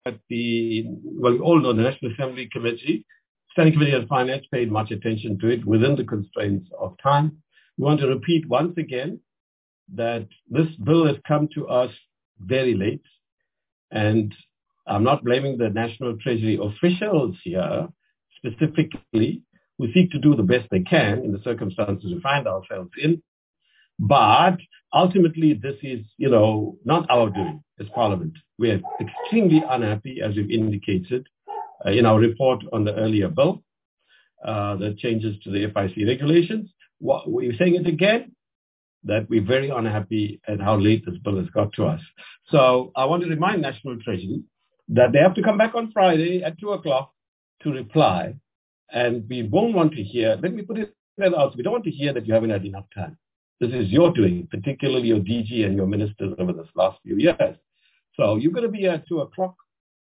we all know the National Assembly Committee, Standing Committee on Finance paid much attention to it within the constraints of time. We want to repeat once again that this bill has come to us very late, and I'm not blaming the National Treasury officials here specifically, who seek to do the best they can in the circumstances we find ourselves in. But ultimately, this is, not our doing as Parliament. We are extremely unhappy, as we've indicated in our report on the earlier bill, the changes to the FIC regulations. We're saying it again, that we're very unhappy at how late this bill has got to us. So I want to remind National Treasury that they have to come back on Friday at 2:00 to reply. And we won't want to hear, let me put it out, we don't want to hear that you haven't had enough time. This is your doing, particularly your DG and your ministers over this last few years. So you're going to be at 2:00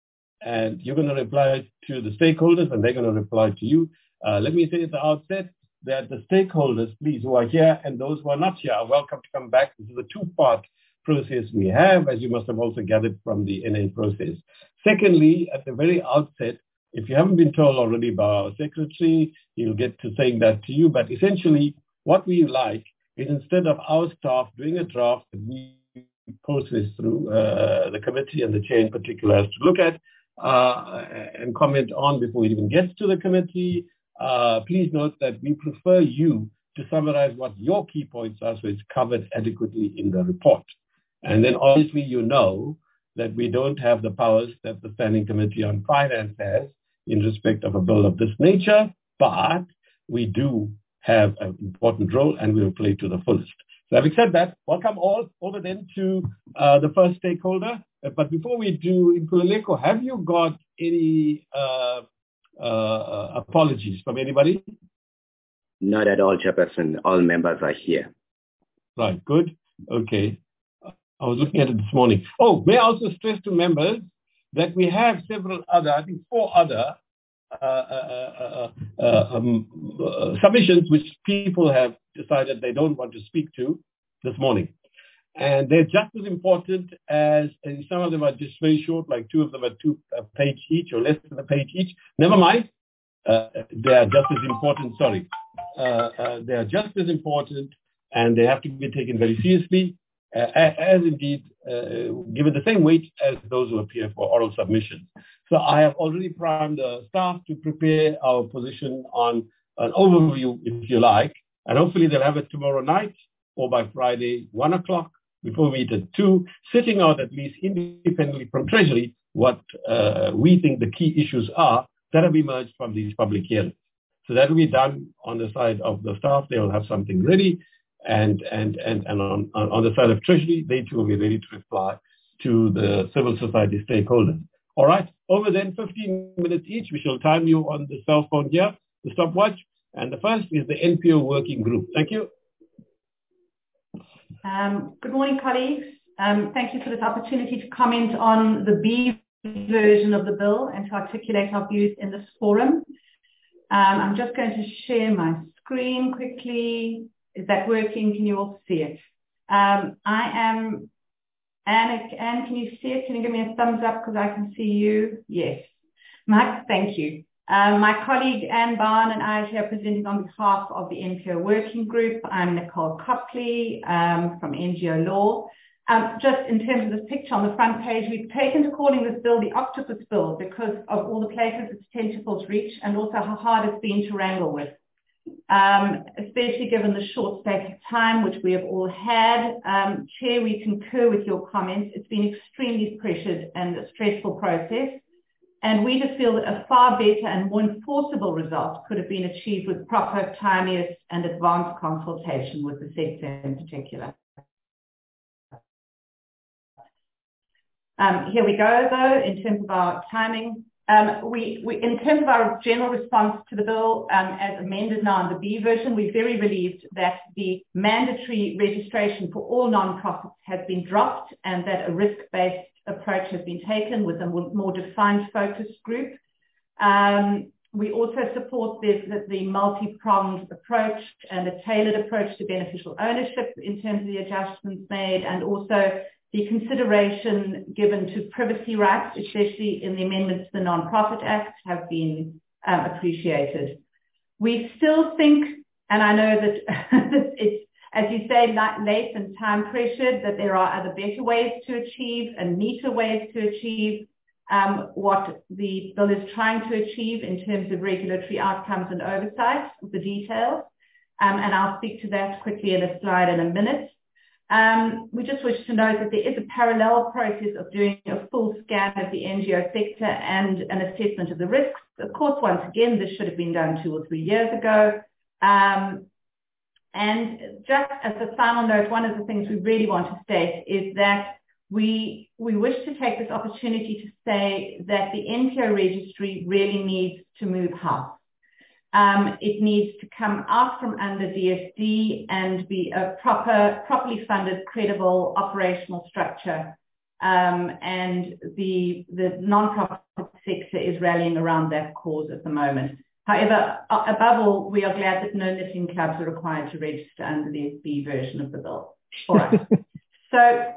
and you're going to reply to the stakeholders and they're going to reply to you. Let me say at the outset that the stakeholders, please, who are here and those who are not here are welcome to come back. This is a two-part process we have, as you must have also gathered from the NA process. Secondly, at the very outset, if you haven't been told already by our secretary, he'll get to saying that to you. But essentially, what we like is instead of our staff doing a draft that we process through the committee and the chair in particular has to look at and comment on before it even gets to the committee, please note that we prefer you to summarize what your key points are so it's covered adequately in the report. And then obviously that we don't have the powers that the Standing Committee on Finance has in respect of a bill of this nature, but we do have an important role and we will play to the fullest. So having said that, welcome all over then to the first stakeholder. But before we do, Nkululeko, have you got any apologies from anybody? Not at all, Chairperson. All members are here. Right, good. Okay. I was looking at it this morning. Oh, may I also stress to members that we have several other, I think 4 other submissions which people have decided they don't want to speak to this morning. And they're just as important as, and some of them are just very short, like 2 of them are 2 page each or less than a page each. Never mind. They are just as important, they are just as important and they have to be taken very seriously. As indeed given the same weight as those who appear for oral submissions. So I have already primed the staff to prepare our position on an overview, if you like, and hopefully they'll have it tomorrow night or by Friday, 1:00, before we meet at 2, sitting out at least independently from Treasury what we think the key issues are that have emerged from these public hearings. So that will be done on the side of the staff. They will have something ready. And on the side of Treasury, they too will be ready to reply to the civil society stakeholders. All right, over then 15 minutes each. We shall time you on the cell phone here, the stopwatch. And the first is the NPO working group. Thank you. Good morning, colleagues. Thank you for this opportunity to comment on the B version of the bill and to articulate our views in this forum. I'm just going to share my screen quickly. Is that working? Can you all see it? I am Anne. Anne, can you see it? Can you give me a thumbs up because I can see you? Yes. Mike, thank you. My colleague Anne Barn and I are here presenting on behalf of the NPO Working Group. I'm Nicole Copley from NGO Law. Just in terms of this picture on the front page, we've taken to calling this bill the octopus bill because of all the places its tentacles reach and also how hard it's been to wrangle with. Especially given the short space of time which we have all had. Chair, we concur with your comments. It's been extremely pressured and a stressful process. And we just feel that a far better and more enforceable result could have been achieved with proper, timely and advanced consultation with the sector in particular. Here we go, though, in terms of our timing. In terms of our general response to the bill as amended now in the B version, we're very relieved that the mandatory registration for all non-profits has been dropped and that a risk-based approach has been taken with a more defined focus group. We also support the multi-pronged approach and a tailored approach to beneficial ownership in terms of the adjustments made and also the consideration given to privacy rights, especially in the amendments to the Non-Profit Act, have been appreciated. We still think, and I know that it's, as you say, late and time pressured, that there are other better ways to achieve and neater ways to achieve what the bill is trying to achieve in terms of regulatory outcomes and oversight of the details. And I'll speak to that quickly in a slide in a minute. We just wish to note that there is a parallel process of doing a full scan of the NGO sector and an assessment of the risks. Of course, once again, this should have been done 2 or 3 years ago. And just as a final note, one of the things we really want to state is that we wish to take this opportunity to say that the NPO registry really needs to move house. It needs to come out from under DSD and be a properly funded, credible operational structure. And the non-profit sector is rallying around that cause at the moment. However, above all, we are glad that no knitting clubs are required to register under the SB version of the bill. All right. So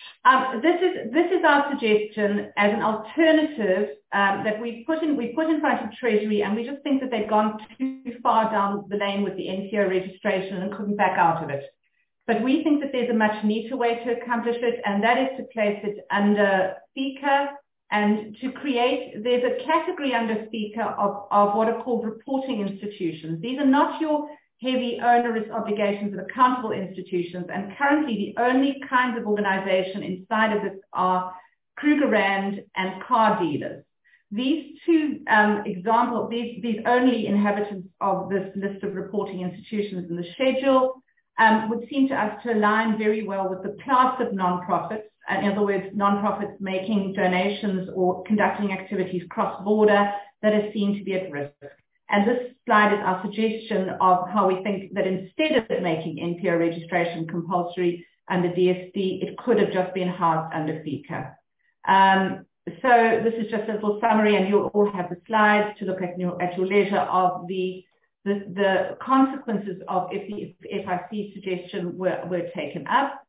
this is our suggestion as an alternative that we put in front of Treasury, and we just think that they've gone too far down the lane with the NPO registration and couldn't back out of it. But we think that there's a much neater way to accomplish it, and that is to place it under FICA and to create, there's a category under FICA of what are called reporting institutions. These are not your heavy onerous obligations of accountable institutions, and currently the only kinds of organization inside of this are Krugerrand and car dealers. These two examples, these only inhabitants of this list of reporting institutions in the schedule would seem to us to align very well with the class of non-profits, in other words, non-profits making donations or conducting activities cross-border that are seen to be at risk. And this slide is our suggestion of how we think that instead of making NPO registration compulsory under DSD, it could have just been housed under FICA. So this is just a little summary, and you'll all have the slides to look at your leisure of the consequences of if the FIC suggestion were taken up.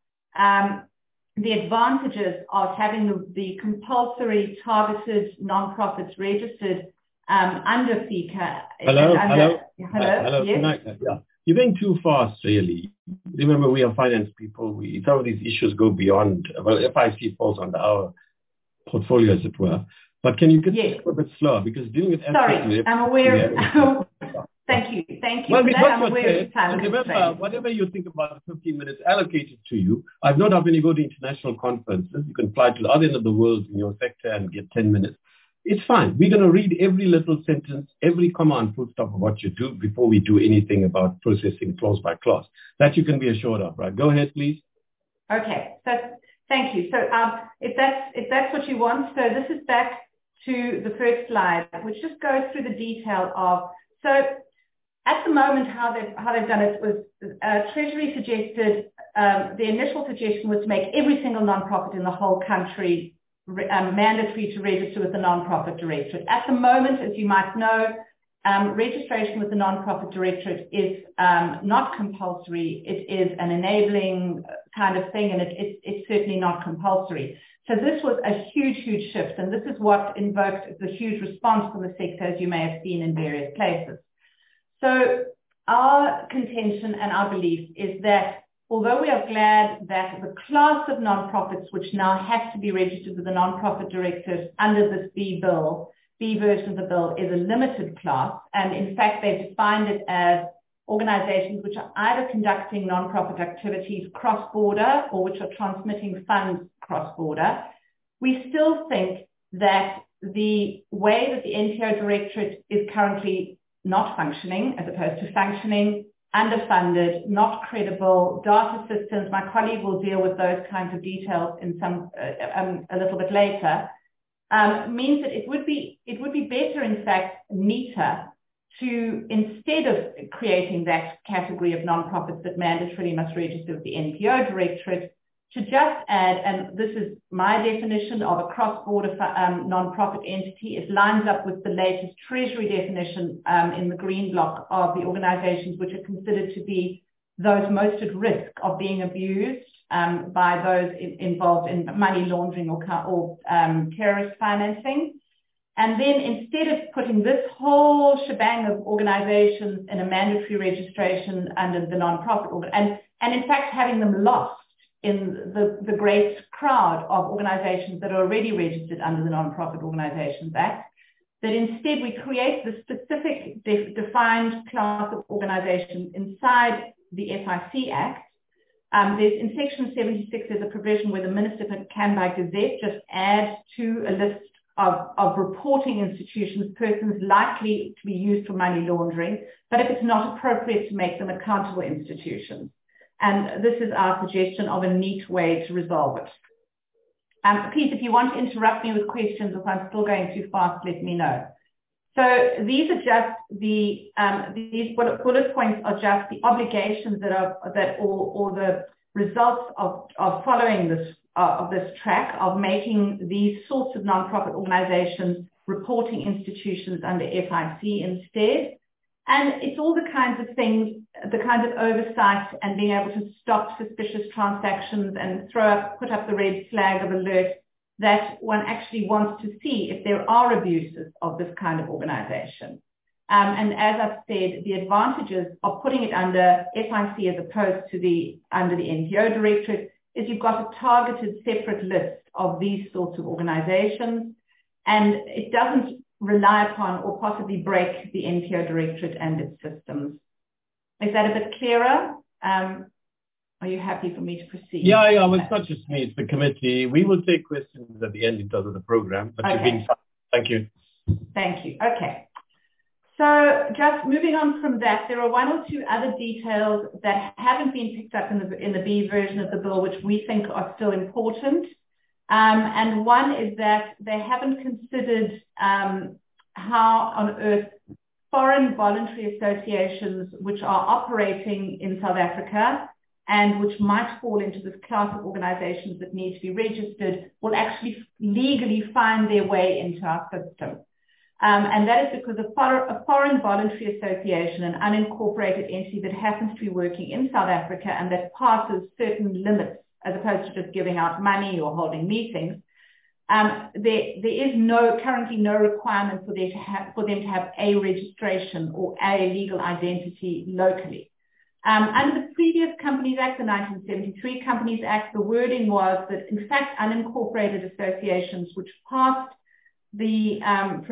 The advantages of having the compulsory targeted non-profits registered under FICA. Hello. Yes? Yeah. You're going too fast, really. Remember, we are finance people. Some of these issues go beyond, well, FIC falls under our portfolio, as it were. But can you get a bit slower? Because dealing with... Sorry, I'm aware. Yeah. Thank you. Well, I'm aware of time. And remember, whatever you think about the 15 minutes allocated to you, I've no doubt when you go to international conferences, you can fly to the other end of the world in your sector and get 10 minutes. It's fine. We're going to read every little sentence, every comma and full stop of what you do before we do anything about processing clause by clause. That you can be assured of, right? Go ahead, please. Okay. So thank you. So if that's what you want, so this is back to the first slide, which just goes through the detail of, so at the moment how they've done it was Treasury suggested, the initial suggestion was to make every single nonprofit in the whole country mandatory to register with the Non-Profit Directorate. At the moment, as you might know, registration with the Non-Profit Directorate is not compulsory. It is an enabling kind of thing, and it's certainly not compulsory. So this was a huge shift, and this is what invoked the huge response from the sector, as you may have seen in various places. So our contention and our belief is that although we are glad that the class of nonprofits which now has to be registered with the Non-Profit Directorate under this B version of the bill is a limited class, and in fact they defined it as organizations which are either conducting nonprofit activities cross-border or which are transmitting funds cross-border, we still think that the way that the NPO Directorate is currently not functioning as opposed to functioning, underfunded, not credible, data systems, my colleague will deal with those kinds of details in some a little bit later, means that it would be better, in fact, neater to, instead of creating that category of nonprofits that mandatorily must register with the NPO Directorate, to just add, and this is my definition of a cross-border nonprofit entity, it lines up with the latest Treasury definition in the green block of the organizations which are considered to be those most at risk of being abused by those involved in money laundering or terrorist financing. And then instead of putting this whole shebang of organizations in a mandatory registration under the non-profit, and in fact having them lost in the great crowd of organizations that are already registered under the Non-Profit Organizations Act, that instead we create the specific defined class of organizations inside the FIC Act. There's in Section 76, there's a provision where the Minister can by Gazette just add to a list of reporting institutions persons likely to be used for money laundering, but if it's not appropriate to make them accountable institutions. And this is our suggestion of a neat way to resolve it. Please, if you want to interrupt me with questions, if I'm still going too fast, let me know. So these are just these bullet points are just the obligations or the results of following this track of making these sorts of non-profit organizations reporting institutions under FIC instead. And it's all the kinds of things, the kinds of oversight and being able to stop suspicious transactions and put up the red flag of alert that one actually wants to see if there are abuses of this kind of organization. And as I've said, the advantages of putting it under FIC as opposed to under the NPO Directorate is you've got a targeted separate list of these sorts of organizations, and it doesn't rely upon or possibly break the NPO Directorate and its systems. Is that a bit clearer? Are you happy for me to proceed? Yeah, well, it's not just me, it's the committee. We will take questions at the end in terms of the program, but you've been fine. Thank you. Thank you. Okay. So just moving on from that, there are one or two other details that haven't been picked up in the B version of the bill, which we think are still important. And one is that they haven't considered how on earth foreign voluntary associations which are operating in South Africa and which might fall into this class of organizations that need to be registered will actually legally find their way into our system. And that is because a foreign voluntary association, an unincorporated entity that happens to be working in South Africa and that passes certain limits as opposed to just giving out money or holding meetings, there is currently no requirement for them to have a registration or a legal identity locally. Under the previous Companies Act, the 1973 Companies Act, the wording was that, in fact, unincorporated associations which passed the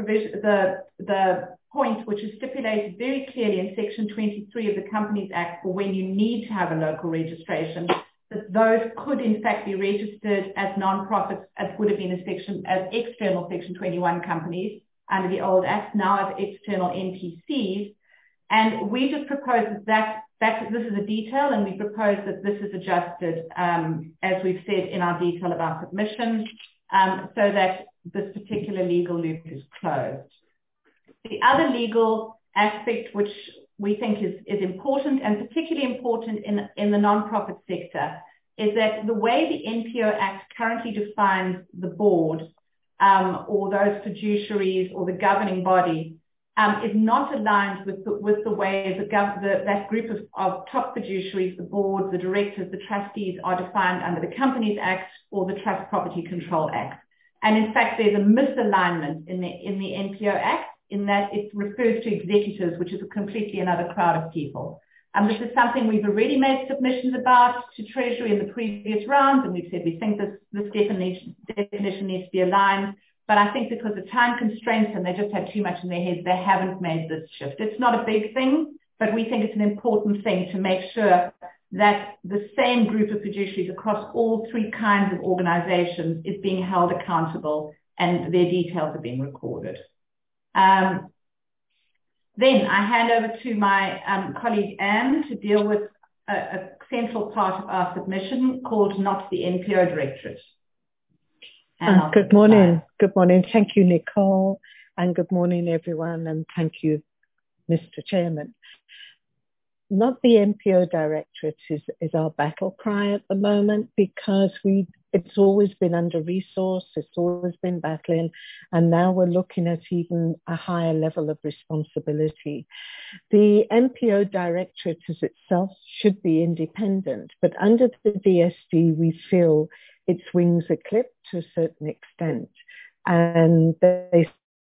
point which is stipulated very clearly in Section 23 of the Companies Act for when you need to have a local registration, that those could in fact be registered as non-profits, as would have been as external Section 21 companies under the old Act, now as external NPCs. And we just propose that this is a detail, and we propose that this is adjusted, as we've said in our detail of our submission, so that this particular legal loop is closed. The other legal aspect which we think is important, and particularly important in the non-profit sector, is that the way the NPO Act currently defines the board or those fiduciaries or the governing body is not aligned with the way that group of top fiduciaries, the board, the directors, the trustees are defined under the Companies Act or the Trust Property Control Act. And in fact, there's a misalignment in the NPO Act in that it refers to executives, which is a completely another crowd of people. This is something we've already made submissions about to Treasury in the previous rounds, and we've said we think this definition needs to be aligned. But I think because of time constraints and they just had too much in their heads, they haven't made this shift. It's not a big thing, but we think it's an important thing to make sure that the same group of fiduciaries across all three kinds of organizations is being held accountable and their details are being recorded. Then I hand over to my colleague Anne to deal with a central part of our submission called Not the NPO Directorate. Good morning. Good morning. Thank you, Nicole, and good morning, everyone, and thank you, Mr. Chairman. Not the NPO Directorate is our battle cry at the moment because we it's always been under-resourced, it's always been battling, and now we're looking at even a higher level of responsibility. The MPO Directorate as itself should be independent, but under the DSD, we feel its wings are clipped to a certain extent, and they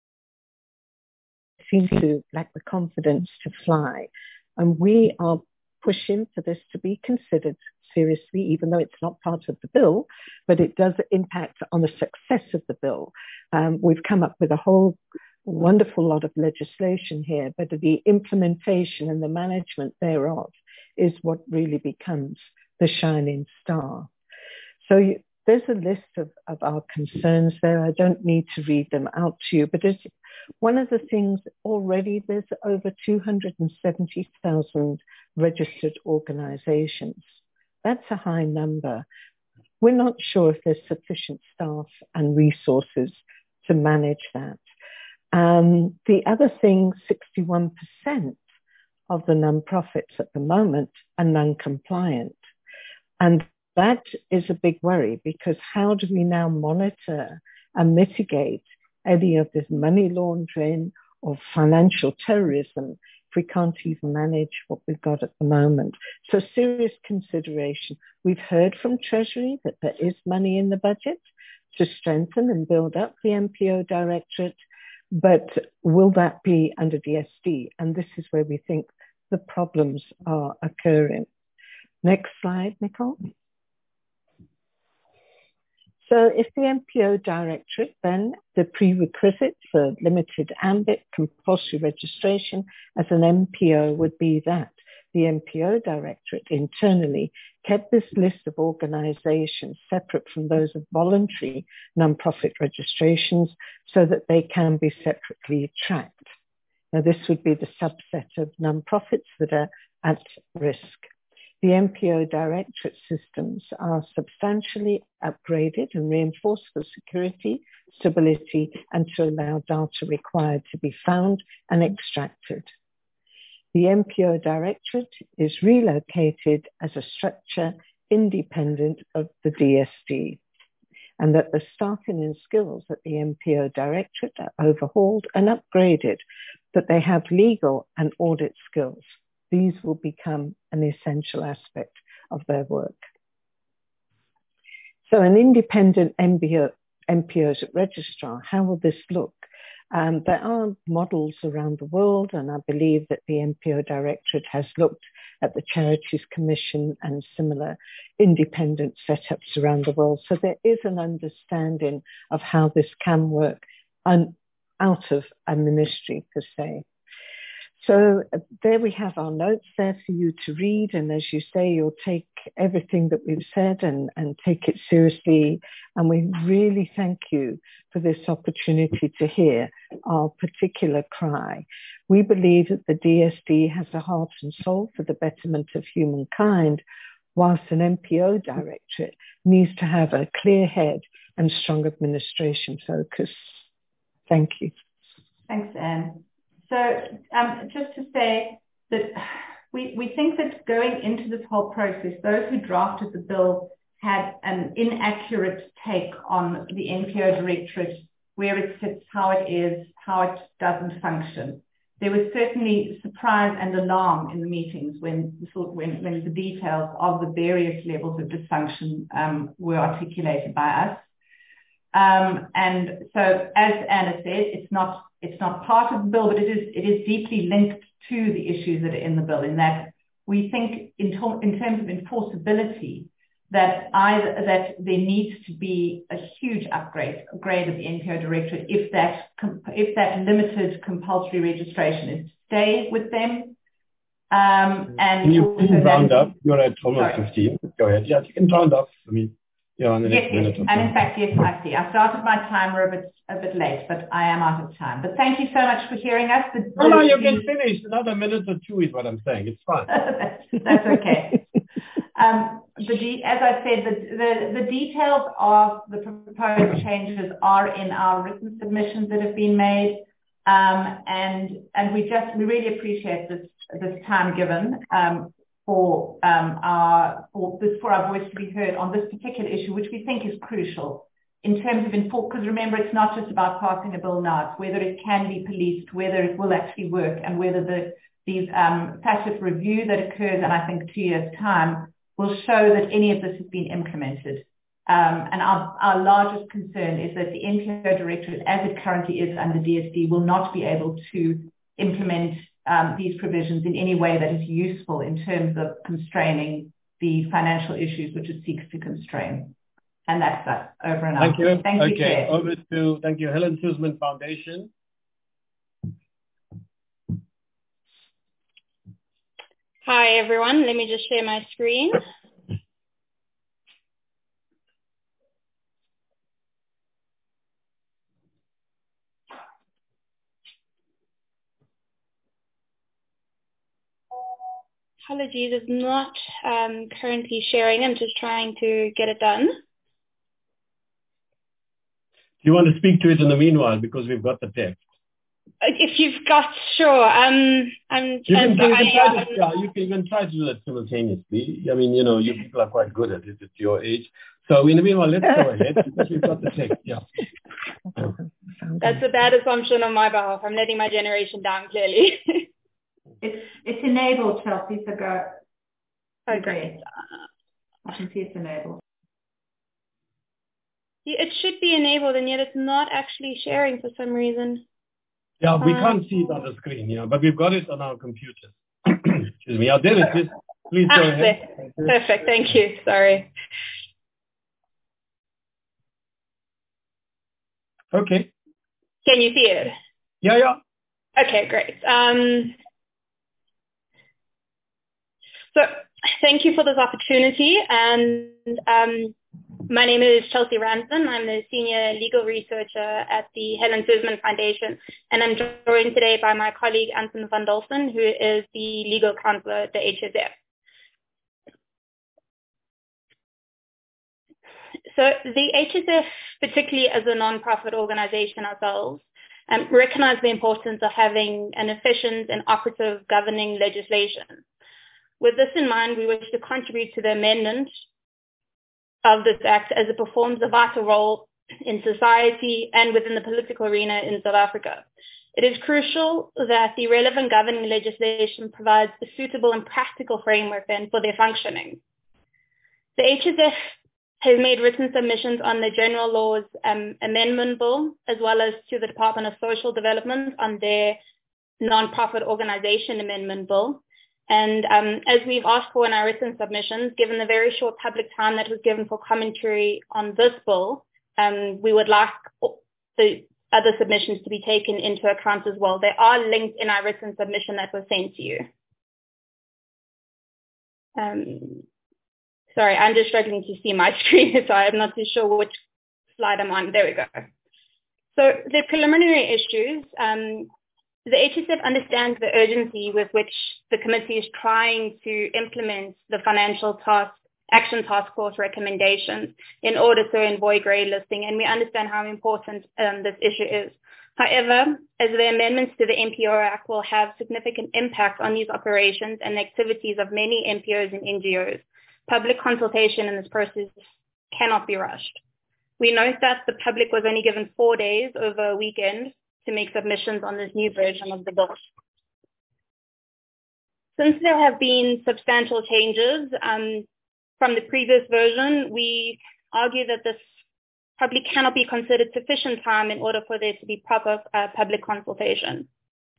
seem to lack the confidence to fly. And we are pushing for this to be considered seriously, even though it's not part of the bill, but it does impact on the success of the bill. We've come up with a whole wonderful lot of legislation here, but the implementation and the management thereof is what really becomes the shining star. So there's a list of our concerns there. I don't need to read them out to you, but it's one of the things already, there's over 270,000 registered organizations. That's a high number. We're not sure if there's sufficient staff and resources to manage that. The other thing, 61% of the nonprofits at the moment are non-compliant. And that is a big worry, because how do we now monitor and mitigate any of this money laundering or financial terrorism if we can't even manage what we've got at the moment? So serious consideration. We've heard from Treasury that there is money in the budget to strengthen and build up the MPO Directorate, but will that be under DSD? And this is where we think the problems are occurring. Next slide, Nicole. So if the MPO Directorate, then the prerequisite for limited ambit compulsory registration as an MPO would be that the MPO Directorate internally kept this list of organizations separate from those of voluntary nonprofit registrations so that they can be separately tracked. Now, this would be the subset of nonprofits that are at risk. The MPO Directorate systems are substantially upgraded and reinforced for security, stability, and to allow data required to be found and extracted. The MPO Directorate is relocated as a structure independent of the DSD, and that the staffing and skills at the MPO Directorate are overhauled and upgraded, that they have legal and audit skills. These will become an essential aspect of their work. So an independent MPOs at registrar, how will this look? There are models around the world, and I believe that the MPO Directorate has looked at the Charities Commission and similar independent setups around the world. So there is an understanding of how this can work out of a ministry per se. So there we have our notes there for you to read. And as you say, you'll take everything that we've said and take it seriously. And we really thank you for this opportunity to hear our particular cry. We believe that the DSD has a heart and soul for the betterment of humankind, whilst an MPO Directorate needs to have a clear head and strong administration focus. Thank you. Thanks, Anne. So just to say that we think that going into this whole process, those who drafted the bill had an inaccurate take on the MPO Directorate, where it sits, how it is, how it doesn't function. There was certainly surprise and alarm in the meetings when the details of the various levels of dysfunction were articulated by us. And so, as Anna said, it's not part of the bill, but it is deeply linked to the issues that are in the bill, in that we think in terms of enforceability that there needs to be a huge upgrade of the MPO Directorate if that limited compulsory registration is to stay with them. And can you round up? You're at almost 15. Go ahead. Yes, you can round up. I mean, yeah, on the next minute. And in fact, yes, I see. I started my timer a bit late, but I am out of time. But thank you so much for hearing us. No, you can finish. Another minute or two is what I'm saying. It's fine. That's okay. As I said, the details of the proposed changes are in our written submissions that have been made, and we really appreciate this time given. for our voice to be heard on this particular issue, which we think is crucial in terms of because remember, it's not just about passing a bill now, it's whether it can be policed, whether it will actually work, and whether these facet review that occurs in, I think, 2 years' time will show that any of this has been implemented. And our largest concern is that the NPO Directorate, as it currently is under DSD, will not be able to implement these provisions in any way that is useful in terms of constraining the financial issues which it seeks to constrain. And that's that. Over and out. Thank you. Thank you, Okay, Chair. over to, thank you, Helen Suzman Foundation. Hi, everyone. Let me just share my screen. Apologies, it's not currently sharing. I'm just trying to get it done. Do you want to speak to it in the meanwhile, because we've got the text? If you've got, sure. You can try to do that simultaneously. I mean, you people are quite good at it at your age. So in the meanwhile, let's go ahead, because we've got the text, yeah. That's a bad assumption on my behalf. I'm letting my generation down, clearly. It's enabled, Chelsea, so go. Oh, great. I can see it's enabled. It should be enabled, and yet it's not actually sharing for some reason. Yeah, we can't see it on the screen, but we've got it on our computers. Excuse me. There it is. Please go ahead. Perfect. Thank you. Sorry. Okay. Can you see it? Yeah. Okay, great. So thank you for this opportunity. And my name is Chelsea Ramsden. I'm the Senior Legal Researcher at the Helen Suzman Foundation. And I'm joined today by my colleague, Anton van Dalsen, who is the Legal Counsel at the HSF. So the HSF, particularly as a non-profit organization ourselves, recognize the importance of having an efficient and operative governing legislation. With this in mind, we wish to contribute to the amendment of this act as it performs a vital role in society and within the political arena in South Africa. It is crucial that the relevant governing legislation provides a suitable and practical framework then for their functioning. The HSF has made written submissions on the General Laws Amendment Bill, as well as to the Department of Social Development on their Non-Profit Organization Amendment Bill. And as we've asked for in our written submissions, given the very short public time that was given for commentary on this bill, we would like the other submissions to be taken into account as well. They are linked in our written submission that was sent to you. Sorry, I'm just struggling to see my screen, so I'm not too sure which slide I'm on. There we go. So the preliminary issues, the HSF understands the urgency with which the committee is trying to implement the Financial Action Task Force recommendations in order to avoid grey listing, and we understand how important this issue is. However, as the amendments to the NPO Act will have significant impact on these operations and activities of many NPOs and NGOs, public consultation in this process cannot be rushed. We note that the public was only given 4 days over a weekend to make submissions on this new version of the bill. Since there have been substantial changes from the previous version, we argue that this probably cannot be considered sufficient time in order for there to be proper public consultation.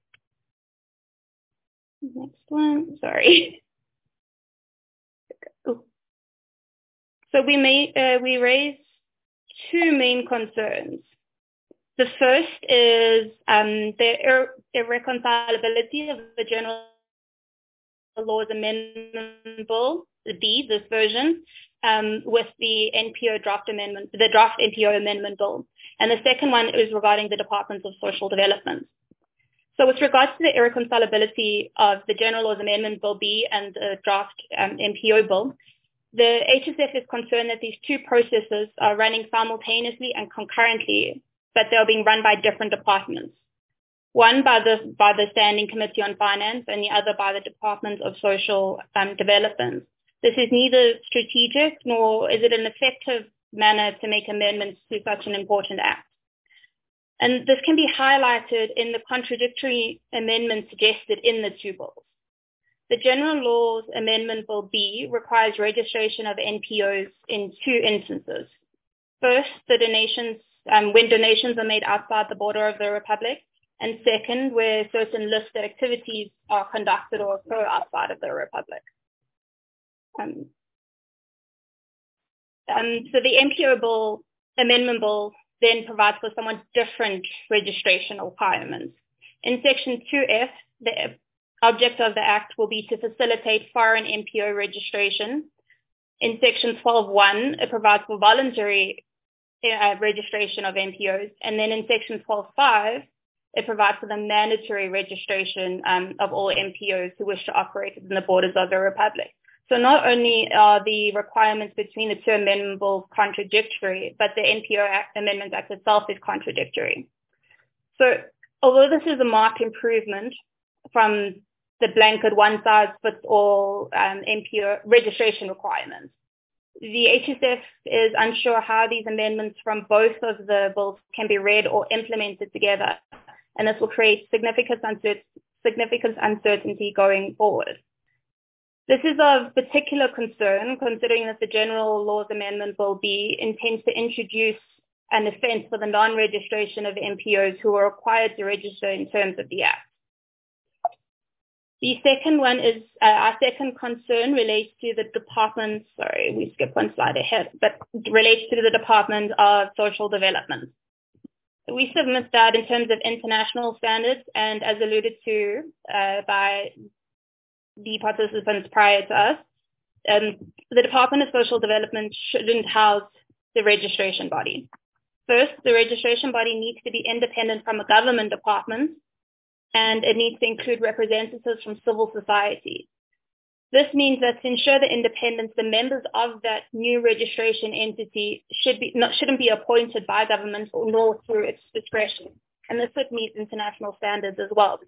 Next one, sorry. So we raise two main concerns. The first is the irreconcilability of the General Laws Amendment Bill, this version, with the NPO draft amendment, the draft NPO Amendment Bill. And the second one is regarding the Department of Social Development. So with regards to the irreconcilability of the General Laws Amendment Bill B and the draft NPO Bill, the HSF is concerned that these two processes are running simultaneously and concurrently, but they're being run by different departments. one by the Standing Committee on Finance and the other by the Department of Social Development. This is neither strategic nor is it an effective manner to make amendments to such an important act. And this can be highlighted in the contradictory amendments suggested in the two bills. The General Laws Amendment Bill B requires registration of NPOs in two instances. First, when donations are made outside the border of the Republic, and second, where certain listed activities are conducted or occur outside of the Republic. So the MPO Amendment Bill then provides for somewhat different registration requirements. In Section 2F, the object of the Act will be to facilitate foreign MPO registration. In Section 12.1, it provides for voluntary registration of MPOs. And then in Section 12.5, it provides for the mandatory registration of all MPOs who wish to operate within the borders of the Republic. So not only are the requirements between the two amendment bills contradictory, but the NPO Amendment Act itself is contradictory. So although this is a marked improvement from the blanket one-size-fits-all MPO registration requirements, the HSF is unsure how these amendments from both of the bills can be read or implemented together, and this will create significant uncertainty going forward. This is of particular concern considering that the General Laws Amendment Bill B intends to introduce an offence for the non-registration of MPOs who are required to register in terms of the Act. The second one is, our second concern relates to the Department, sorry, we skipped one slide ahead, but relates to the Department of Social Development. We submit that in terms of international standards and as alluded to by the participants prior to us, the Department of Social Development shouldn't house the registration body. First, the registration body needs to be independent from a government department, and it needs to include representatives from civil society. This means that to ensure the independence, the members of that new registration entity shouldn't be appointed by government nor through its discretion. And this would meet international standards as well.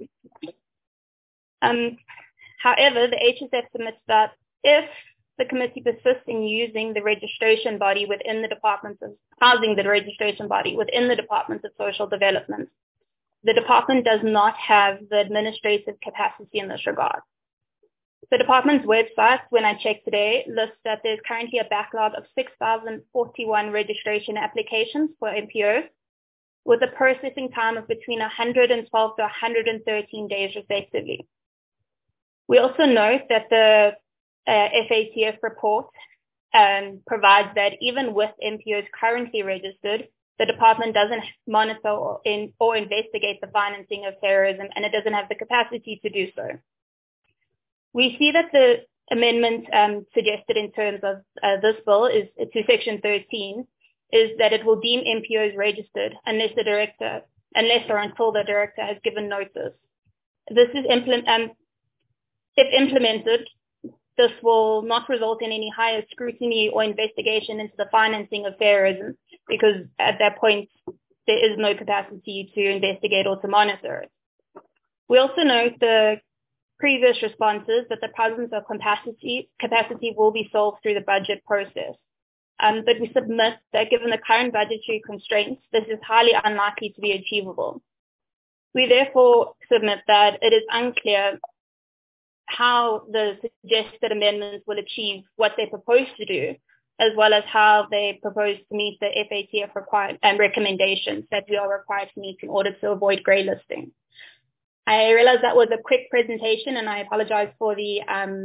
However, the HSF submits that if the committee persists in using the registration body within the Department of housing the registration body within the Department of Social Development, the department does not have the administrative capacity in this regard. The department's website, when I checked today, lists that there's currently a backlog of 6,041 registration applications for MPOs, with a processing time of between 112 to 113 days respectively. We also note that the FATF report provides that even with MPOs currently registered, the department doesn't monitor or investigate the financing of terrorism, and it doesn't have the capacity to do so. We see that the amendment suggested in terms of this bill is to Section 13 is that it will deem MPOs registered unless or until the director has given notice. This is if implemented, this will not result in any higher scrutiny or investigation into the financing of terrorism, because at that point, there is no capacity to investigate or to monitor it. We also note the previous responses that the presence of capacity will be solved through the budget process. But we submit that given the current budgetary constraints, this is highly unlikely to be achievable. We therefore submit that it is unclear how the suggested amendments will achieve what they propose to do, as well as how they propose to meet the FATF recommendations that we are required to meet in order to avoid grey listing. I realize that was a quick presentation, and I apologize for the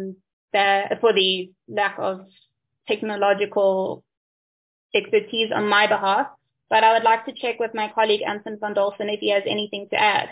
lack of technological expertise on my behalf, but I would like to check with my colleague Anton van Dolfen if he has anything to add.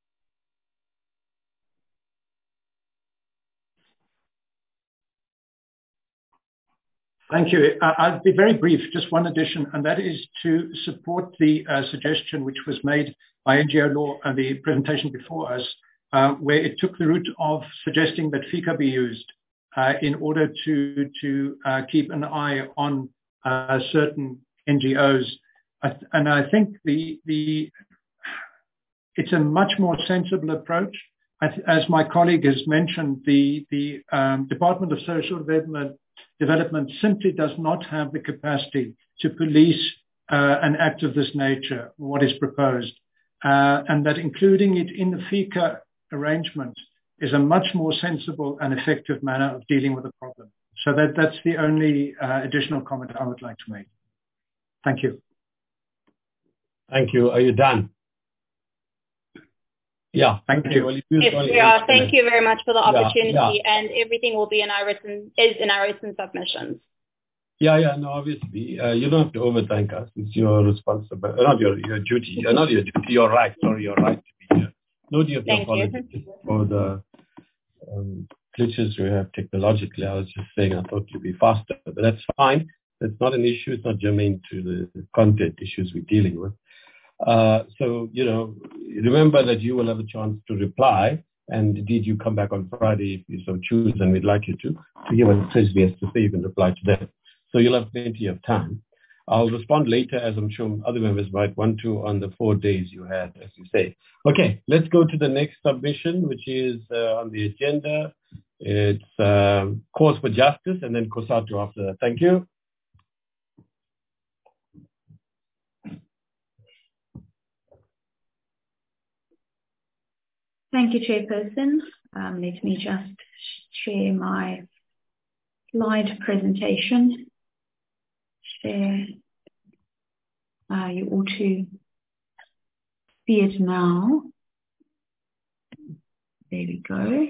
Thank you. I'll be very brief, just one addition, and that is to support the suggestion which was made by NGO Law and the presentation before us, where it took the route of suggesting that FICA be used in order to keep an eye on certain NGOs. And I think the It's a much more sensible approach. As my colleague has mentioned, the Department of Social Development simply does not have the capacity to police an act of this nature, what is proposed, and that including it in the FICA arrangement is a much more sensible and effective manner of dealing with the problem. So that's the only additional comment I would like to make. Thank you. Thank you. Are you done? Yeah. Thank you. Yes, we are. Thank you very much for the opportunity, and everything will be in our written submissions. Yeah, no, obviously. You don't have to overthank us. It's your responsibility, not your duty. Not your duty, your right. Sorry, your right to be here. No need to apologize for the glitches we have technologically. I was just saying I thought you'd be faster, but that's fine. That's not an issue. It's not germane to the content issues we're dealing with. So, remember that you will have a chance to reply, and indeed you come back on Friday if you so choose, and we'd like you to hear what Treasury has to say. You can reply to them. So you'll have plenty of time. I'll respond later, as I'm sure other members might want to, on the 4 days you had, as you say. Okay, let's go to the next submission, which is on the agenda. It's Cause for Justice, and then COSATU after that. Thank you. Thank you, Chairperson. Let me just share my slide presentation. Share. You ought to see it now. There we go.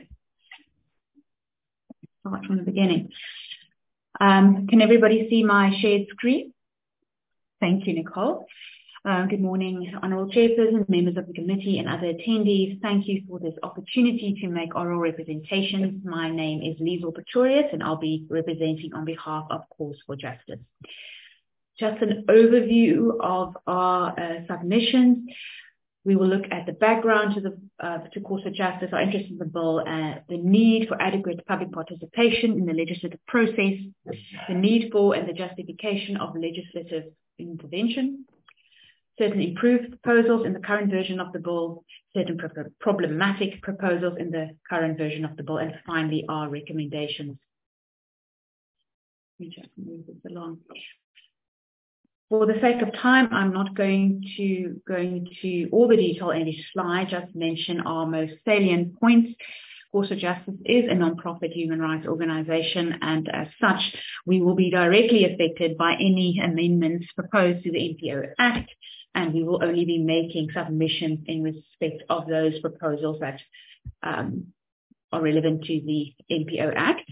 Start from the beginning. Can everybody see my shared screen? Thank you, Nicole. Good morning, Honourable Chairperson, members of the committee and other attendees. Thank you for this opportunity to make oral representations. My name is Liesl Pretorius, and I'll be representing on behalf of Cause for Justice. Just an overview of our submissions. We will look at the background to Cause for Justice, our interest in the bill, the need for adequate public participation in the legislative process, the need for and the justification of legislative intervention, certain improved proposals in the current version of the bill, certain problematic proposals in the current version of the bill, and finally our recommendations. Let me just move this along. For the sake of time, I'm not going to go into all the detail in this slide, just mention our most salient points. Cause for Justice is a non-profit human rights organization, and as such, we will be directly affected by any amendments proposed to the NPO Act, and we will only be making submissions in respect of those proposals that are relevant to the NPO Act.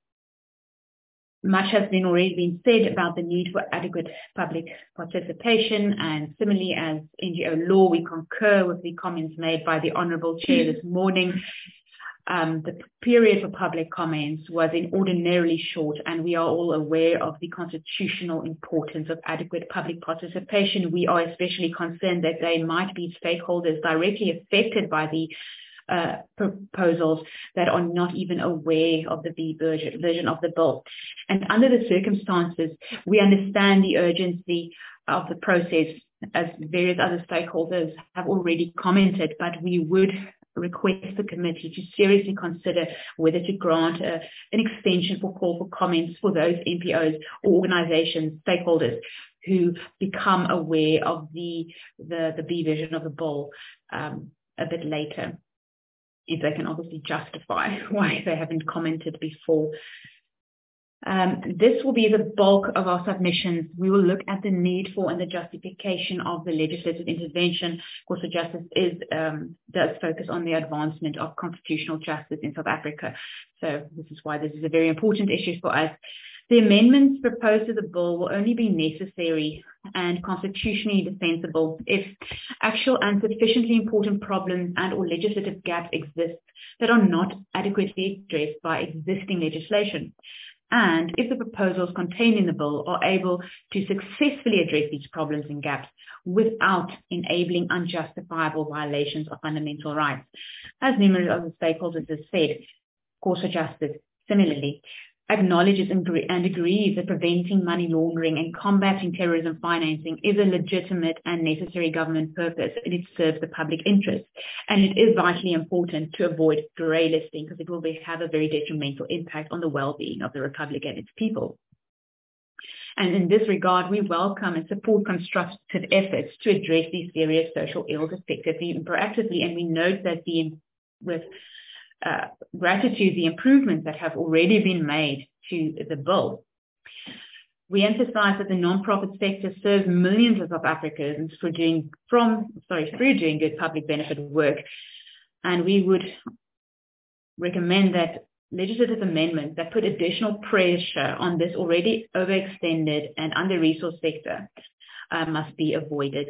Much has already been said about the need for adequate public participation, and similarly as NGO law, we concur with the comments made by the Honourable Chair this morning. The period for public comments was inordinarily short, and we are all aware of the constitutional importance of adequate public participation. We are especially concerned that there might be stakeholders directly affected by the proposals that are not even aware of the B version of the bill. And under the circumstances, we understand the urgency of the process, as various other stakeholders have already commented, but we would request the committee to seriously consider whether to grant an extension for call for comments for those NPOs or organizations, stakeholders who become aware of the B version of the bill a bit later, if they can obviously justify why they haven't commented before. This will be the bulk of our submissions. We will look at the need for and the justification of the legislative intervention. Cause for Justice does focus on the advancement of constitutional justice in South Africa. So this is why this is a very important issue for us. The amendments proposed to the bill will only be necessary and constitutionally defensible if actual and sufficiently important problems and or legislative gaps exist that are not adequately addressed by existing legislation. And if the proposals contained in the bill are able to successfully address these problems and gaps without enabling unjustifiable violations of fundamental rights. As numerous other stakeholders have said, Cause for Justice, similarly, acknowledges and agrees that preventing money laundering and combating terrorism financing is a legitimate and necessary government purpose, and it serves the public interest. And it is vitally important to avoid grey listing because it will have a very detrimental impact on the well-being of the Republic and its people. And in this regard, we welcome and support constructive efforts to address these serious social ills effectively and proactively, and we note that with gratitude, the improvements that have already been made to the bill. We emphasize that the non-profit sector serves millions of South Africans through doing good public benefit work. And we would recommend that legislative amendments that put additional pressure on this already overextended and under-resourced sector must be avoided.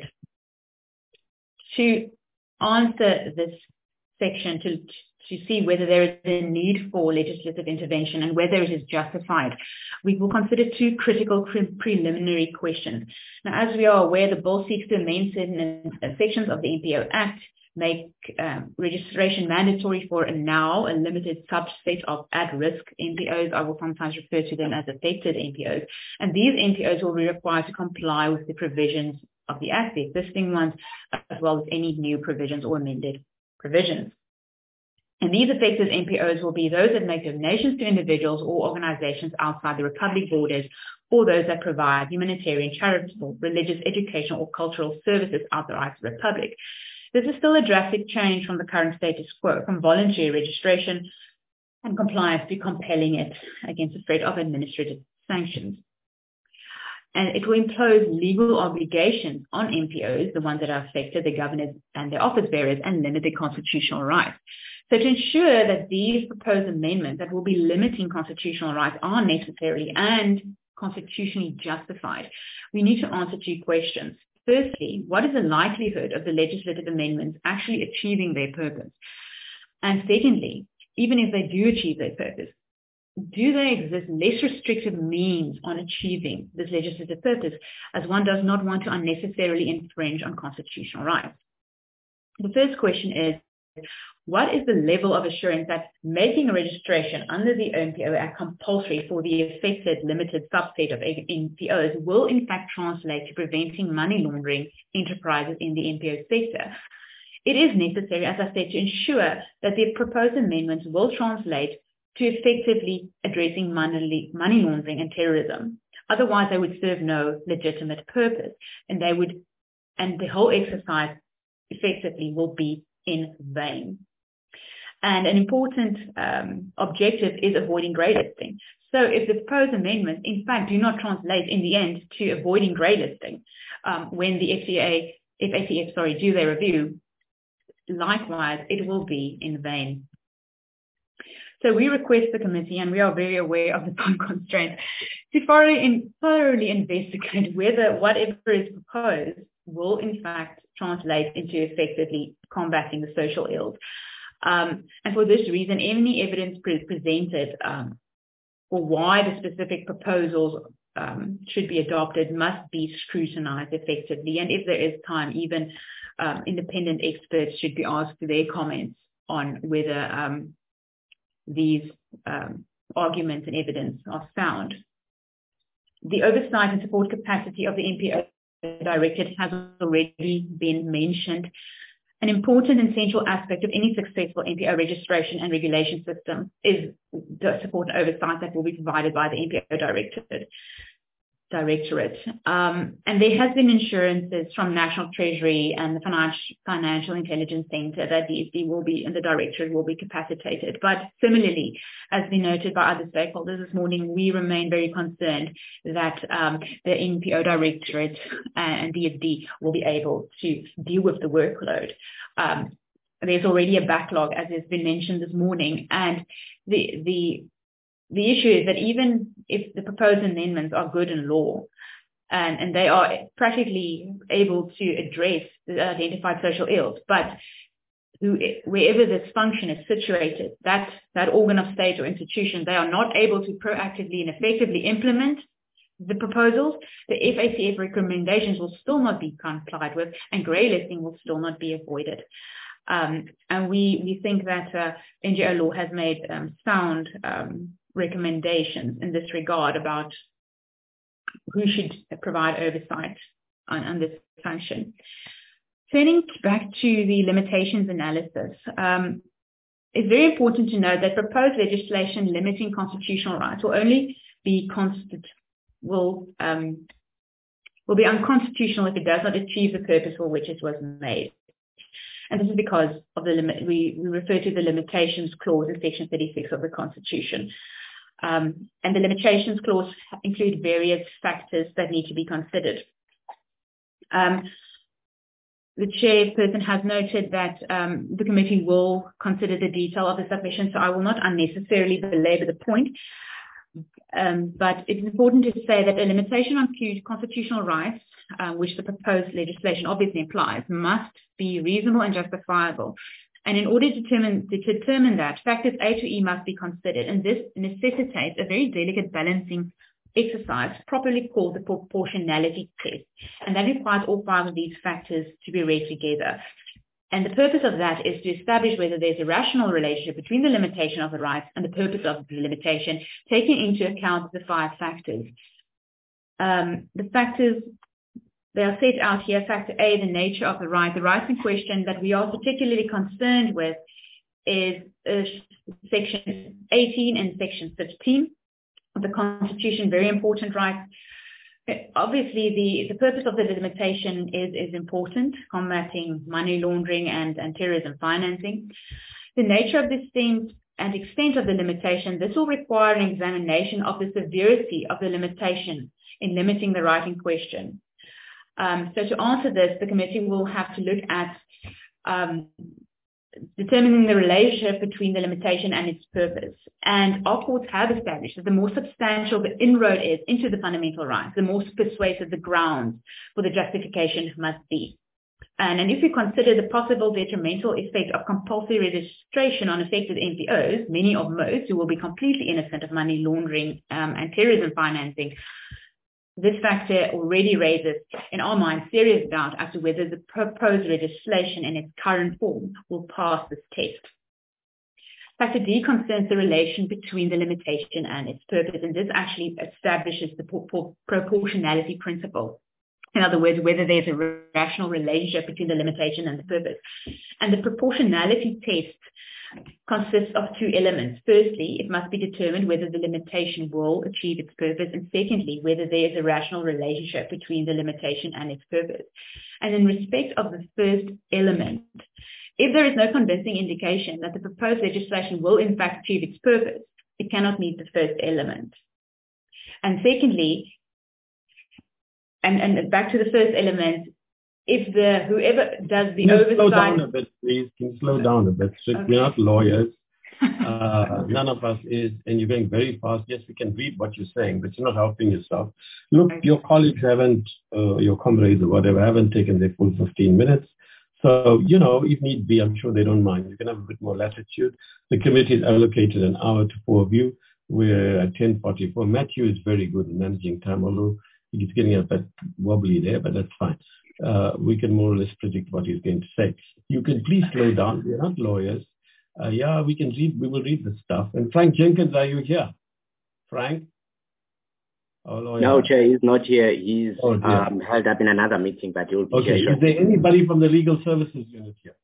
To answer this section, to see whether there is a need for legislative intervention and whether it is justified, we will consider two critical preliminary questions. Now, as we are aware, the bill seeks to amend certain sections of the NPO Act, make registration mandatory for now a limited subset of at-risk NPOs. I will sometimes refer to them as affected NPOs. And these NPOs will be required to comply with the provisions of the Act, the existing ones, as well as any new provisions or amended provisions. And these affected NPOs will be those that make donations to individuals or organizations outside the Republic borders, or those that provide humanitarian, charitable, religious, educational, or cultural services outside the Republic. This is still a drastic change from the current status quo, from voluntary registration and compliance to compelling it against the threat of administrative sanctions. And it will impose legal obligations on NPOs, the ones that are affected, the governors and their office bearers, and limit their constitutional rights. So to ensure that these proposed amendments that will be limiting constitutional rights are necessary and constitutionally justified, we need to answer two questions. Firstly, what is the likelihood of the legislative amendments actually achieving their purpose? And secondly, even if they do achieve their purpose, do there exist less restrictive means on achieving this legislative purpose, as one does not want to unnecessarily infringe on constitutional rights? The first question is, what is the level of assurance that making a registration under the NPO Act compulsory for the affected limited subset of NPOs will in fact translate to preventing money laundering enterprises in the NPO sector? It is necessary, as I said, to ensure that the proposed amendments will translate to effectively addressing money laundering and terrorism. Otherwise, they would serve no legitimate purpose, and the whole exercise effectively will be in vain. And an important objective is avoiding grey listing. So if the proposed amendments, in fact, do not translate in the end to avoiding grey listing, when the FATF do their review, likewise, it will be in vain. So we request the committee, and we are very aware of the time constraints, to thoroughly investigate whether whatever is proposed will in fact translate into effectively combating the social ills. And for this reason, any evidence presented for why the specific proposals should be adopted must be scrutinized effectively. And if there is time, even independent experts should be asked for their comments on whether these arguments and evidence are sound. The oversight and support capacity of the NPO Directorate has already been mentioned. An important and central aspect of any successful NPO registration and regulation system is the support and oversight that will be provided by the NPO Directorate. And there has been assurances from National Treasury and the Financial Intelligence Centre that the DSD will be and the Directorate will be capacitated. But similarly, as been noted by other stakeholders this morning, we remain very concerned that the NPO Directorate and DSD will be able to deal with the workload. There's already a backlog, as has been mentioned this morning, and the issue is that even if the proposed amendments are good in law and they are practically able to address the identified social ills, but wherever this function is situated, that organ of state or institution, they are not able to proactively and effectively implement the proposals, the FATF recommendations will still not be complied with, and grey listing will still not be avoided. And we think that NGO law has made sound recommendations in this regard about who should provide oversight on this function. Turning back to the limitations analysis, it's very important to note that proposed legislation limiting constitutional rights will only be will be unconstitutional if it does not achieve the purpose for which it was made. And this is because of the limit. We refer to the limitations clause in section 36 of the Constitution. And the limitations clause include various factors that need to be considered. The chairperson has noted that the committee will consider the detail of the submission, so I will not unnecessarily belabor the point. But it's important to say that a limitation on constitutional rights, which the proposed legislation obviously implies, must be reasonable and justifiable. And in order to determine that, factors A to E must be considered, and this necessitates a very delicate balancing exercise, properly called the proportionality test. And that requires all 5 of these factors to be read together. And the purpose of that is to establish whether there's a rational relationship between the limitation of the rights and the purpose of the limitation, taking into account the 5 factors. The factors, they are set out here. Factor A, the nature of the right. The rights in question that we are particularly concerned with is section 18 and section 15 of the Constitution, very important rights. Obviously, the purpose of the limitation is important, combating money laundering and terrorism financing. The nature of this thing and extent of the limitation, this will require an examination of the severity of the limitation in limiting the right in question. So to answer this, the committee will have to look at determining the relationship between the limitation and its purpose. And our courts have established that the more substantial the inroad is into the fundamental rights, the more persuasive the grounds for the justification must be. And if we consider the possible detrimental effect of compulsory registration on affected NPOs, many of most who will be completely innocent of money laundering and terrorism financing, this factor already raises, in our minds, serious doubt as to whether the proposed legislation in its current form will pass this test. Factor D concerns the relation between the limitation and its purpose, and this actually establishes the proportionality principle. In other words, whether there's a rational relationship between the limitation and the purpose. And the proportionality test consists of 2 elements. Firstly, it must be determined whether the limitation will achieve its purpose, and secondly, whether there is a rational relationship between the limitation and its purpose. And in respect of the first element, if there is no convincing indication that the proposed legislation will in fact achieve its purpose, it cannot meet the first element. And secondly, and back to the first element, if whoever does the oversight... Slow down a bit, please. Can you slow down a bit? Okay. We're not lawyers. None of us is, and you're going very fast. Yes, we can read what you're saying, but you're not helping yourself. Look, your colleagues haven't, your comrades or whatever, haven't taken their full 15 minutes. So, if need be, I'm sure they don't mind. You can have a bit more latitude. The committee has allocated an hour to 4 of you. We're at 10:44. Matthew is very good in managing time, although he's getting a bit wobbly there, but that's fine. We can more or less predict what he's going to say. You can please slow down. We're not lawyers. We can read. We will read the stuff. And Frank Jenkins, are you here? Frank? No, Chair, he's not here. He's held up in another meeting, but he'll be here. Is there anybody from the Legal Services Unit here?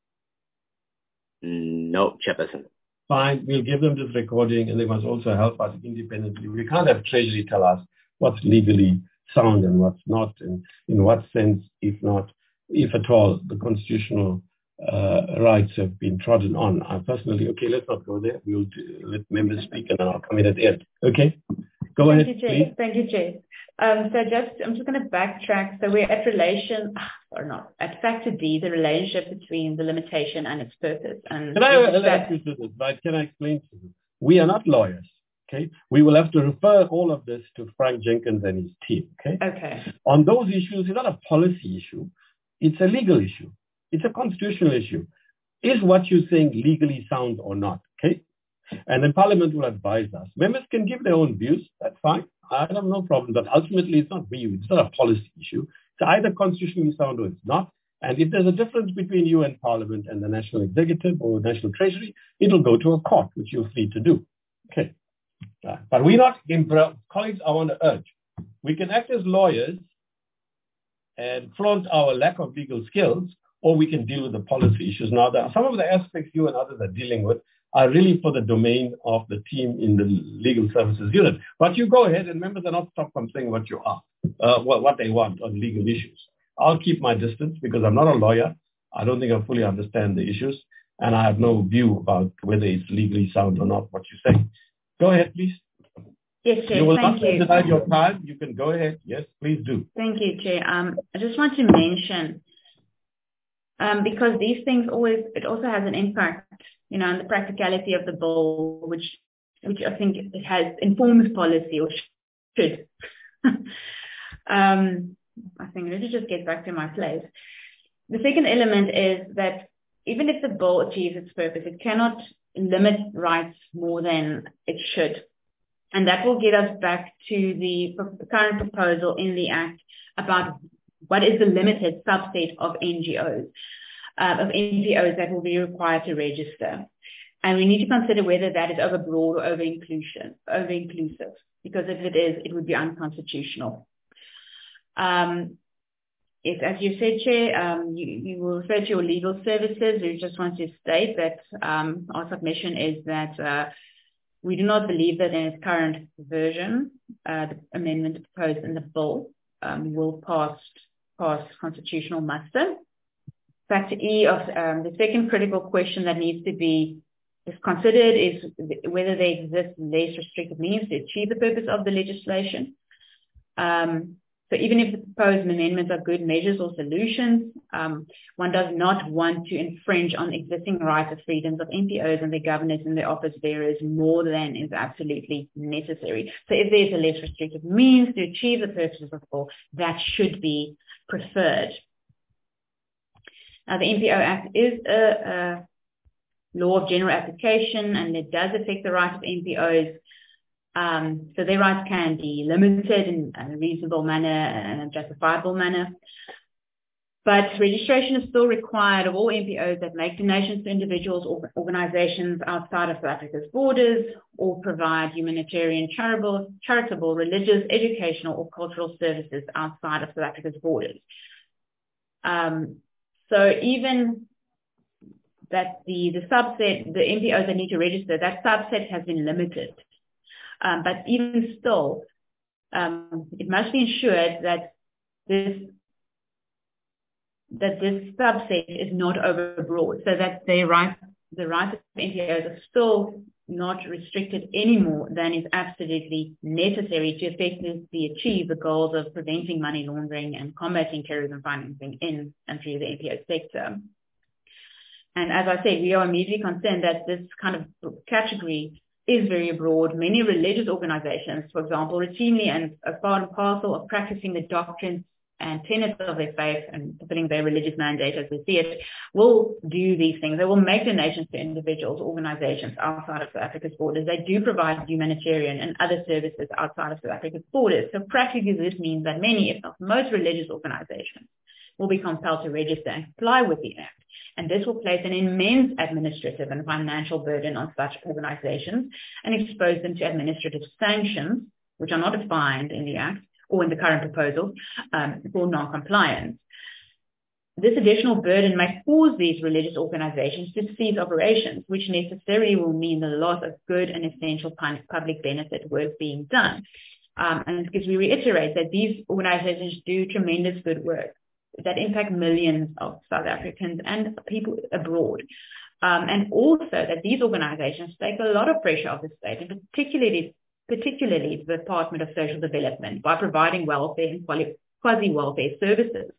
No, Chairperson. Fine. We'll give them this recording, and they must also help us independently. We can't have Treasury tell us what's legally sound and what's not, and in what sense, if at all, the constitutional rights have been trodden on. Personally, let's not go there. We'll let members speak, and then I'll come in at the end. Okay? Go ahead, please. Thank you, Chair. I'm just going to backtrack. So we're at factor D, the relationship between the limitation and its purpose. And Can I explain to you? We are not lawyers. Okay, we will have to refer all of this to Frank Jenkins and his team. Okay. On those issues, it's not a policy issue. It's a legal issue. It's a constitutional issue. Is what you're saying legally sound or not? Okay. And then Parliament will advise us. Members can give their own views. That's fine. I have no problem. But ultimately, it's not you. It's not a policy issue. It's either constitutionally sound or it's not. And if there's a difference between you and Parliament and the National Executive or National Treasury, it'll go to a court, which you're free to do. Okay. But we're not, colleagues, I want to urge, we can act as lawyers and flaunt our lack of legal skills, or we can deal with the policy issues. Now, some of the aspects you and others are dealing with are really for the domain of the team in the legal services unit. But you go ahead, and members are not stopped from saying what you are, what they want on legal issues. I'll keep my distance because I'm not a lawyer. I don't think I fully understand the issues, and I have no view about whether it's legally sound or not, what you say. Go ahead, please. Yes, Chair. You will Thank not you. deny your time. You can go ahead. Yes, please do. Thank you, Chair. I just want to mention, because these things it also has an impact, on the practicality of the bill, which I think it has informs policy or should. I think let me just get back to my place. The second element is that even if the bill achieves its purpose, it cannot limit rights more than it should. And that will get us back to the current proposal in the Act about what is the limited subset of NGOs, of NPOs that will be required to register. And we need to consider whether that is overbroad or over-inclusive, because if it is, it would be unconstitutional. Yes, as you said, Chair, you will refer to your legal services. We just want to state that our submission is that we do not believe that in its current version, the amendment proposed in the bill will pass constitutional muster. Factor E of the second critical question that needs to be considered is whether there exist less restrictive means to achieve the purpose of the legislation. So even if the proposed amendments are good measures or solutions, one does not want to infringe on existing rights or freedoms of NPOs and their governors and their office bearers more than is absolutely necessary. So if there's a less restrictive means to achieve the purposes of the bill, that should be preferred. Now, the NPO Act is a law of general application, and it does affect the rights of NPOs. So their rights can be limited in a reasonable manner and a justifiable manner. But registration is still required of all NPOs that make donations to individuals or organizations outside of South Africa's borders or provide humanitarian, charitable, religious, educational, or cultural services outside of South Africa's borders. So even that the subset, the NPOs that need to register, that subset has been limited. But even still, it must be ensured that this subset is not overbroad, so that the rights of NPOs are still not restricted any more than is absolutely necessary to effectively achieve the goals of preventing money laundering and combating terrorism financing in and through the NPO sector. And as I said, we are immediately concerned that this kind of category is very broad. Many religious organizations, for example, routinely and as part and parcel of practicing the doctrines and tenets of their faith and fulfilling their religious mandate as we see it, will do these things. They will make donations to individuals, organizations outside of South Africa's borders. They do provide humanitarian and other services outside of South Africa's borders. So practically this means that many, if not most religious organizations will be compelled to register and comply with the Act. And this will place an immense administrative and financial burden on such organizations and expose them to administrative sanctions, which are not defined in the Act or in the current proposals, for non-compliance. This additional burden may cause these religious organizations to cease operations, which necessarily will mean the loss of good and essential public benefit work being done. And because we reiterate that these organizations do tremendous good work that impact millions of South Africans and people abroad. And also that these organizations take a lot of pressure off the state, and particularly the Department of Social Development, by providing welfare and quasi-welfare services.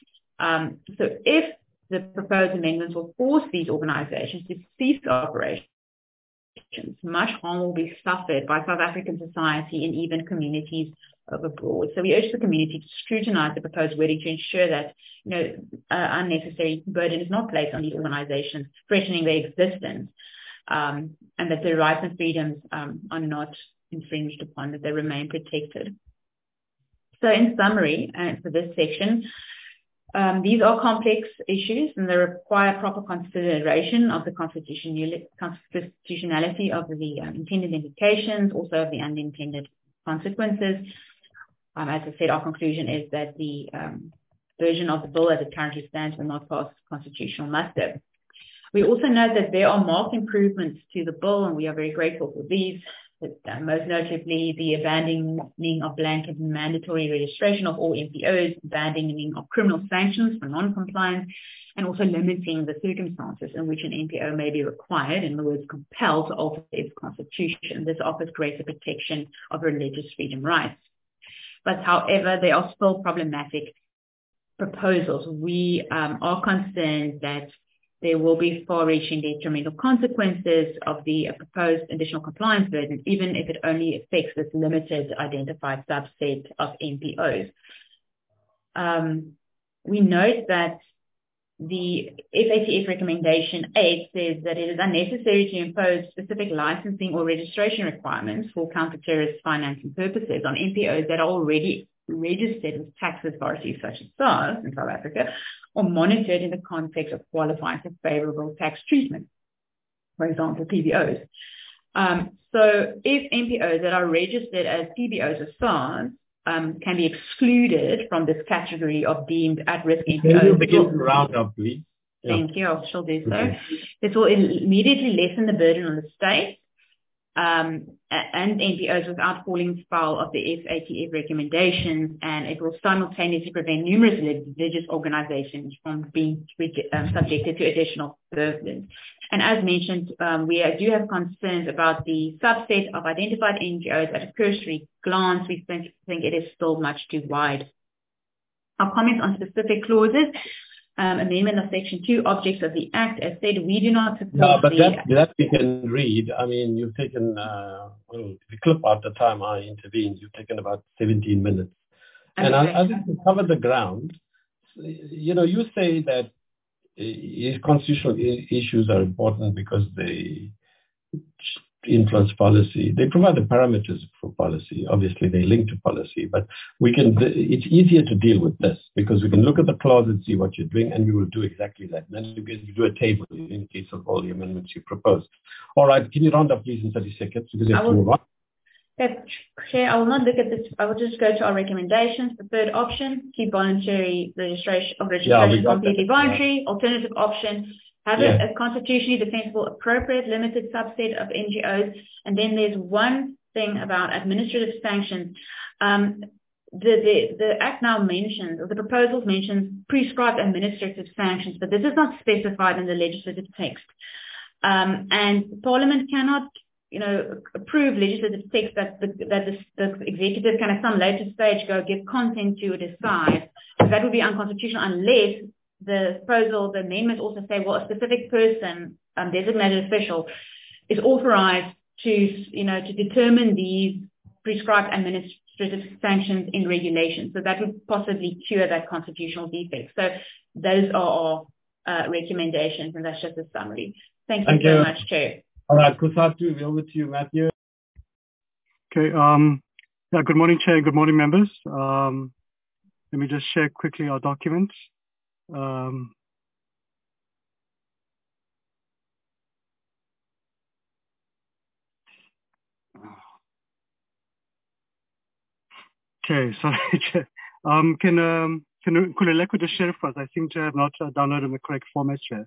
So if the proposed amendments will force these organizations to cease operations, much harm will be suffered by South African society and even communities abroad. So we urge the community to scrutinize the proposed wording to ensure that unnecessary burden is not placed on these organizations, threatening their existence, and that their rights and freedoms are not infringed upon, that they remain protected. So in summary, for this section, These are complex issues and they require proper consideration of the constitutionality of the intended implications, also of the unintended consequences. As I said, our conclusion is that the version of the bill as it currently stands will not pass constitutional muster. We also note that there are marked improvements to the bill, and we are very grateful for these. Most notably, the abandoning of blanket mandatory registration of all MPOs, abandoning of criminal sanctions for non-compliance, and also limiting the circumstances in which an MPO may be required, in other words, compelled to alter its constitution. This offers greater protection of religious freedom rights. But however, there are still problematic proposals. We are concerned that there will be far-reaching detrimental consequences of the proposed additional compliance burden, even if it only affects this limited identified subset of MPOs. We note that the FATF recommendation 8 says that it is unnecessary to impose specific licensing or registration requirements for counter-terrorist financing purposes on MPOs that are already registered with tax authorities such as SARS in South Africa, or monitored in the context of qualifying for favorable tax treatment, for example, PBOs. So if MPOs that are registered as PBOs or SARS can be excluded from this category of deemed at-risk MPOs. Can you begin to round up, please? Thank you. I shall do so. Okay. This will immediately lessen the burden on the state and NPOs without falling foul of the FATF recommendations, and it will simultaneously prevent numerous religious organizations from being subjected to additional burdens. And as mentioned, we do have concerns about the subset of identified NGOs. At a cursory glance, we think it is still much too wide. Our comments on specific clauses. Amendment of Section 2, objects of the Act. As said, we do not support that we can read. I mean, you've taken, the clip out the time I intervened, you've taken about 17 minutes. Okay. And I think to cover the ground, you say that constitutional issues are important because they influence policy. They provide the parameters for policy. Obviously, they link to policy, but it's easier to deal with this because we can look at the clause and see what you're doing, and we will do exactly that. And then you do a table in case of all the amendments you propose. All right, can you round up, please, in 30 seconds because you have to move on? Chair, I will not look at this. I will just go to our recommendations. The third option, keep voluntary registration completely voluntary. Alternative option, have a constitutionally defensible, appropriate, limited subset of NGOs. And then there's one thing about administrative sanctions. The Act now mentions, or the proposals mentions, prescribed administrative sanctions, but this is not specified in the legislative text. And Parliament cannot, approve legislative text that the executive can at some later stage go give consent to or decide. So that would be unconstitutional unless the proposal, the amendments also say, well, a specific person, designated official, is authorized to determine these prescribed administrative sanctions in regulation. So that would possibly cure that constitutional defect. So those are our recommendations, and that's just a summary. Thank you very much, Chair. All right, Kusatu, over to you, Matthew. Okay. Good morning, Chair. Good morning, members. Let me just share quickly our document. Okay, sorry, Chair. Can Kuleleko just share it for us? I seem to have not downloaded the correct format, Chair.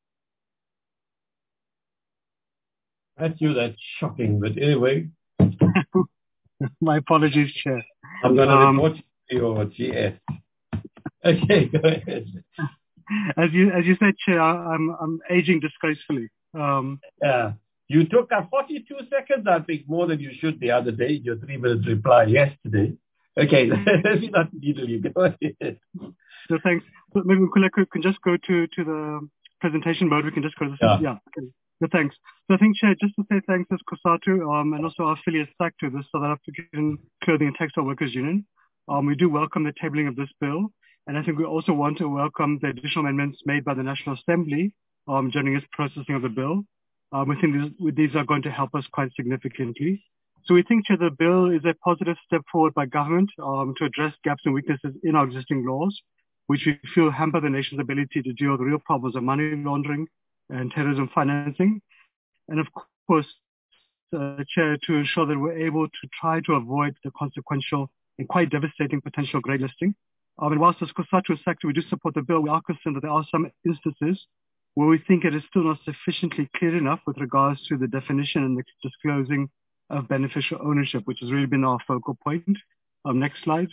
Matthew, that's shocking, but anyway. My apologies, Chair. I'm going to report to your GS. Okay, go ahead. As you said, Chair, I'm aging disgracefully. Yeah, you took 42 seconds, I think, more than you should the other day. Your 3 minutes reply yesterday. Okay, let me not needle you. Go ahead. So thanks. So maybe Kuleko can just go to the presentation mode. We can just go to this. Yeah. Okay. So thanks. So I think, Chair, just to say thanks to COSATU and also our affiliate SACTU, the South African Clothing and Textile Workers Union. We do welcome the tabling of this bill. And I think we also want to welcome the additional amendments made by the National Assembly during its processing of the bill. We think these are going to help us quite significantly. So we think, Chair, the bill is a positive step forward by government to address gaps and weaknesses in our existing laws. which we feel hamper the nation's ability to deal with real problems of money laundering and terrorism financing. And of course, Chair, to ensure that we're able to try to avoid the consequential and quite devastating potential grey listing. And whilst as COSATU sector, we do support the bill, we are concerned that there are some instances where we think it is still not sufficiently clear enough with regards to the definition and the disclosing of beneficial ownership, which has really been our focal point. Next slide.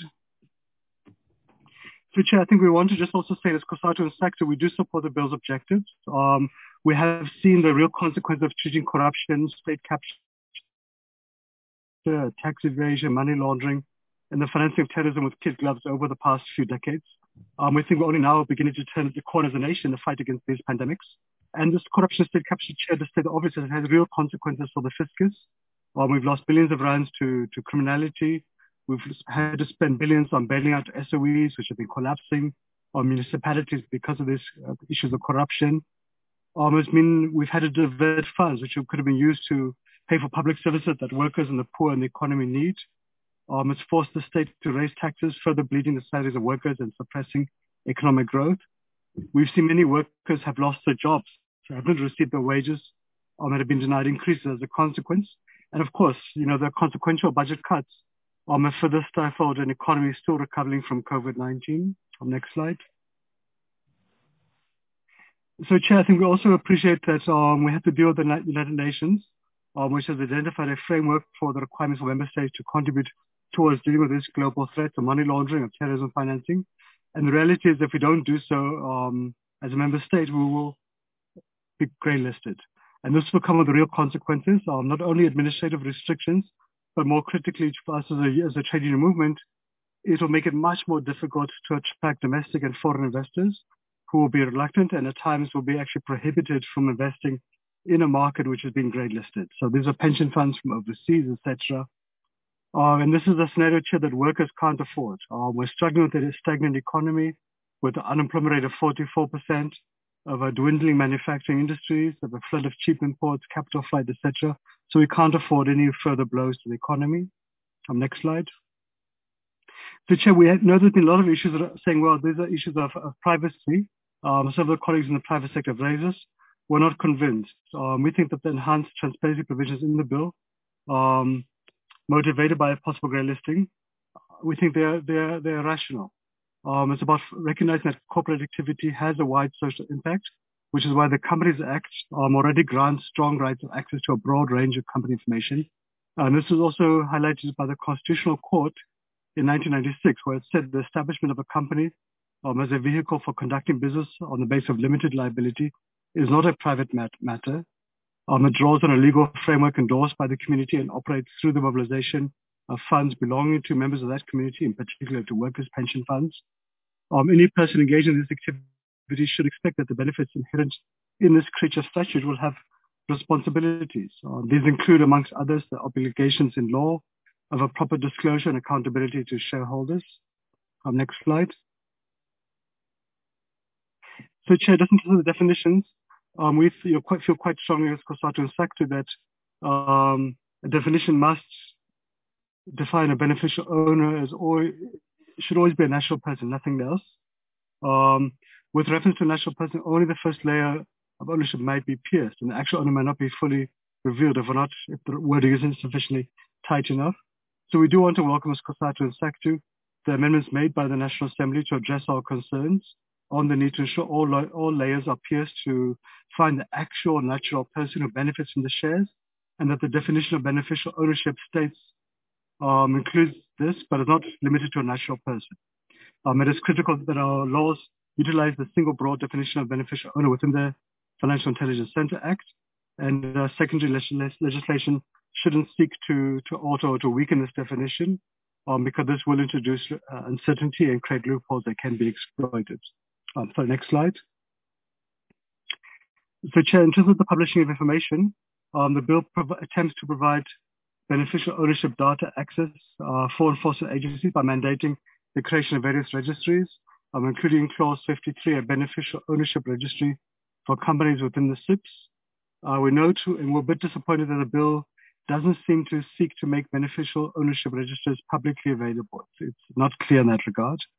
So, Chair, I think we want to just also say as COSATU sector, we do support the bill's objectives. We have seen the real consequence of treating corruption, state capture, tax evasion, money laundering, and the financing of terrorism with kid gloves over the past few decades. We think we're only now beginning to turn the corner as a nation in the fight against these pandemics. And this corruption state capture, Chair, to state the obvious, it has real consequences for the fiscus. We've lost billions of rands to criminality. We've had to spend billions on bailing out SOEs, which have been collapsing, on municipalities because of these issues of corruption. It's mean we've had to divert funds, which could have been used to pay for public services that workers and the poor and the economy need. It's forced the state to raise taxes, further bleeding the salaries of workers and suppressing economic growth. We've seen many workers have lost their jobs, haven't received their wages, and have been denied increases as a consequence. And of course, the consequential budget cuts have further stifled an economy still recovering from COVID-19. Next slide. So, Chair, I think we also appreciate that we have to deal with the United Nations, which has identified a framework for the requirements of member states to contribute towards dealing with this global threat of money laundering, of terrorism financing. And the reality is if we don't do so as a member state, we will be grey listed. And this will come with real consequences, not only administrative restrictions, but more critically for us as a trade union movement, it will make it much more difficult to attract domestic and foreign investors who will be reluctant and at times will be actually prohibited from investing in a market which has been grey listed. So these are pension funds from overseas, etc. And this is a scenario, Chair, that workers can't afford. We're struggling with a stagnant economy, with an unemployment rate of 44%, of a dwindling manufacturing industries, of a flood of cheap imports, capital flight, etc. So we can't afford any further blows to the economy. Next slide. So, Chair, we know there's been a lot of issues that are saying, well, these are issues of privacy. Several colleagues in the private sector have raised this. We're not convinced. We think that the enhanced transparency provisions in the bill, motivated by a possible grey listing, we think they're rational. It's about recognizing that corporate activity has a wide social impact, which is why the Companies Act already grants strong rights of access to a broad range of company information. And this was also highlighted by the Constitutional Court in 1996, where it said the establishment of a company as a vehicle for conducting business on the basis of limited liability is not a private matter. It draws on a legal framework endorsed by the community and operates through the mobilization of funds belonging to members of that community, in particular to workers' pension funds. Any person engaged in this activity should expect that the benefits inherent in this creature statute will have responsibilities. These include, amongst others, the obligations in law of a proper disclosure and accountability to shareholders. Next slide. So, Chair, just into the definitions, we feel quite strongly as COSATU sector that a definition must define a beneficial owner as should always be a natural person, nothing else. With reference to a natural person, only the first layer of ownership might be pierced, and the actual owner might not be fully revealed if the wording isn't sufficiently tight enough. So we do want to welcome as COSATU and SACTU the amendments made by the National Assembly to address our concerns on the need to ensure all layers are pierced to find the actual natural person who benefits from the shares, and that the definition of beneficial ownership states includes this, but is not limited to a natural person. It is critical that our laws utilize the single broad definition of beneficial owner within the Financial Intelligence Center Act, and secondary legislation shouldn't seek to alter or to weaken this definition, because this will introduce uncertainty and create loopholes that can be exploited. So next slide. So, Chair, in terms of the publishing of information, the bill attempts to provide beneficial ownership data access for enforcement agencies by mandating the creation of various registries, including Clause 53, a beneficial ownership registry for companies within the SIPs. We note, and we're a bit disappointed that the bill doesn't seem to seek to make beneficial ownership registers publicly available. It's not clear in that regard.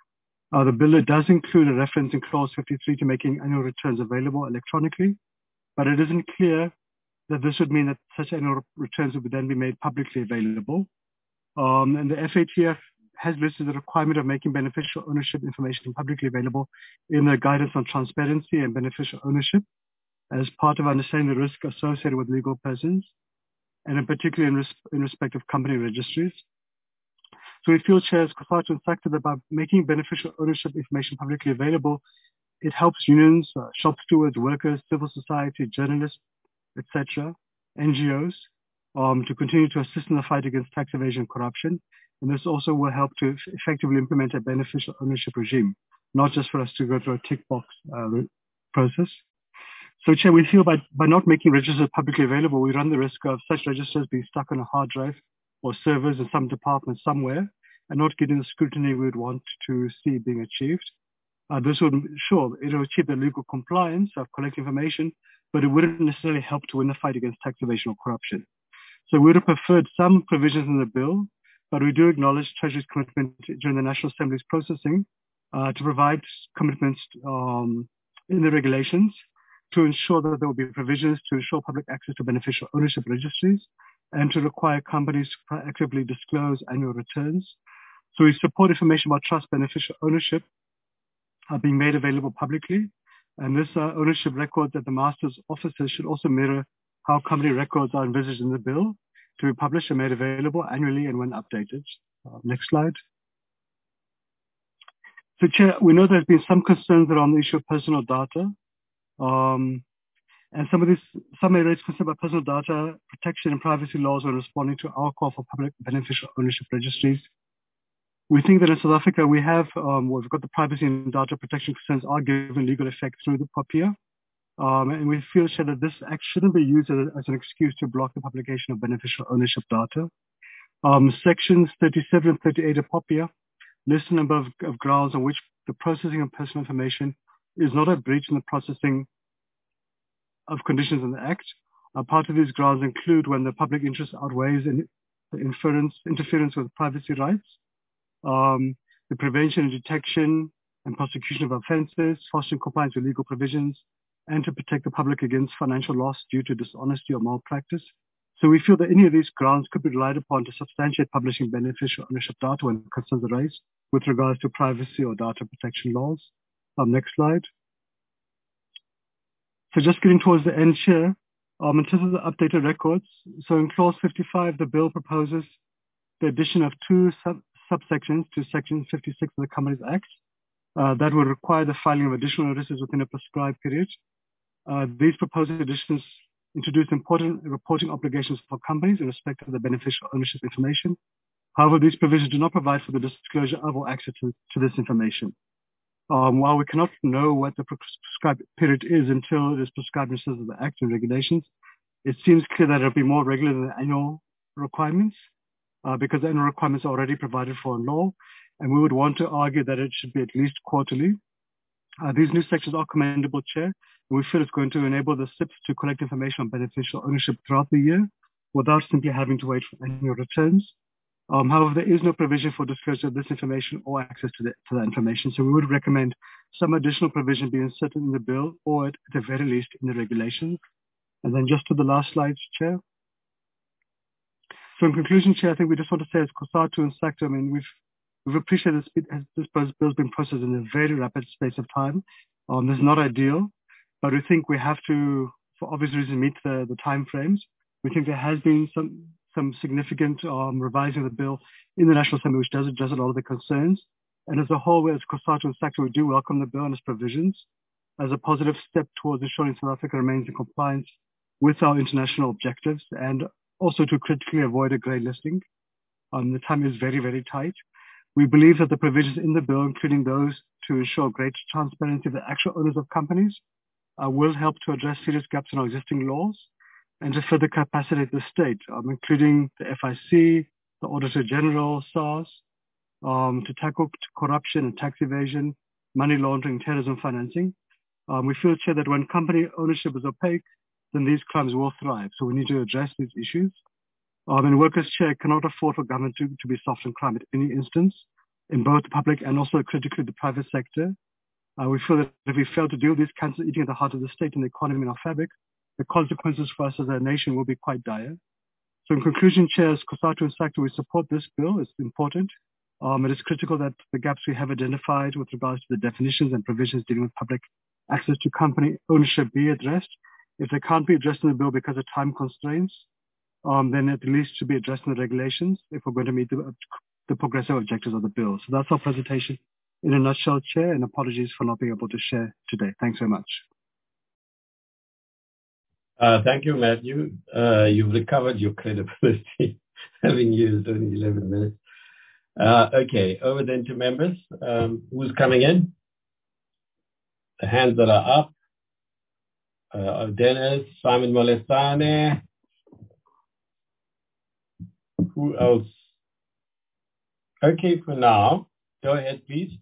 The bill does include a reference in Clause 53 to making annual returns available electronically, but it isn't clear that this would mean that such annual returns would then be made publicly available. And the FATF has listed the requirement of making beneficial ownership information publicly available in the guidance on transparency and beneficial ownership as part of understanding the risk associated with legal persons, and in particular in respect of company registries. So we feel, Chair, as COSATU and SACTO, that by making beneficial ownership information publicly available, it helps unions, shop stewards, workers, civil society, journalists, etc., NGOs, to continue to assist in the fight against tax evasion and corruption. And this also will help to effectively implement a beneficial ownership regime, not just for us to go through a tick box process. So, Chair, we feel by not making registers publicly available, we run the risk of such registers being stuck on a hard drive or servers in some department somewhere and not getting the scrutiny we would want to see being achieved. This would, sure, it will achieve the legal compliance of collecting information, but it wouldn't necessarily help to win the fight against tax evasion or corruption. So we would have preferred some provisions in the bill, but we do acknowledge Treasury's commitment during the National Assembly's processing to provide commitments in the regulations to ensure that there will be provisions to ensure public access to beneficial ownership registries and to require companies to proactively disclose annual returns. So we support information about trust beneficial ownership being made available publicly. And this ownership record that the Master's offices should also mirror how company records are envisaged in the bill to be published and made available annually and when updated. Next slide. So, Chair, we know there's been some concerns around the issue of personal data. And some may raise concern about personal data protection and privacy laws when responding to our call for public beneficial ownership registries. We think that in South Africa we've got the privacy and data protection concerns are given legal effect through the POPIA. And we feel, Chair, that this act shouldn't be used as an excuse to block the publication of beneficial ownership data. Sections 37 and 38 of POPIA list a number of grounds on which the processing of personal information is not a breach in the processing of conditions in the Act. Part of these grounds include when the public interest outweighs interference with privacy rights, the prevention and detection and prosecution of offences, fostering compliance with legal provisions, and to protect the public against financial loss due to dishonesty or malpractice. So we feel that any of these grounds could be relied upon to substantiate publishing beneficial ownership data when concerns arise with regards to privacy or data protection laws. Next slide. So just getting towards the end here, in terms of the updated records, so in Clause 55, the bill proposes the addition of two subsections to Section 56 of the Companies Act that would require the filing of additional notices within a prescribed period. These proposed additions introduce important reporting obligations for companies in respect of the beneficial ownership information. However, these provisions do not provide for the disclosure of or access to this information. While we cannot know what the prescribed period is until it is prescribed in terms of the Act and regulations, it seems clear that it will be more regular than the annual requirements because the annual requirements are already provided for in law, and we would want to argue that it should be at least quarterly. These new sections are commendable, Chair, and we feel it's going to enable the SIPs to collect information on beneficial ownership throughout the year without simply having to wait for annual returns. However, there is no provision for disclosure of this information or access to that information, so we would recommend some additional provision be inserted in the bill or at the very least in the regulations. And then just to the last slide, Chair. So in conclusion, Chair, I think we just want to say as COSATU and SACTO, I mean, we've appreciated this bill has been processed in a very rapid space of time. This is not ideal, but we think we have to, for obvious reasons, meet the time frames. We think there has been some significant revising of the bill in the National Assembly, which does address a lot of the concerns. And as a whole, as COSATU and SACTO, we do welcome the bill and its provisions as a positive step towards ensuring South Africa remains in compliance with our international objectives and also to critically avoid a grey listing. The time is very, very tight. We believe that the provisions in the bill, including those to ensure greater transparency of the actual owners of companies, will help to address serious gaps in our existing laws and to further capacitate the state, including the FIC, the Auditor General, SARS, to tackle corruption and tax evasion, money laundering, terrorism financing. We feel, Chair, that when company ownership is opaque, then these crimes will thrive. So we need to address these issues. And Workers' Chair cannot afford for government to be soft on crime at any instance. in both the public and also critically the private sector. We feel that if we fail to deal with these cancers eating at the heart of the state and the economy and our fabric, the consequences for us as a nation will be quite dire. So in conclusion, Chairs COSATU and SACTU, we support this bill. It's important. It is critical that the gaps we have identified with regards to the definitions and provisions dealing with public access to company ownership be addressed. If they can't be addressed in the bill because of time constraints, then at least should be addressed in the regulations if we're going to meet the progressive objectives of the bill. So that's our presentation in a nutshell, Chair, and apologies for not being able to share today. Thanks very much. Thank you, Matthew. You've recovered your credibility, having used only 11 minutes. Okay, over then to members. Who's coming in? The hands that are up. Dennis, Simon Molesane. Who else? Okay, for now, go ahead, please.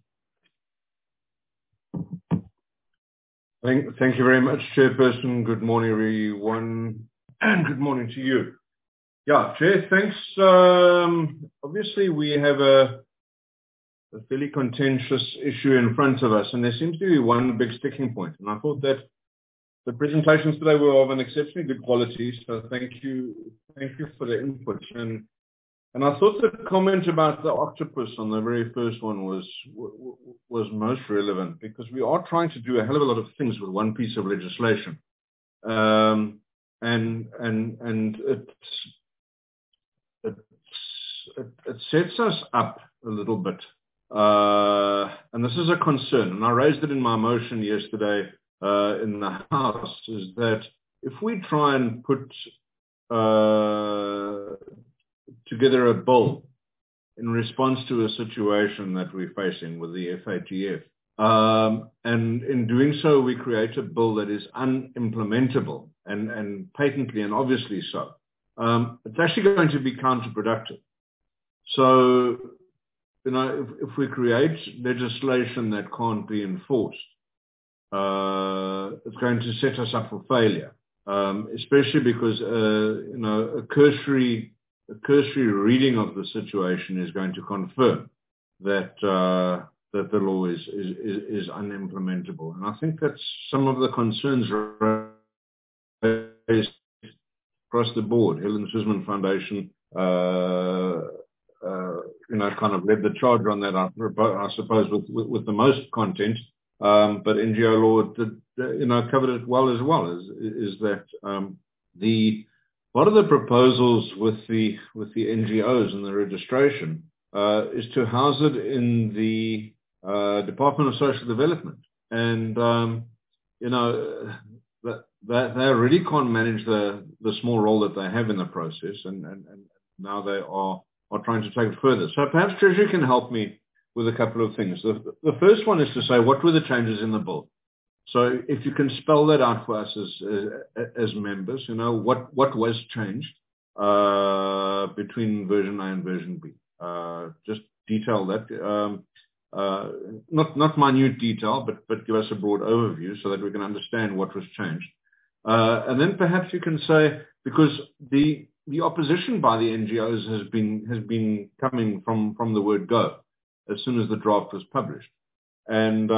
Thank you very much, Chairperson. Good morning, everyone, and good morning to you. Yeah, Chair, thanks. Obviously, we have a fairly contentious issue in front of us, and there seems to be one big sticking point. And I thought that the presentations today were of an exceptionally good quality, so thank you for the input. And I thought the comment about the octopus on the very first one was most relevant, because we are trying to do a hell of a lot of things with one piece of legislation, and it sets us up a little bit, and this is a concern, and I raised it in my motion yesterday in the House, is that if we try and put together a bill in response to a situation that we're facing with the FATF, and in doing so we create a bill that is unimplementable and patently and obviously so, it's actually going to be counterproductive. So, if we create legislation that can't be enforced, it's going to set us up for failure, especially because a cursory reading of the situation is going to confirm that the law is unimplementable, and I think that's some of the concerns raised across the board. Helen Suzman Foundation, kind of led the charge on that, I suppose, with the most content. But NGO law covered it well as well. Is that one of the proposals with the NGOs and the registration is to house it in the Department of Social Development, and that they already can't manage the small role that they have in the process, and now they are trying to take it further. So perhaps Treasury can help me with a couple of things. The first one is to say, what were the changes in the bill? So if you can spell that out for us as members, what was changed between version A and version B? Just detail that. Not minute detail, but give us a broad overview so that we can understand what was changed. And then perhaps you can say, because the opposition by the NGOs has been coming from the word go as soon as the draft was published. And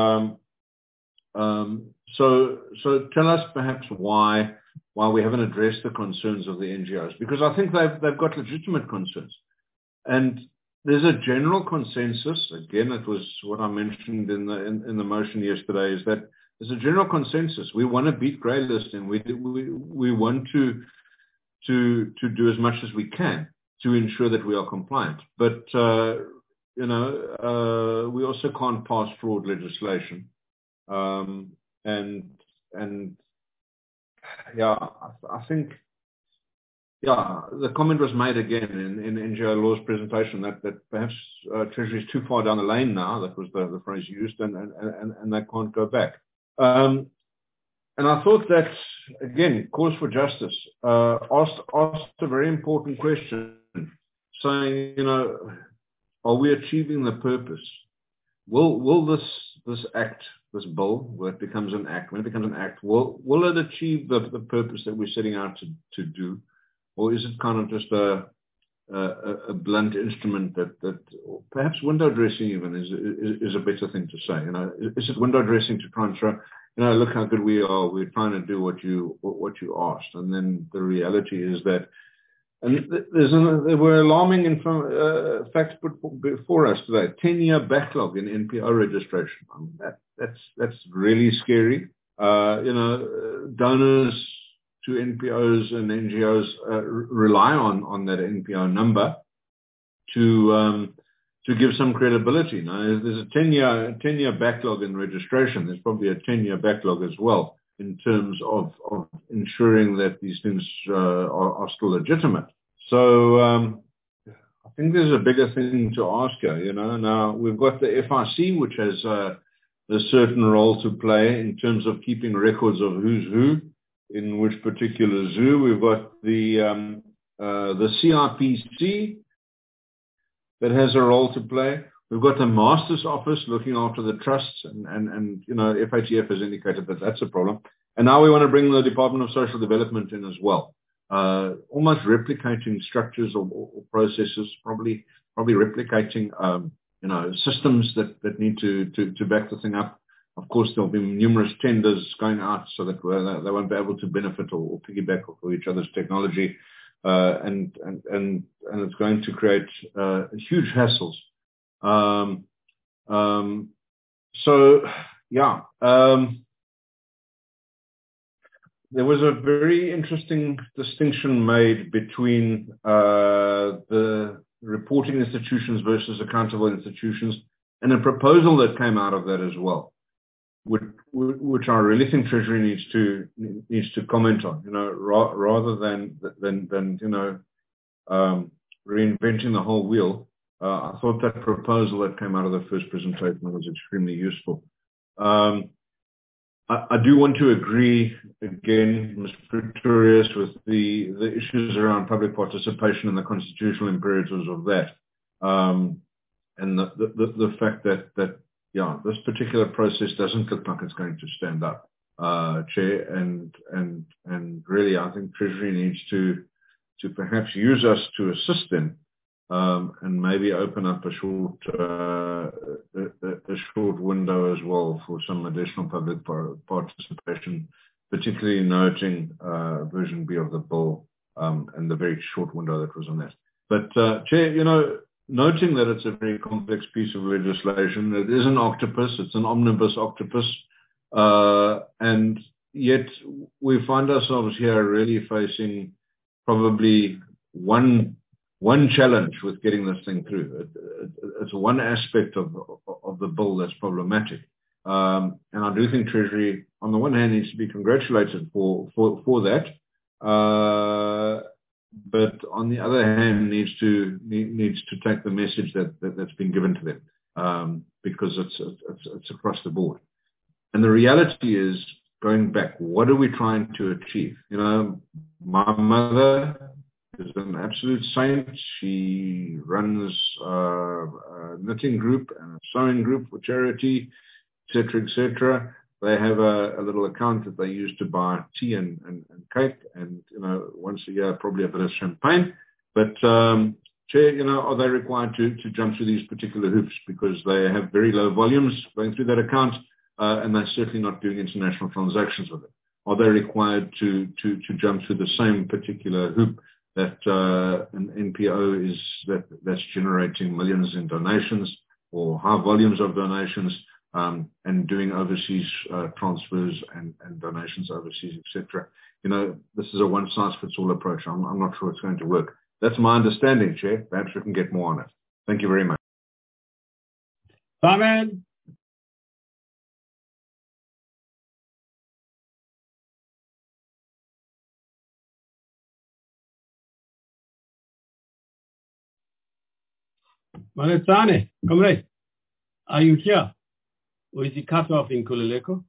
so tell us perhaps why we haven't addressed the concerns of the NGOs, because I think they've got legitimate concerns. And there's a general consensus, again, it was what I mentioned in the motion yesterday, is that there's a general consensus. We want to beat grey listing. We want to do as much as we can to ensure that we are compliant. But we also can't pass fraud legislation. I think the comment was made again in NGO Law's presentation that perhaps Treasury is too far down the lane now. That was the phrase used, and they can't go back. And I thought that, again, Cause for Justice asked a very important question, saying, are we achieving the purpose? Will this act, this bill, when it becomes an act, will it achieve the purpose that we're setting out to do? Or is it kind of just a a blunt instrument that perhaps window dressing even is a better thing to say. Is it window dressing to try and show, look how good we are. We're trying to do what you asked, and then the reality is that, and there were alarming facts put before us today. 10-year backlog in NPO registration. I mean, that's really scary. Donors to NPOs and NGOs rely on that NPO number to give some credibility. Now, there's a 10-year backlog in registration. There's probably a 10-year backlog as well in terms of ensuring that these things are still legitimate. So I think there's a bigger thing to ask here. Now we've got the FIC, which has a certain role to play in terms of keeping records of who's who in which particular zoo. We've got the CRPC that has a role to play. We've got the Master's Office looking after the trusts, and FATF has indicated that that's a problem. And now we want to bring the Department of Social Development in as well, almost replicating structures or processes, probably replicating systems that need to back the thing up. Of course, there'll be numerous tenders going out so that they won't be able to benefit or piggyback off of each other's technology, and it's going to create huge hassles. There was a very interesting distinction made between the reporting institutions versus accountable institutions, and a proposal that came out of that as well, which I really think Treasury needs to comment on. Rather than reinventing the whole wheel. I thought that proposal that came out of the first presentation was extremely useful. I do want to agree again, Mr. Pretorius, with the issues around public participation and the constitutional imperatives of that, and the fact that this particular process doesn't look like it's going to stand up, Chair, and really I think Treasury needs to perhaps use us to assist them. And maybe open up a short window as well for some additional public participation, particularly noting version B of the bill and the very short window that was on that. But Chair, noting that it's a very complex piece of legislation, it is an octopus, it's an omnibus octopus, and yet we find ourselves here really facing probably one challenge with getting this thing through. It's one aspect of the bill that's problematic. And I do think Treasury, on the one hand, needs to be congratulated for that. But on the other hand, needs to take the message that's been given to them, because it's across the board. And the reality is, going back, what are we trying to achieve? My mother is an absolute saint. She runs a knitting group and a sewing group for charity, etc., etc. They have a little account that they use to buy tea and cake, and once a year probably a bit of champagne. But Chair, are they required to jump through these particular hoops because they have very low volumes going through that account, and they're certainly not doing international transactions with it? Are they required to jump through the same particular hoop that an NPO that's generating millions in donations or high volumes of donations, and doing overseas transfers and donations overseas, etc.? This is a one-size-fits-all approach. I'm not sure it's going to work. That's my understanding, Chair. Perhaps we can get more on it. Thank you very much. Simon. Maletsane, comrade, are you here? Or is he cut off in Kulileko?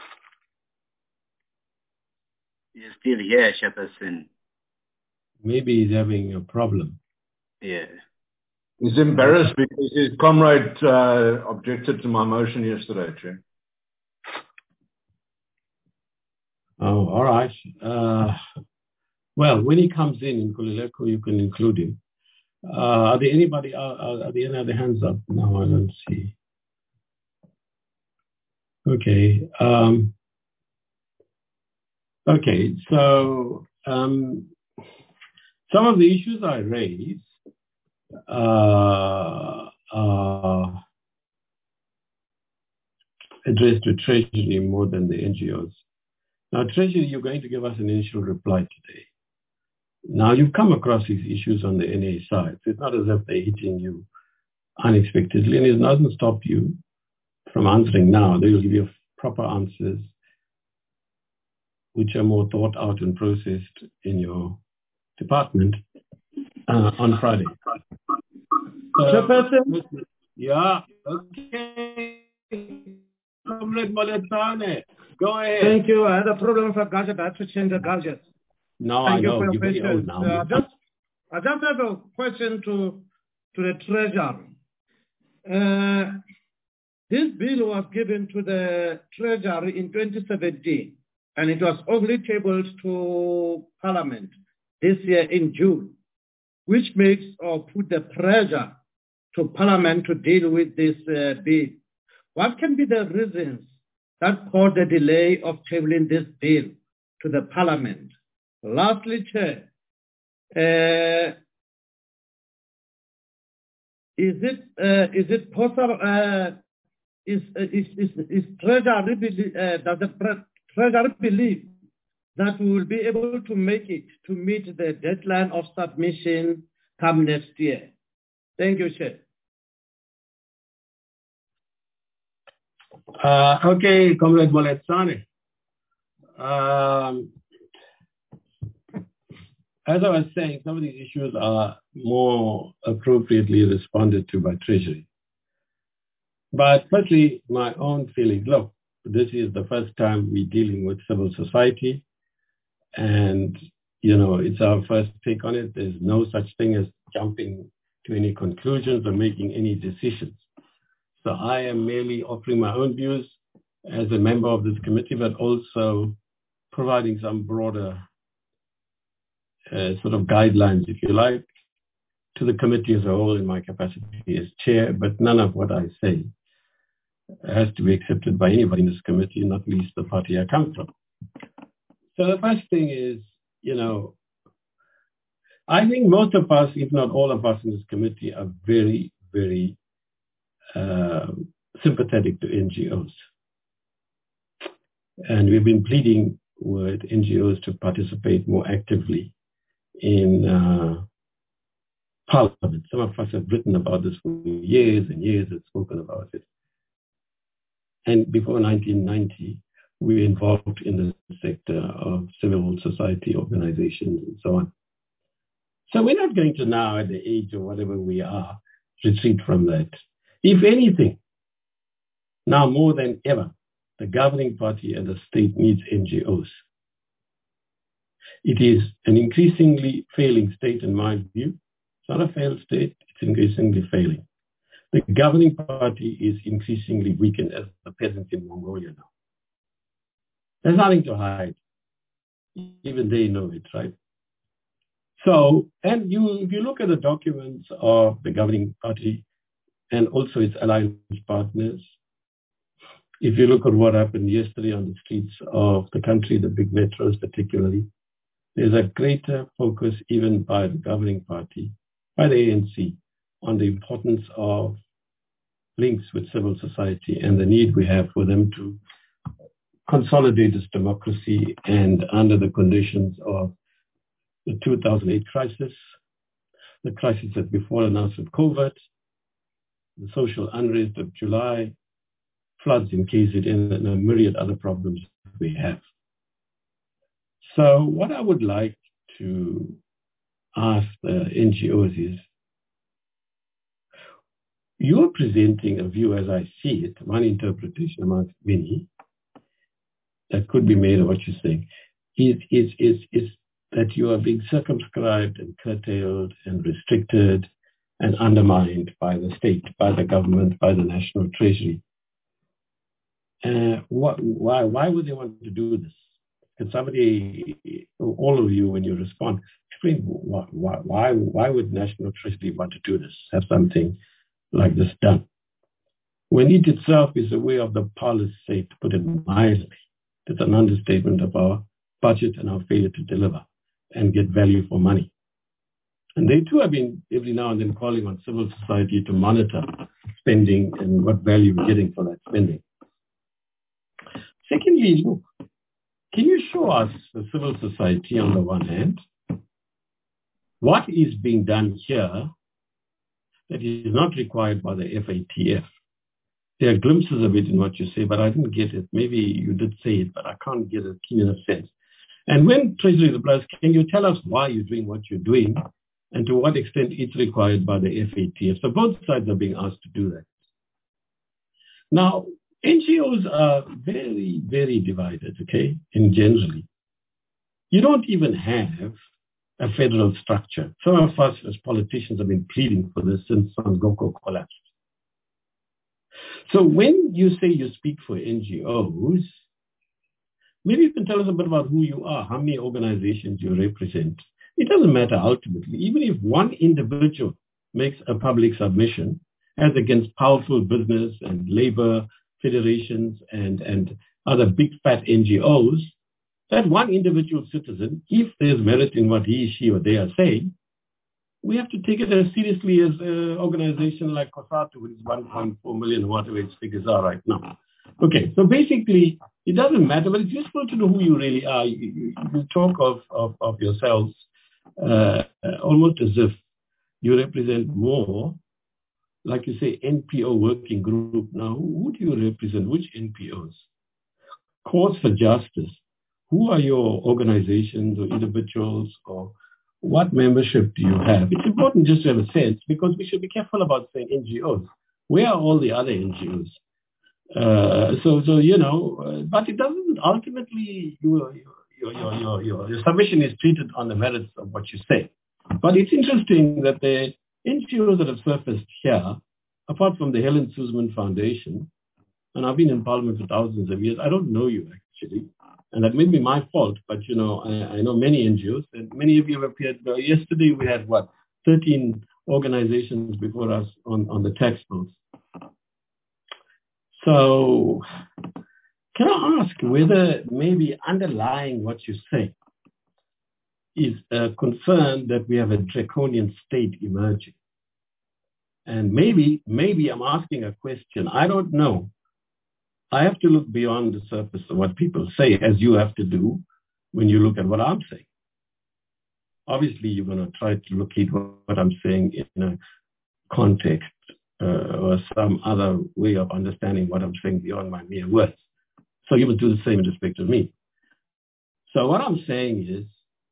He's still here, Chairperson. Maybe he's having a problem. Yeah. He's embarrassed because his comrade objected to my motion yesterday, Chair. Oh, all right. Well, when he comes in Kulileko, you can include him. Are there anybody? Are there any other hands up? No, I don't see. Okay. Okay. So some of the issues I raised are addressed to Treasury more than the NGOs. Now, Treasury, you're going to give us an initial reply today. Now, you've come across these issues on the NA side. It's not as if they're hitting you unexpectedly, and it doesn't stop you from answering now. They will give you proper answers, which are more thought out and processed in your department on Friday. Chairperson? Yeah, okay. Comrade Moletsane, go ahead. Thank you. I had a problem with a gadget. I had to change the gadget. No, Thank I know. you for your patience. I just have a question to the Treasurer. This bill was given to the Treasury in 2017, and it was only tabled to Parliament this year in June, which makes or put the pressure to Parliament to deal with this bill. What can be the reasons that caused the delay of tabling this bill to the Parliament? Lastly, Chair, is it possible? Does the Treasury believe that we will be able to make it to meet the deadline of submission come next year? Thank you, Chair. Okay, Comrade Moletsane. As I was saying, some of these issues are more appropriately responded to by Treasury. But firstly, my own feeling, look, this is the first time we're dealing with civil society, and, you know, it's our first take on it. There's no such thing as jumping to any conclusions or making any decisions. So I am merely offering my own views as a member of this committee, but also providing some broader sort of guidelines, if you like, to the committee as a whole in my capacity as chair, but none of what I say has to be accepted by anybody in this committee, not least the party I come from. So the first thing is, you know, I think most of us, if not all of us in this committee, are very, very sympathetic to NGOs. And we've been pleading with NGOs to participate more actively in Parliament. Some of us have written about this for years and years and spoken about it. And before 1990, we were involved in the sector of civil society organizations and so on. So we're not going to now, at the age of whatever we are, retreat from that. If anything, now more than ever, the governing party and the state needs NGOs. It is an increasingly failing state in my view. It's not a failed state, it's increasingly failing. The governing party is increasingly weakened as the peasants in Mongolia now. There's nothing to hide. Even they know it, right? So, and if you look at the documents of the governing party and also its alliance partners, if you look at what happened yesterday on the streets of the country, the big metros particularly, there's a greater focus even by the governing party, by the ANC, on the importance of links with civil society and the need we have for them to consolidate this democracy, and under the conditions of the 2008 crisis, the crisis that befallen us with COVID, the social unrest of July, floods in KZN, and a myriad other problems we have. So what I would like to ask the NGOs is, you're presenting a view as I see it, one interpretation amongst many that could be made of what you're saying, is that you are being circumscribed and curtailed and restricted and undermined by the state, by the government, by the National Treasury. Why would they want to do this? Can somebody, all of you, when you respond, explain why would National Treasury want to do this, have something like this done? When it itself is a way of the policy, to put it mildly, it's an understatement of our budget and our failure to deliver and get value for money. And they too have been every now and then calling on civil society to monitor spending and what value we're getting for that spending. Secondly, look, can you show us, the civil society on the one hand, what is being done here that is not required by the FATF? There are glimpses of it in what you say, but I didn't get it. Maybe you did say it, but I can't get a keen enough sense. And when Treasury replies, can you tell us why you're doing what you're doing and to what extent it's required by the FATF? So both sides are being asked to do that. Now, NGOs are very, very divided, okay, in generally. You don't even have a federal structure. Some of us as politicians have been pleading for this since SANGOCO collapsed. So when you say you speak for NGOs, maybe you can tell us a bit about who you are, how many organizations you represent. It doesn't matter ultimately. Even if one individual makes a public submission, as against powerful business and labor federations and other big fat NGOs, that one individual citizen, if there's merit in what he, she, or they are saying, we have to take it as seriously as an organization like COSATU, which is 1.4 million, whatever its figures are right now. Okay, so basically, it doesn't matter, but it's useful to know who you really are. You talk of yourselves almost as if you represent more, like you say, NPO working group. Now, who do you represent? Which NPOs? Cause for Justice. Who are your organizations or individuals, or what membership do you have? It's important just to have a sense, because we should be careful about saying NGOs. Where are all the other NGOs? So you know, but it doesn't ultimately, your submission is treated on the merits of what you say. But it's interesting that the NGOs that have surfaced here, apart from the Helen Suzman Foundation, and I've been in Parliament for thousands of years, I don't know you actually, and that may be my fault, but you know, I know many NGOs, and many of you have appeared. Yesterday we had, 13 organizations before us on the tax bills. So can I ask whether maybe underlying what you say is a concern that we have a draconian state emerging? And maybe I'm asking a question. I don't know. I have to look beyond the surface of what people say, as you have to do when you look at what I'm saying. Obviously, you're going to try to locate what I'm saying in a context or some other way of understanding what I'm saying beyond my mere words. So you will do the same in respect of me. So what I'm saying is,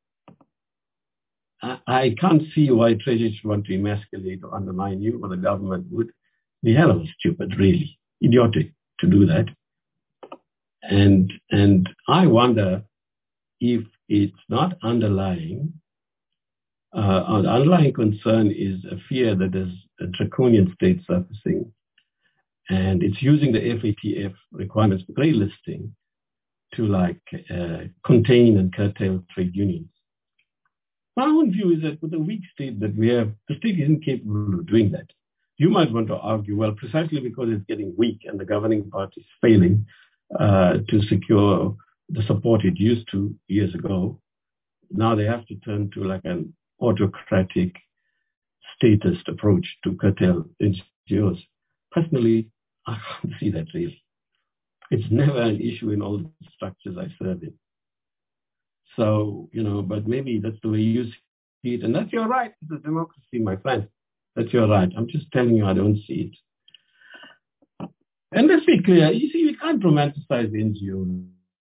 I can't see why Treasury should want to emasculate or undermine you, or the government would. The hell of stupid, really. Idiotic to do that. And I wonder if it's not underlying, the underlying concern is a fear that there's a draconian state surfacing, and it's using the FATF requirements for grey listing to contain and curtail trade unions. My own view is that with the weak state that we have, the state isn't capable of doing that. You might want to argue, well, precisely because it's getting weak and the governing party is failing to secure the support it used to years ago, now they have to turn to an autocratic, statist approach to curtail NGOs. Personally, I can't see that really. It's never an issue in all the structures I serve in. So, but maybe that's the way you see it. And that's your right. It's a democracy, my friend. That's your right. I'm just telling you I don't see it. And let's be clear. You see, we can't romanticize NGOs.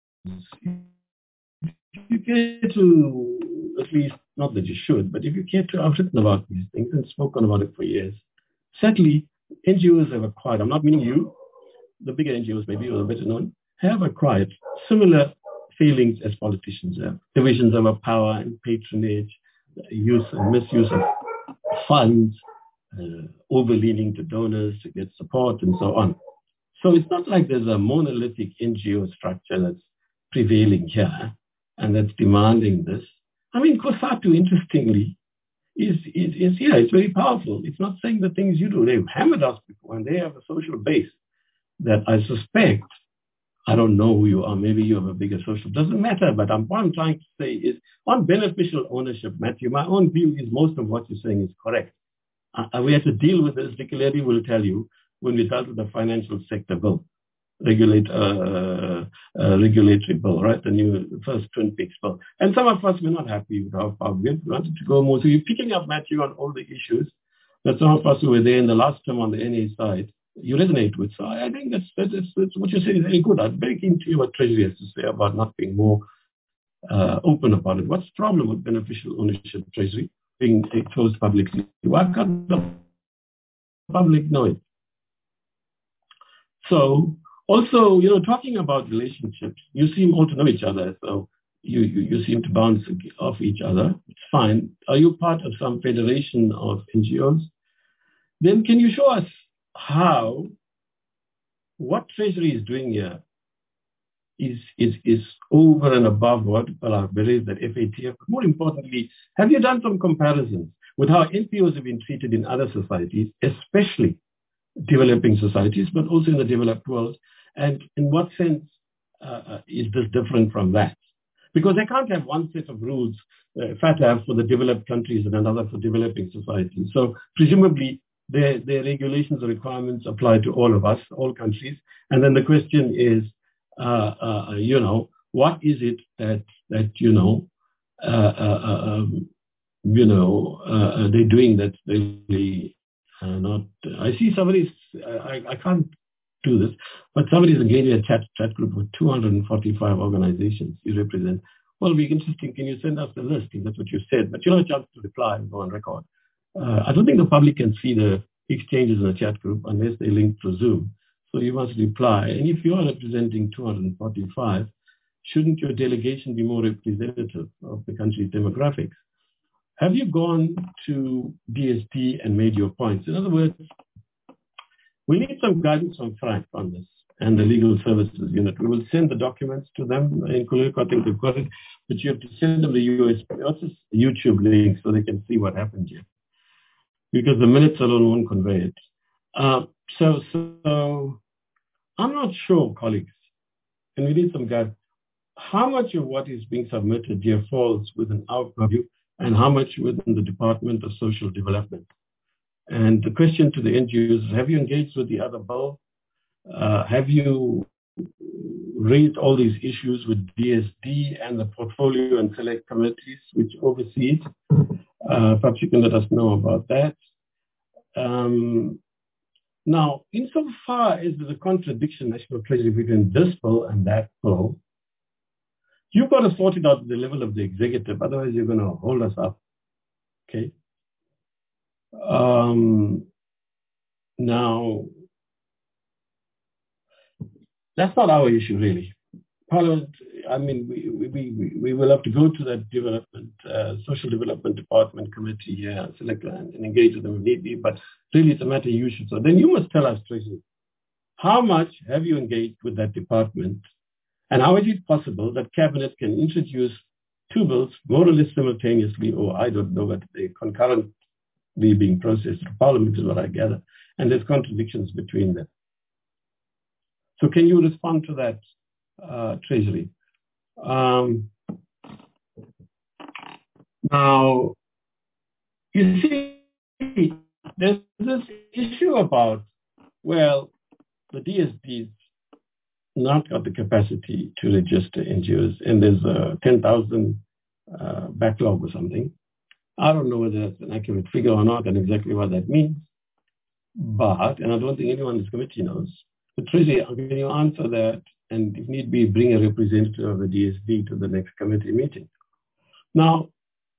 You care to, at least, not that you should, but if you care to, I've written about these things and spoken about it for years. Sadly, NGOs have acquired, I'm not meaning you, the bigger NGOs maybe, or the better known, have acquired similar failings as politicians have. Divisions of power and patronage, use and misuse of funds, overleaning to donors to get support and so on. So it's not like there's a monolithic NGO structure that's prevailing here. and that's demanding this. I mean, COSATU, interestingly, is it's very powerful. It's not saying the things you do. They've hammered us before, and they have a social base that I suspect, I don't know who you are, maybe you have a bigger social, doesn't matter, but what I'm trying to say is, on beneficial ownership, Matthew, my own view is most of what you're saying is correct. We have to deal with this. Dick Lady will tell you when we dealt with the financial sector bill, regulatory bill, right? The new first Twin Peaks bill. And some of us were not happy with how far we wanted to go more. So you're picking up, Matthew, on all the issues that some of us who were there in the last term on the NA side, you resonate with. So I think that's what you're saying is very good. I'm very keen to hear what Treasury has to say about not being more open about it. What's the problem with beneficial ownership, Treasury, being exposed publicly? Why can't the public know it? So also, talking about relationships, you seem all to know each other. So you seem to bounce off each other. It's fine. Are you part of some federation of NGOs? Then can you show us what Treasury is doing here is over and above what believe that FATF. But more importantly, have you done some comparisons with how NPOs have been treated in other societies, especially developing societies, but also in the developed world? And in what sense is this different from that? Because they can't have one set of rules, FATF for the developed countries and another for developing societies. So presumably, their regulations and requirements apply to all of us, all countries. And then the question is, what is it that they're doing that they not? I see somebody's. I can't do this, but somebody's engaging a chat group with 245 organizations you represent. Well, it'll be interesting. Can you send us the list if that's what you said? But you don't have a chance to reply and go on record. I don't think the public can see the exchanges in the chat group unless they link to Zoom. So you must reply. And if you are representing 245, shouldn't your delegation be more representative of the country's demographics? Have you gone to DSD and made your points? In other words, we need some guidance from Frank on this and the legal services unit. We will send the documents to them in Kuliriko. I think they've got it, but you have to send them the YouTube link so they can see what happened here, because the minutes alone won't convey it. So I'm not sure, colleagues, and we need some guidance, how much of what is being submitted here falls within our purview and how much within the Department of Social Development. And the question to the NGOs is, have you engaged with the other bill? Have you raised all these issues with DSD and the portfolio and select committees which oversee it? Perhaps you can let us know about that. Now, insofar as there's a contradiction, National Treasury, between this bill and that bill, you've got to sort it out at the level of the executive, otherwise you're going to hold us up. Okay. Now, that's not our issue, really. Parliament, I mean, we will have to go to that development, social development department committee here, select and engage with them if need be, but really it's a matter you should. So then you must tell us, Tracy, how much have you engaged with that department, and how is it possible that Cabinet can introduce two bills more or less simultaneously, or I don't know, but they concurrently being processed through Parliament is what I gather, and there's contradictions between them. So can you respond to that, Treasury? Now, you see, there's this issue about, well, the DSD's not got the capacity to register NGOs, and there's a 10,000 backlog or something. I don't know whether that's an accurate figure or not and exactly what that means, but, and I don't think anyone in this committee knows, but Treasury, can you answer that? And if need be, bring a representative of the DSD to the next committee meeting. Now,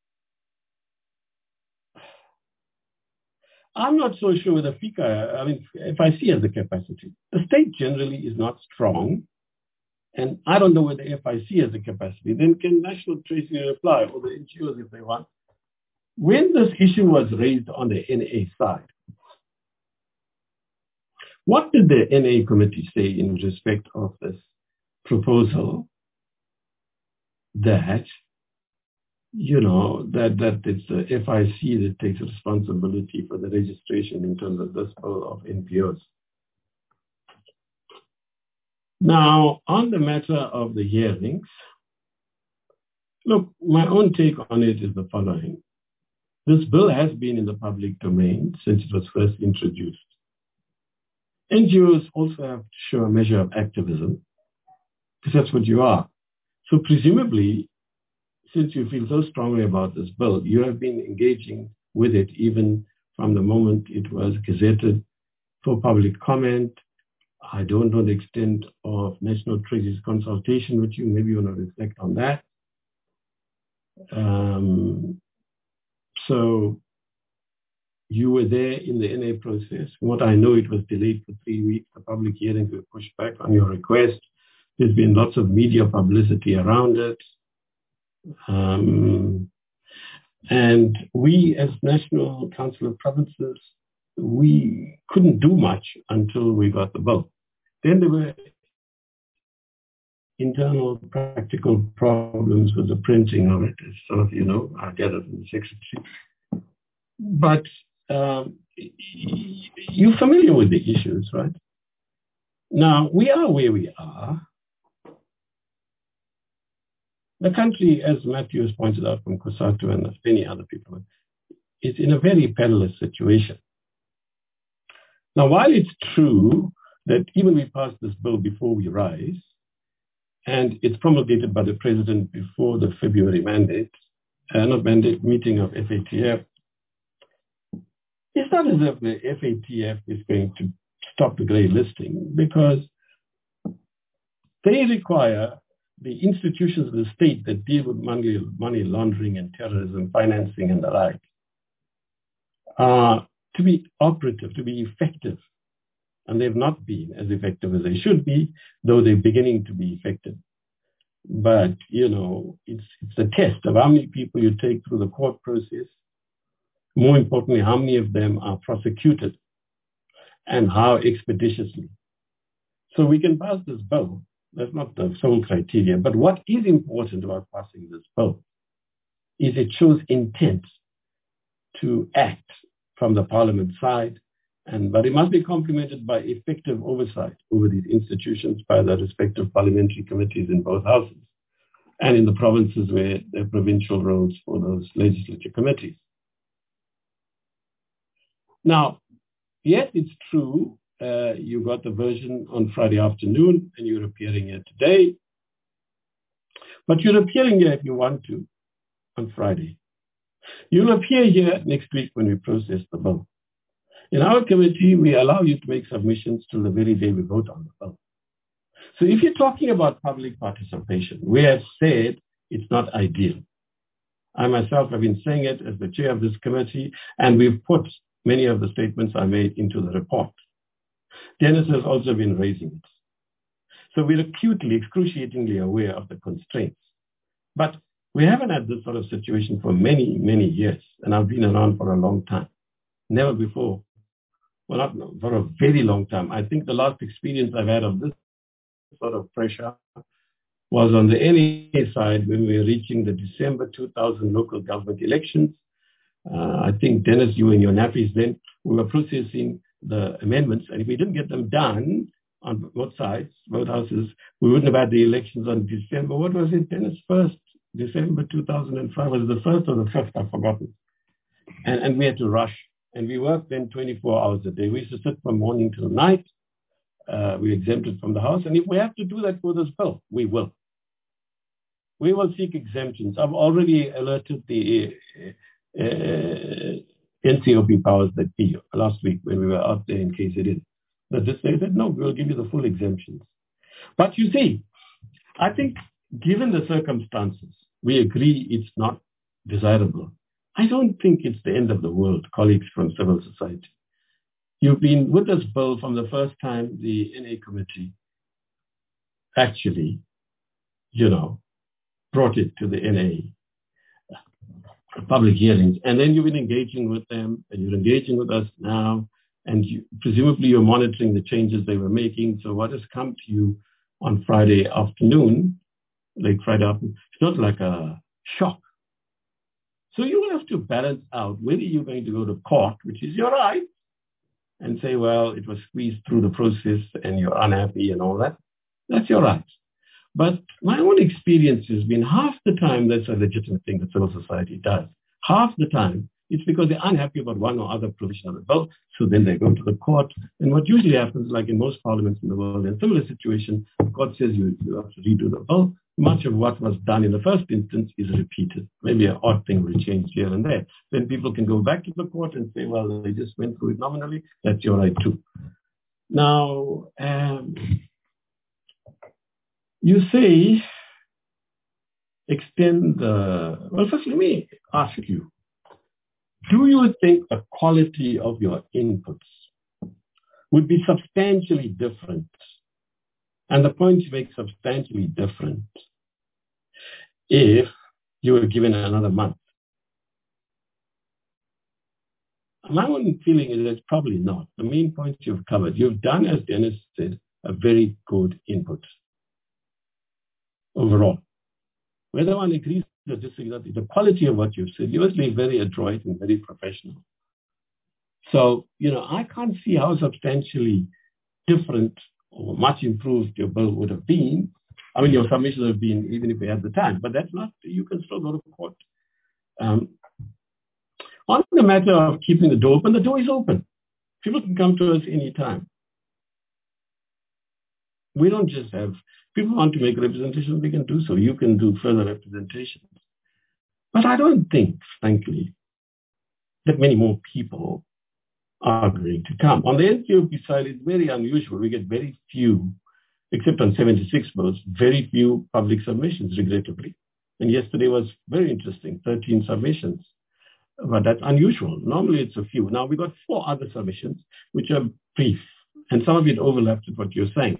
I'm not so sure whether FICA, I mean, FIC has the capacity. The state generally is not strong, and I don't know whether FIC has the capacity. Then can National Treasury reply, or the NGOs if they want? When this issue was raised on the NA side, what did the NA committee say in respect of this proposal that, that it's the FIC that takes responsibility for the registration in terms of this bill of NPOs. Now, on the matter of the hearings, look, my own take on it is the following. This bill has been in the public domain since it was first introduced. NGOs also have to show a measure of activism, because that's what you are. So presumably, since you feel so strongly about this bill, you have been engaging with it even from the moment it was gazetted for public comment. I don't know the extent of National Treasury's consultation with you. Maybe you want to reflect on that. So you were there in the NA process. From what I know, it was delayed for 3 weeks. The public hearings were pushed back on your request. There's been lots of media publicity around it. And we, as National Council of Provinces, we couldn't do much until we got the bill. Then there were internal practical problems with the printing of it, as some of you know, I gathered from the secretary. But you're familiar with the issues, right? Now, we are where we are. The country, as Matthew has pointed out from COSATU and many other people, is in a very perilous situation. Now, while it's true that even we passed this bill before we rise, and it's promulgated by the president before the February meeting of FATF, it's not as if the FATF is going to stop the grey listing, because they require the institutions of the state that deal with money laundering and terrorism financing and the like to be operative, to be effective. And they've not been as effective as they should be, though they're beginning to be effective. But, it's a test of how many people you take through the court process. More importantly, how many of them are prosecuted and how expeditiously. So we can pass this bill. That's not the sole criteria. But what is important about passing this bill is it shows intent to act from the parliament side, but it must be complemented by effective oversight over these institutions by the respective parliamentary committees in both houses and in the provinces where there are provincial roles for those legislative committees. Now, yes, it's true. You got the version on Friday afternoon and you're appearing here today. But you're appearing here if you want to on Friday. You'll appear here next week when we process the bill. In our committee, we allow you to make submissions till the very day we vote on the bill. So if you're talking about public participation, we have said it's not ideal. I myself have been saying it as the chair of this committee, and we've put many of the statements I made into the report. Dennis has also been raising it. So we're acutely, excruciatingly aware of the constraints. But we haven't had this sort of situation for many, many years, and I've been around for a long time. Never before. Well, not for a very long time. I think the last experience I've had of this sort of pressure was on the NA side when we were reaching the December 2000 local government elections. I think, Dennis, you and your nappies then, we were processing the amendments, and if we didn't get them done on both sides, both houses, we wouldn't have had the elections on December. What was it, Dennis? 1st, December 2005. Was it the 1st or the 5th? I've forgotten. And we had to rush. And we worked then 24 hours a day. We used to sit from morning till night. We exempted from the house. And if we have to do that for this bill, we will. We will seek exemptions. I've already alerted the NCOP powers that be last week when we were out there in KZN. But they said, no, we'll give you the full exemptions. But you see, I think given the circumstances, we agree it's not desirable. I don't think it's the end of the world, colleagues from civil society. You've been with this bill from the first time the NA committee actually, brought it to the NA public hearings. And then you've been engaging with them, and you're engaging with us now, and presumably you're monitoring the changes they were making. So what has come to you on Friday afternoon, late Friday afternoon, It's not like a shock. So you will have to balance out whether you're going to go to court, which is your right, and say, well, it was squeezed through the process and you're unhappy and all that. That's your right. But my own experience has been half the time that's a legitimate thing that civil society does. Half the time it's because they're unhappy about one or other provision of the bill, so then they go to the court. And what usually happens, like in most parliaments in the world, in a similar situation, the court says you have to redo the bill. Much of what was done in the first instance is repeated. Maybe an odd thing will change here and there. Then people can go back to the court and say, well, they just went through it nominally. That's your right too. Now, you say, extend the... Well, first let me ask you, do you think the quality of your inputs would be substantially different, and the points you make substantially different, if you were given another month? My own feeling is that probably not. The main points you've covered. You've done, as Dennis said, a very good input overall. Whether one agrees or disagrees, the quality of what you've said, you must be very adroit and very professional. So, I can't see how substantially different or much improved your bill would have been. I mean, your submissions would have been, even if we had the time, but that's not, you can still go to court. On the matter of keeping the door open, the door is open. People can come to us anytime. We don't just have, people want to make representation, we can do so. You can do further representations. But I don't think, frankly, that many more people are going to come. On the NCOP side, it's very unusual. We get very few, except on 76 votes, very few public submissions, regrettably. And yesterday was very interesting, 13 submissions. But that's unusual. Normally it's a few. Now we got 4 other submissions, which are brief. And some of it overlaps with what you're saying.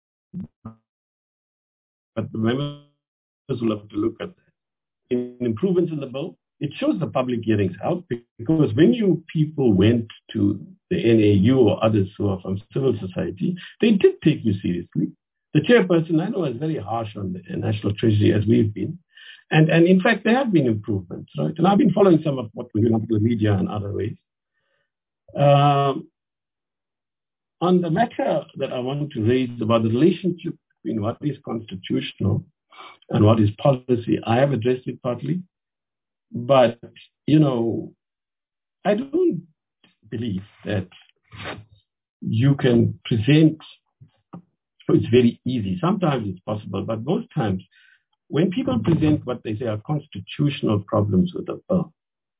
But the members will have to look at that. In improvements in the bill, it shows the public hearings out, because when you people went to the NAU or others who are from civil society, they did take you seriously. The chairperson, I know, is very harsh on the National Treasury, as we've been. And in fact, there have been improvements, right? And I've been following some of what we're doing with the media and other ways. On the matter that I want to raise about the relationship between what is constitutional and what is policy, I have addressed it partly. But, I don't believe that you can present, it's very easy. Sometimes it's possible, but most times, when people present what they say are constitutional problems with the bill,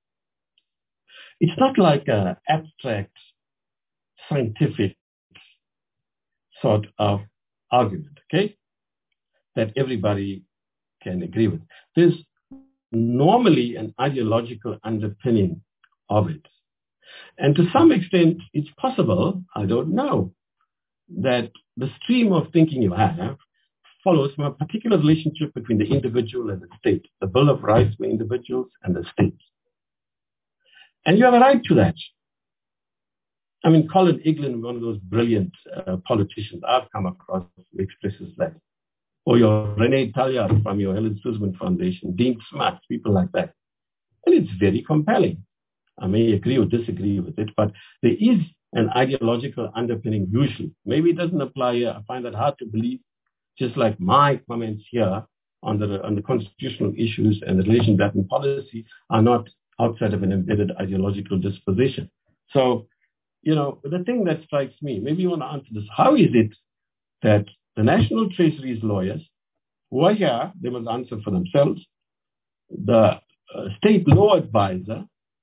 it's not like an abstract, scientific sort of argument, okay, that everybody can agree with. There's normally an ideological underpinning of it. And to some extent, it's possible, I don't know, that the stream of thinking you have follows from a particular relationship between the individual and the state, the Bill of Rights for individuals and the state. And you have a right to that. I mean, Colin Eglin, one of those brilliant politicians I've come across, who expresses that. Or your Renee Talliard from your Helen Suzman Foundation, Dean Smart, people like that. And it's very compelling. I may agree or disagree with it, but there is an ideological underpinning usually. Maybe it doesn't apply here. I find that hard to believe, just like my comments here on the constitutional issues and the relation to that and policy are not outside of an embedded ideological disposition. So, the thing that strikes me, maybe you want to answer this, how is it that the National Treasury's lawyers who are here, they must answer for themselves, the state law advisor,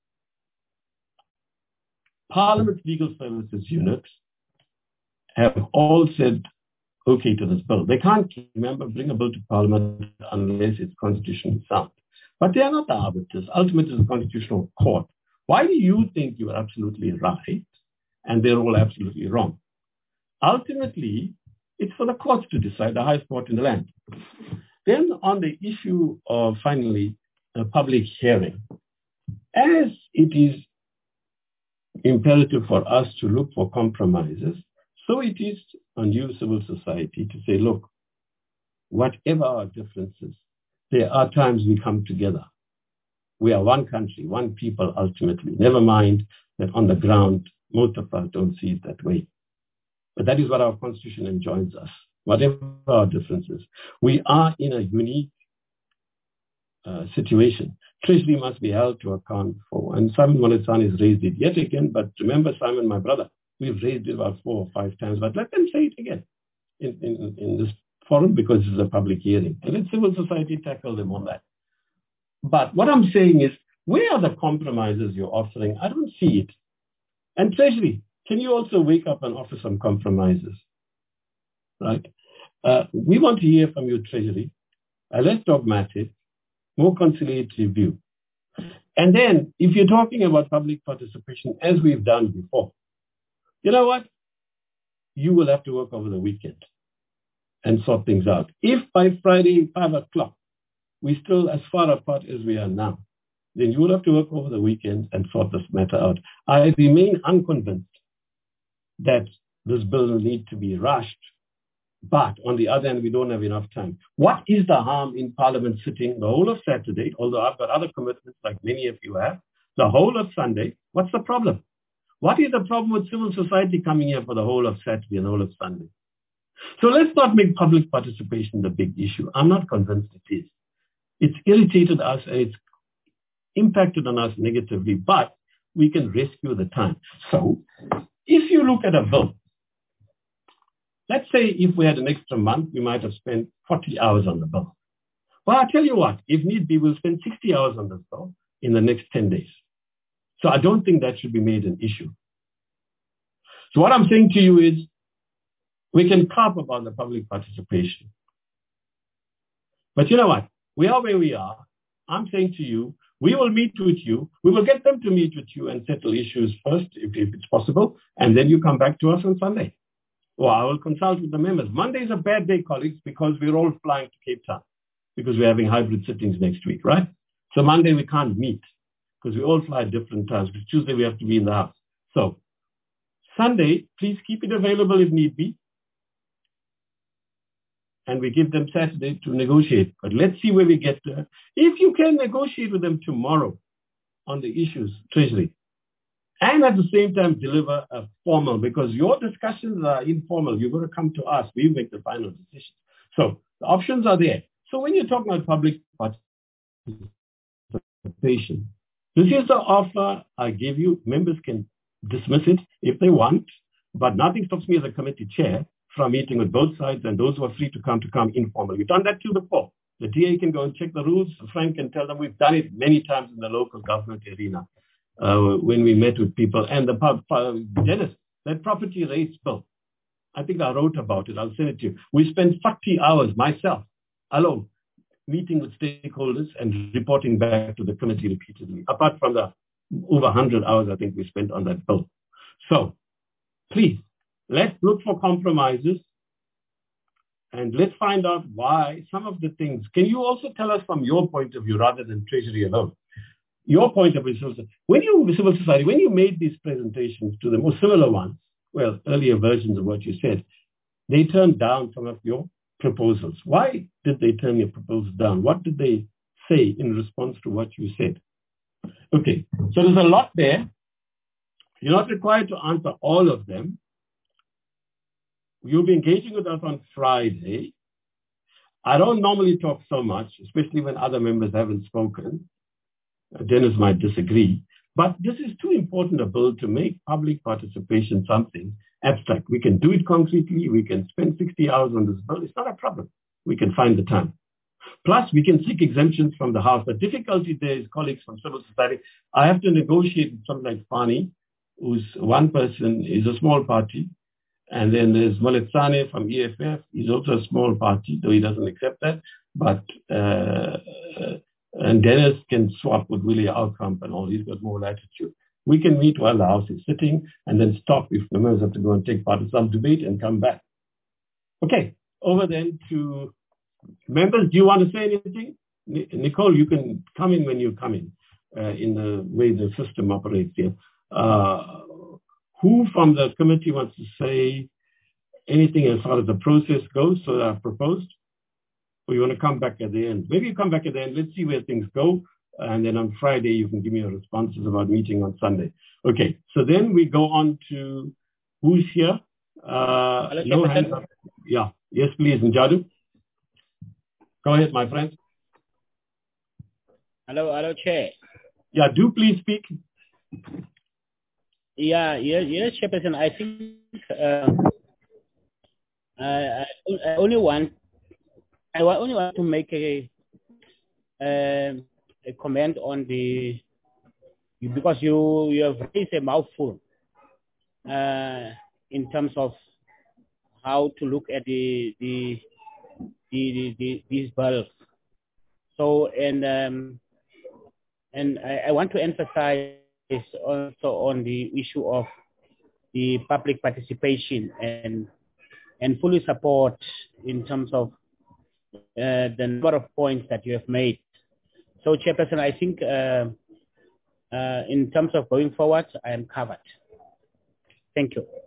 Parliament's Legal Services Unit, have all said okay to this bill. They can't, remember, bring a bill to Parliament unless it's constitutionally sound. But they are not the arbiters. Ultimately, it's the Constitutional Court. Why do you think you are absolutely right and they're all absolutely wrong? Ultimately, it's for the courts to decide, the highest court in the land. Then on the issue of, finally, a public hearing, as it is imperative for us to look for compromises, so it is on you, civil society, to say, look, whatever our differences, there are times we come together. We are one country, one people ultimately. Never mind that on the ground, most of us don't see it that way. But that is what our constitution enjoins us, whatever our differences. We are in a unique situation. Treasury must be held to account for. And Simon Moletsane has raised it yet again, but remember, Simon, my brother, we've raised it about 4 or 5 times, but let them say it again in this forum because it's a public hearing. And let civil society tackle them on that. But what I'm saying is, where are the compromises you're offering? I don't see it. And Treasury, can you also wake up and offer some compromises? Right? We want to hear from you, Treasury, a less dogmatic, more conciliatory view. And then, if you're talking about public participation, as we've done before, you know what? You will have to work over the weekend and sort things out. If by Friday, 5 o'clock, we're still as far apart as we are now, then you will have to work over the weekend and sort this matter out. I remain unconvinced that this bill will need to be rushed. But on the other hand, we don't have enough time. What is the harm in Parliament sitting the whole of Saturday, although I've got other commitments like many of you have, the whole of Sunday? What's the problem? What is the problem with civil society coming here for the whole of Saturday and the whole of Sunday? So let's not make public participation the big issue. I'm not convinced it is. It's irritated us and it's impacted on us negatively, but we can rescue the time. So if you look at a bill, let's say if we had an extra month, we might have spent 40 hours on the bill. Well, I'll tell you what, if need be, we'll spend 60 hours on this bill in the next 10 days. So I don't think that should be made an issue. So what I'm saying to you is, we can carp about the public participation. But you know what? We are where we are. I'm saying to you, we will meet with you. We will get them to meet with you and settle issues first, if it's possible. And then you come back to us on Sunday. Or I will consult with the members. Monday is a bad day, colleagues, because we're all flying to Cape Town because we're having hybrid sittings next week, right? So Monday we can't meet because we all fly at different times. Because Tuesday we have to be in the house. So Sunday, please keep it available if need be. And we give them Saturday to negotiate. But let's see where we get to. If you can negotiate with them tomorrow on the issues, Treasury, and at the same time deliver a formal, because your discussions are informal. You're going to come to us. We make the final decision. So the options are there. So when you're talking about public participation, this is the offer I give you. Members can dismiss it if they want, but nothing stops me as a committee chair from meeting with both sides, and those who are free to come informally. We've done that too before. The DA can go and check the rules. Frank can tell them we've done it many times in the local government arena when we met with people. And Dennis, that property rates bill, I think I wrote about it. I'll send it to you. We spent 40 hours, myself, alone, meeting with stakeholders and reporting back to the committee repeatedly, apart from the over 100 hours I think we spent on that bill. So, please, let's look for compromises and let's find out why some of the things. Can you also tell us from your point of view rather than Treasury alone? Your point of view, when you made these presentations to them, or similar ones, well, earlier versions of what you said, they turned down some of your proposals. Why did they turn your proposals down? What did they say in response to what you said? Okay, so there's a lot there. You're not required to answer all of them. You'll be engaging with us on Friday. I don't normally talk so much, especially when other members haven't spoken. Dennis might disagree. But this is too important a bill to make public participation something abstract. We can do it concretely. We can spend 60 hours on this bill. It's not a problem. We can find the time. Plus, we can seek exemptions from the House. The difficulty there is colleagues from civil society. I have to negotiate with something like Fani, who's one person, is a small party. And then there's Moletsane from EFF. He's also a small party, though he doesn't accept that. But and Dennis can swap with Willie Outcombe and all. He's got more latitude. We can meet while the House is sitting and then stop if the members have to go and take part in some debate and come back. Okay, over then to members. Do you want to say anything? Nicole, you can come in when you come in the way the system operates here. Who from the committee wants to say anything as far as the process goes? So I've proposed. or you want to come back at the end? Maybe you come back at the end. Let's see where things go. And then on Friday, you can give me your responses about meeting on Sunday. Okay, so then we go on to who's here. No hands up. Yeah, yes, please, Njadu. Go ahead, my friend. Hello, Chair. Yeah, do please speak. Yes, Chairperson. I think I only want to make a comment on because you have raised a mouthful in terms of how to look at these bulbs. So and I want to emphasize also on the issue of the public participation and fully support in terms of the number of points that you have made. So, Chairperson, I think in terms of going forward, I am covered. Thank you.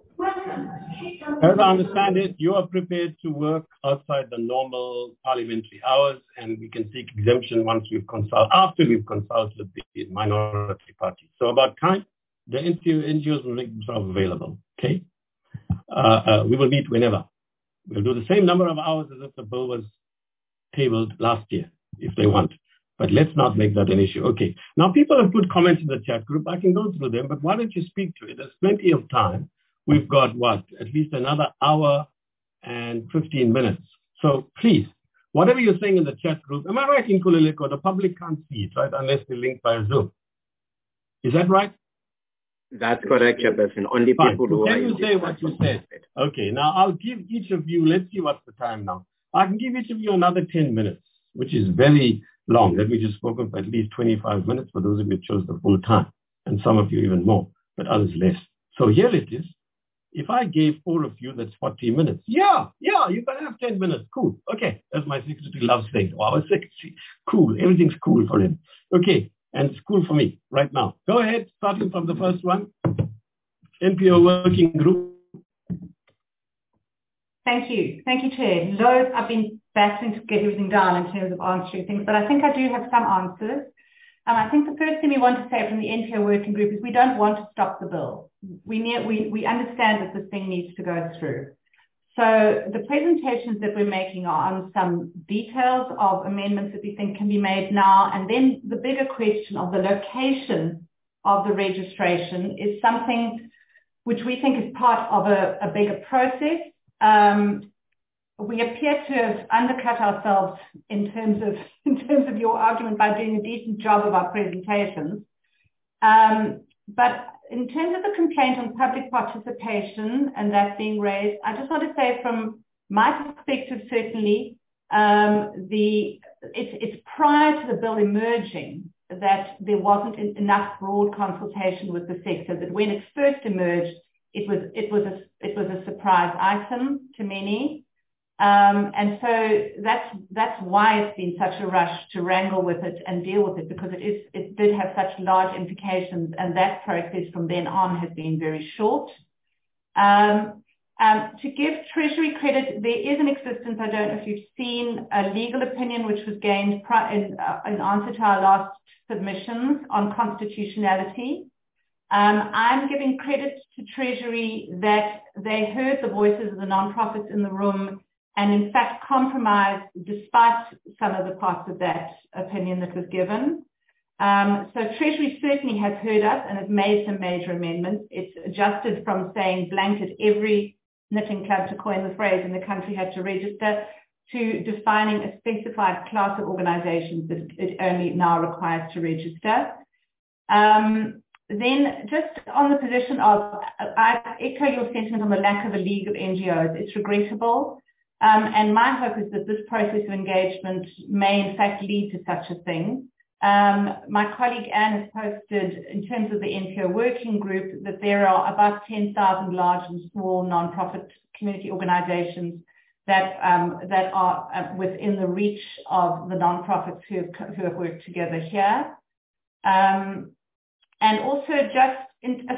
As I understand it, you are prepared to work outside the normal parliamentary hours, and we can seek exemption after we've consulted the minority party. So about time, the NGOs will make themselves available. Okay, we will meet whenever. We'll do the same number of hours as if the bill was tabled last year, if they want. But let's not make that an issue. Okay. Now, people have put comments in the chat group. I can go through them, but why don't you speak to it? There's plenty of time. We've got, at least another hour and 15 minutes. So please, whatever you're saying in the chat group, am I right, in Kulileko? The public can't see it, right, unless they link via Zoom. Is that right? That's correct, Chairperson. Only people who are... Can you say what you said? Okay, now I'll give each of you, let's see what's the time now. I can give each of you another 10 minutes, which is very long. Let me just spoken for at least 25 minutes for those of you who chose the full time, and some of you even more, but others less. So here it is. If I gave all of you, that's 40 minutes. Yeah, you can have 10 minutes. Cool. Okay, as my secretary loves saying. Oh, our secretary. Cool. Everything's cool for him. Okay, and it's cool for me right now. Go ahead, starting from the first one. NPO Working Group. Thank you, Chair. Loads, I've been battling to get everything down in terms of answering things, but I think I do have some answers. I think the first thing we want to say from the NPO Working Group is we don't want to stop the bill. We understand that this thing needs to go through. So the presentations that we're making are on some details of amendments that we think can be made now, and then the bigger question of the location of the registration is something which we think is part of a bigger process. We appear to have undercut ourselves in terms of your argument by doing a decent job of our presentations. But in terms of the complaint on public participation and that being raised, I just want to say from my perspective, certainly, it's prior to the bill emerging that there wasn't enough broad consultation with the sector, that when it first emerged, it was a surprise item to many. And so that's why it's been such a rush to wrangle with it and deal with it, because it did have such large implications, and that process from then on has been very short. To give Treasury credit, there is in existence, I don't know if you've seen, a legal opinion which was gained in answer to our last submissions on constitutionality. I'm giving credit to Treasury that they heard the voices of the non-profits in the room and in fact compromised despite some of the parts of that opinion that was given. So Treasury certainly has heard us and has made some major amendments. It's adjusted from saying blanket every knitting club, to coin the phrase, in the country had to register, to defining a specified class of organizations that it only now requires to register. Then just on the position of, I echo your sentiment on the lack of a league of NGOs. It's regrettable. And my hope is that this process of engagement may in fact lead to such a thing. My colleague Anne has posted, in terms of the NPO Working Group, that there are about 10,000 large and small non-profit community organizations that are within the reach of the non-profits who have worked together here. And also so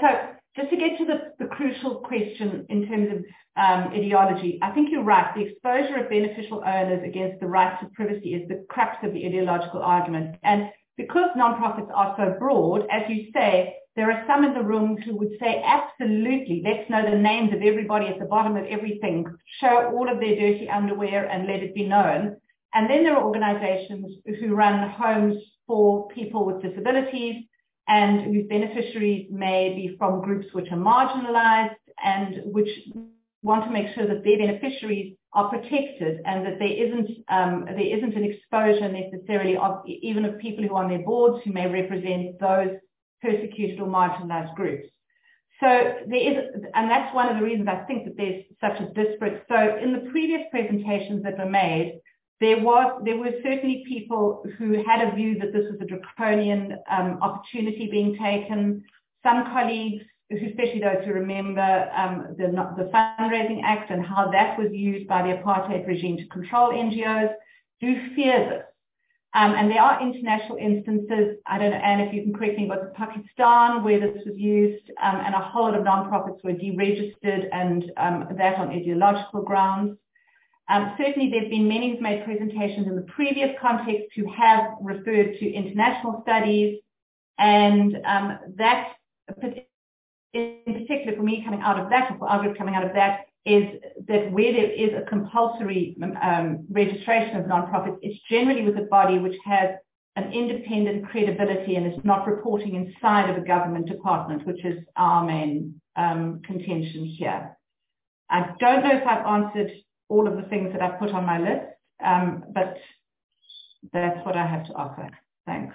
just to get to the crucial question in terms of ideology, I think you're right. The exposure of beneficial owners against the right to privacy is the crux of the ideological argument. And because nonprofits are so broad, as you say, there are some in the room who would say, absolutely, let's know the names of everybody at the bottom of everything, show all of their dirty underwear and let it be known. And then there are organizations who run homes for people with disabilities and whose beneficiaries may be from groups which are marginalized and which want to make sure that their beneficiaries are protected and that there isn't an exposure necessarily of even of people who are on their boards who may represent those persecuted or marginalized groups. So there is, and that's one of the reasons I think that there's such a disparate. So in the previous presentations that were made, there were certainly people who had a view that this was a draconian opportunity being taken. Some colleagues, especially those who remember the Fundraising Act and how that was used by the apartheid regime to control NGOs, do fear this. And there are international instances, I don't know, Anne, if you can correct me, but Pakistan, where this was used, and a whole lot of nonprofits were deregistered, and that on ideological grounds. Certainly, there have been many who've made presentations in the previous context who have referred to international studies, and that, in particular, for me coming out of that, or for our group coming out of that, is that where there is a compulsory registration of nonprofits, it's generally with a body which has an independent credibility and is not reporting inside of a government department, which is our main contention here. I don't know if I've answered all of the things that I've put on my list, but that's what I have to offer. Thanks.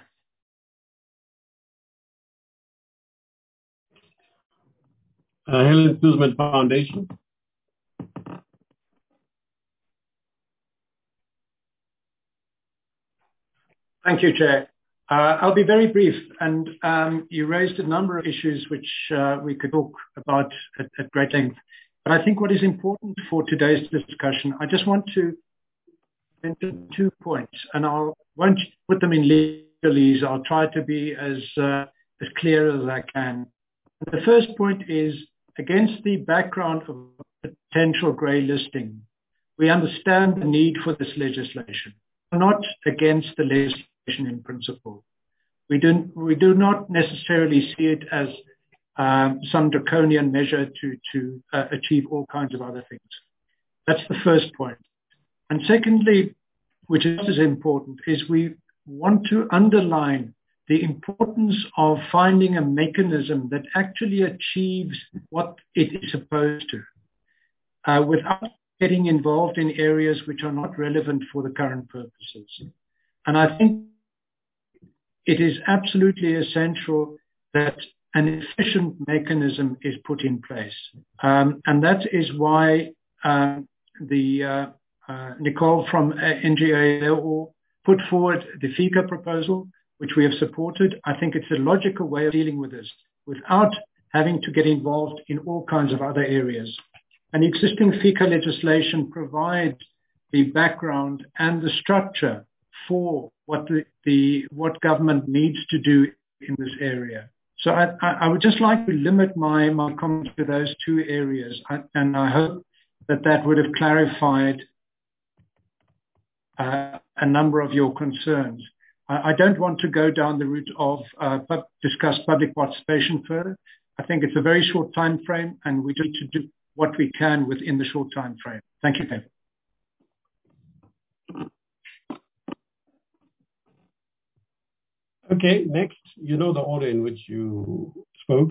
Helen Suzman Foundation. Thank you, Chair. I'll be very brief, and you raised a number of issues which we could talk about at great length. But I think what is important for today's discussion, I just want to mention 2 points, and I won't put them in legalese. I'll try to be as clear as I can. The first point is, against the background of potential grey listing, we understand the need for this legislation. We're not against the legislation in principle. We do not necessarily see it as some draconian measure to achieve all kinds of other things. That's the first point. And secondly, which is as important, is we want to underline the importance of finding a mechanism that actually achieves what it is supposed to, without getting involved in areas which are not relevant for the current purposes. And I think it is absolutely essential that an efficient mechanism is put in place. And that is why Nicole from NGO put forward the FICA proposal, which we have supported. I think it's a logical way of dealing with this without having to get involved in all kinds of other areas. And existing FICA legislation provides the background and the structure for what government needs to do in this area. So I would just like to limit my comments to those 2 areas, and I hope that would have clarified a number of your concerns. I don't want to go down the route of discuss public participation further. I think it's a very short time frame, and we need to do what we can within the short time frame. Thank you, Pam. Okay, next, you know the order in which you spoke.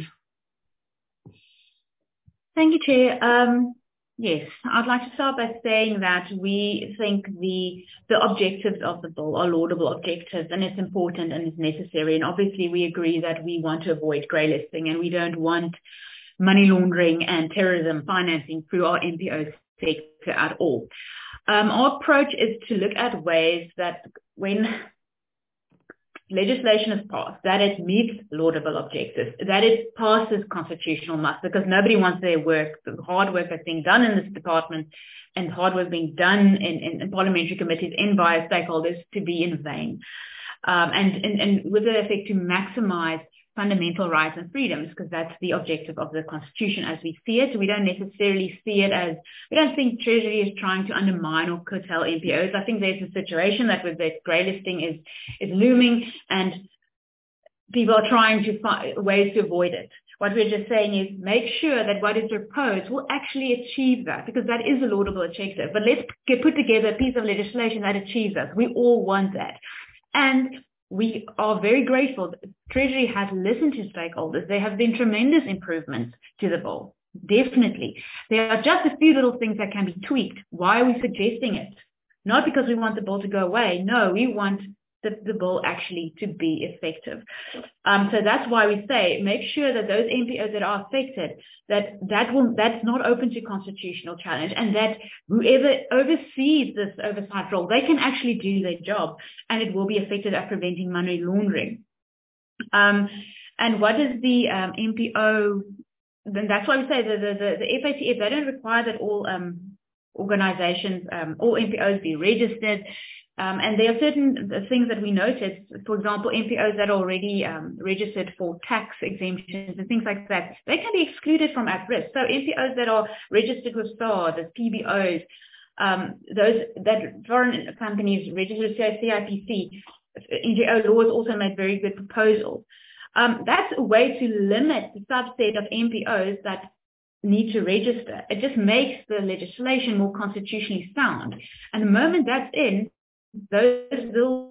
Thank you, Chair. Yes, I'd like to start by saying that we think the objectives of the bill are laudable objectives, and it's important and it's necessary. And obviously we agree that we want to avoid grey listing, and we don't want money laundering and terrorism financing through our NPO sector at all. Our approach is to look at ways that when legislation is passed, that it meets laudable objectives, that it passes constitutional muster, because nobody wants their work, the hard work that's being done in this department and hard work being done in parliamentary committees and by stakeholders to be in vain. And with the effect to maximize fundamental rights and freedoms, because that's the objective of the Constitution as we see it. We don't necessarily see it as, we don't think Treasury is trying to undermine or curtail MPOs. I think there's a situation that with the grey listing is looming, and people are trying to find ways to avoid it. What we're just saying is make sure that what is proposed will actually achieve that, because that is a laudable objective. But let's put together a piece of legislation that achieves that. We all want that. And we are very grateful that Treasury has listened to stakeholders. There have been tremendous improvements to the bill. Definitely. There are just a few little things that can be tweaked. Why are we suggesting it? Not because we want the bill to go away. No, we want the bill actually to be effective. So that's why we say make sure that those MPOs that are affected, that's not open to constitutional challenge, and that whoever oversees this oversight role, they can actually do their job, and it will be effective at preventing money laundering. And what is the MPO? Then that's why we say the FATF, they don't require that all organizations, all MPOs be registered. And there are certain things that we noticed, for example, MPOs that are already registered for tax exemptions and things like that, they can be excluded from at-risk. So MPOs that are registered with SARS, as PBOs, those that foreign companies registered with CIPC, NGO laws also made very good proposals. That's a way to limit the subset of MPOs that need to register. It just makes the legislation more constitutionally sound. And the moment that's in, those little,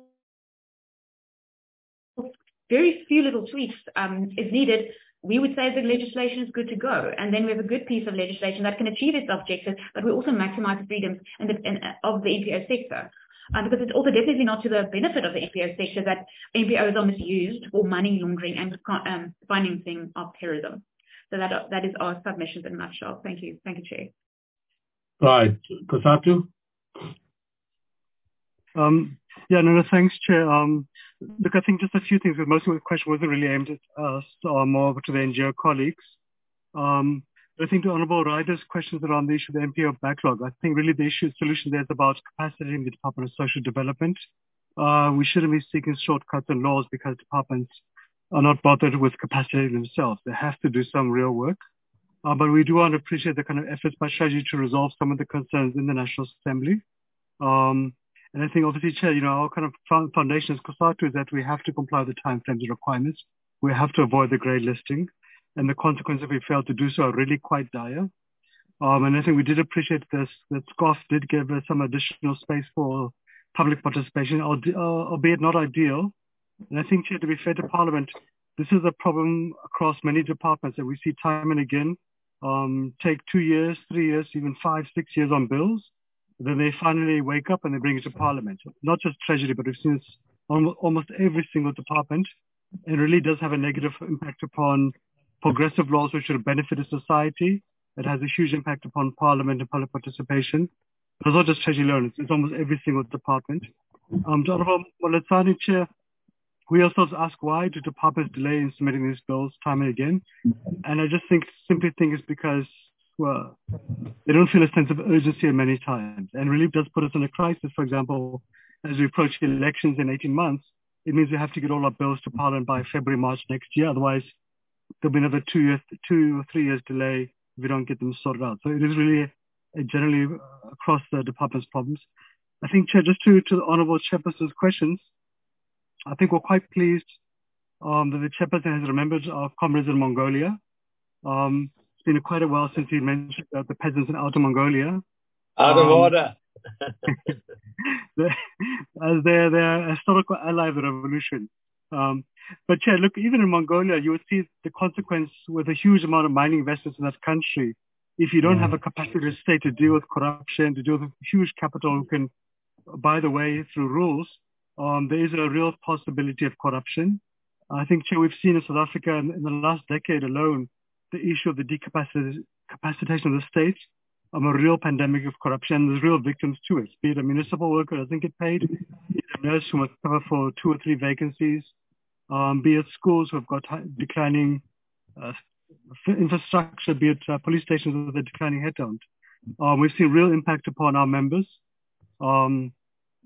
very few little tweaks is needed, we would say the legislation is good to go. And then we have a good piece of legislation that can achieve its objectives, but we also maximize the freedoms of the NPO sector. Because it's also definitely not to the benefit of the NPO sector that NPOs are misused for money laundering and financing of terrorism. So that is our submissions in a nutshell. Thank you. Thank you, Chair. Right. Cosatu? Thanks, Chair. Look, I think just a few things, because most of the question wasn't really aimed at us, or more to the NGO colleagues. I think the Honourable Ryder's questions around the issue of the MPO backlog, I think really the solution there is about capacity in the Department of Social Development. We shouldn't be seeking shortcuts and laws because departments are not bothered with capacity themselves. They have to do some real work. But we do want to appreciate the kind of efforts by Treasury to resolve some of the concerns in the National Assembly. And I think obviously, Chair, our kind of foundation as COSATU is that we have to comply with the timeframes and requirements. We have to avoid the grey listing. And the consequences if we fail to do so are really quite dire. And I think we did appreciate this, that SCOF did give us some additional space for public participation, albeit not ideal. And I think, Chair, to be fair to Parliament, this is a problem across many departments that we see time and again take 2 years, 3 years, even 5, 6 years on bills. Then they finally wake up and they bring it to Parliament. Not just Treasury, but we've seen this almost every single department. It really does have a negative impact upon progressive laws which should benefit the society. It has a huge impact upon Parliament and public participation. But it's not just Treasury alone, it's almost every single department. To Honourable Moletzane, Chair, we ourselves ask why do departments delay in submitting these bills time and again? And I just simply think it's because they don't feel a sense of urgency many times, and really does put us in a crisis. For example, as we approach the elections in 18 months, it means we have to get all our bills to Parliament by February, March next year. Otherwise, there'll be another 2 or 3 years delay if we don't get them sorted out. So it is really generally across the department's problems. I think, Chair, just to the Honourable Chairperson's questions, I think we're quite pleased that the Chairperson has remembered our comrades in Mongolia. It's been quite a while since he mentioned the peasants in Outer Mongolia. Out of order. As they're a historical ally of the revolution. But Chair, look, even in Mongolia, you would see the consequence with a huge amount of mining investments in that country. If you don't have a capacity of state to deal with corruption, to deal with huge capital who can buy the way through rules, there is a real possibility of corruption. I think, Chair, we've seen in South Africa in the last decade alone, the issue of the decapacitation of the state, a real pandemic of corruption. There's real victims to it, be it a municipal worker who doesn't get paid, be it a nurse who must cover for 2 or 3 vacancies, be it schools who have got declining infrastructure, be it police stations with a declining headcount. We've seen real impact upon our members, and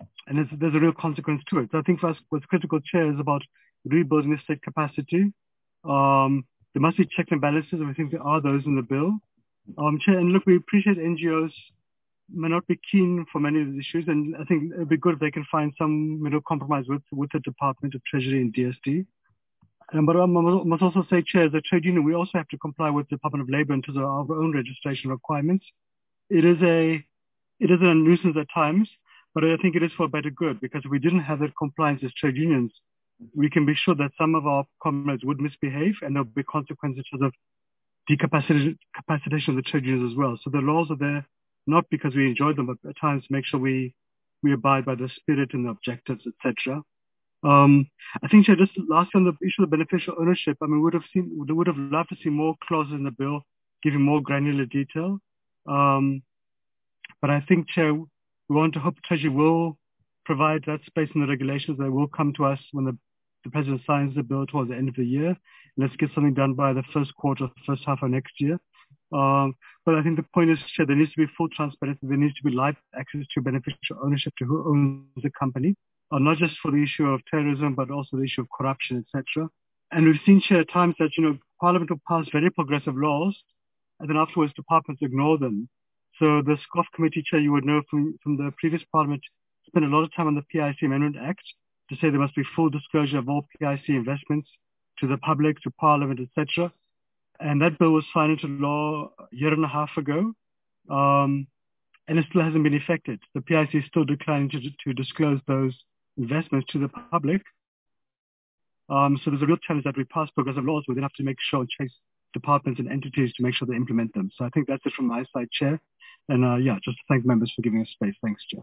there's a real consequence to it. So I think for us, what's critical, Chair, is about rebuilding the state capacity. There must be checks and balances, and I think there are those in the bill. Chair, and look, we appreciate NGOs may not be keen for many of these issues, and I think it would be good if they can find some middle compromise with the Department of Treasury and DSD. But I must also say, Chair, as a trade union, we also have to comply with the Department of Labour in terms of our own registration requirements. It is a nuisance at times, but I think it is for a better good, because if we didn't have that compliance as trade unions, we can be sure that some of our comrades would misbehave, and there'll be consequences of decapacitation of the trade unions as well. So the laws are there not because we enjoy them, but at times make sure we abide by the spirit and the objectives, etc. I think, Chair, just lastly on the issue of beneficial ownership, I mean, we would have loved to see more clauses in the bill giving more granular detail. But I think, Chair, we want to hope Treasury will provide that space in the regulations. They will come to us when the President signs the bill towards the end of the year. Let's get something done by the first quarter, first half of next year. But I think the point is, Chair, there needs to be full transparency. There needs to be live access to beneficial ownership to who owns the company, not just for the issue of terrorism, but also the issue of corruption, etc. And we've seen, Chair, at times that, Parliament will pass very progressive laws, and then afterwards departments ignore them. So the SCOF committee, Chair, you would know from the previous Parliament, spent a lot of time on the PIC Amendment Act to say there must be full disclosure of all PIC investments to the public, to Parliament, etc. And that bill was signed into law a year and a half ago, and it still hasn't been effected. The PIC is still declining to disclose those investments to the public. So there's a real challenge that we pass progressive laws, we then have to make sure and chase departments and entities to make sure they implement them. So I think that's it from my side, Chair. And just to thank members for giving us space. Thanks, Chair.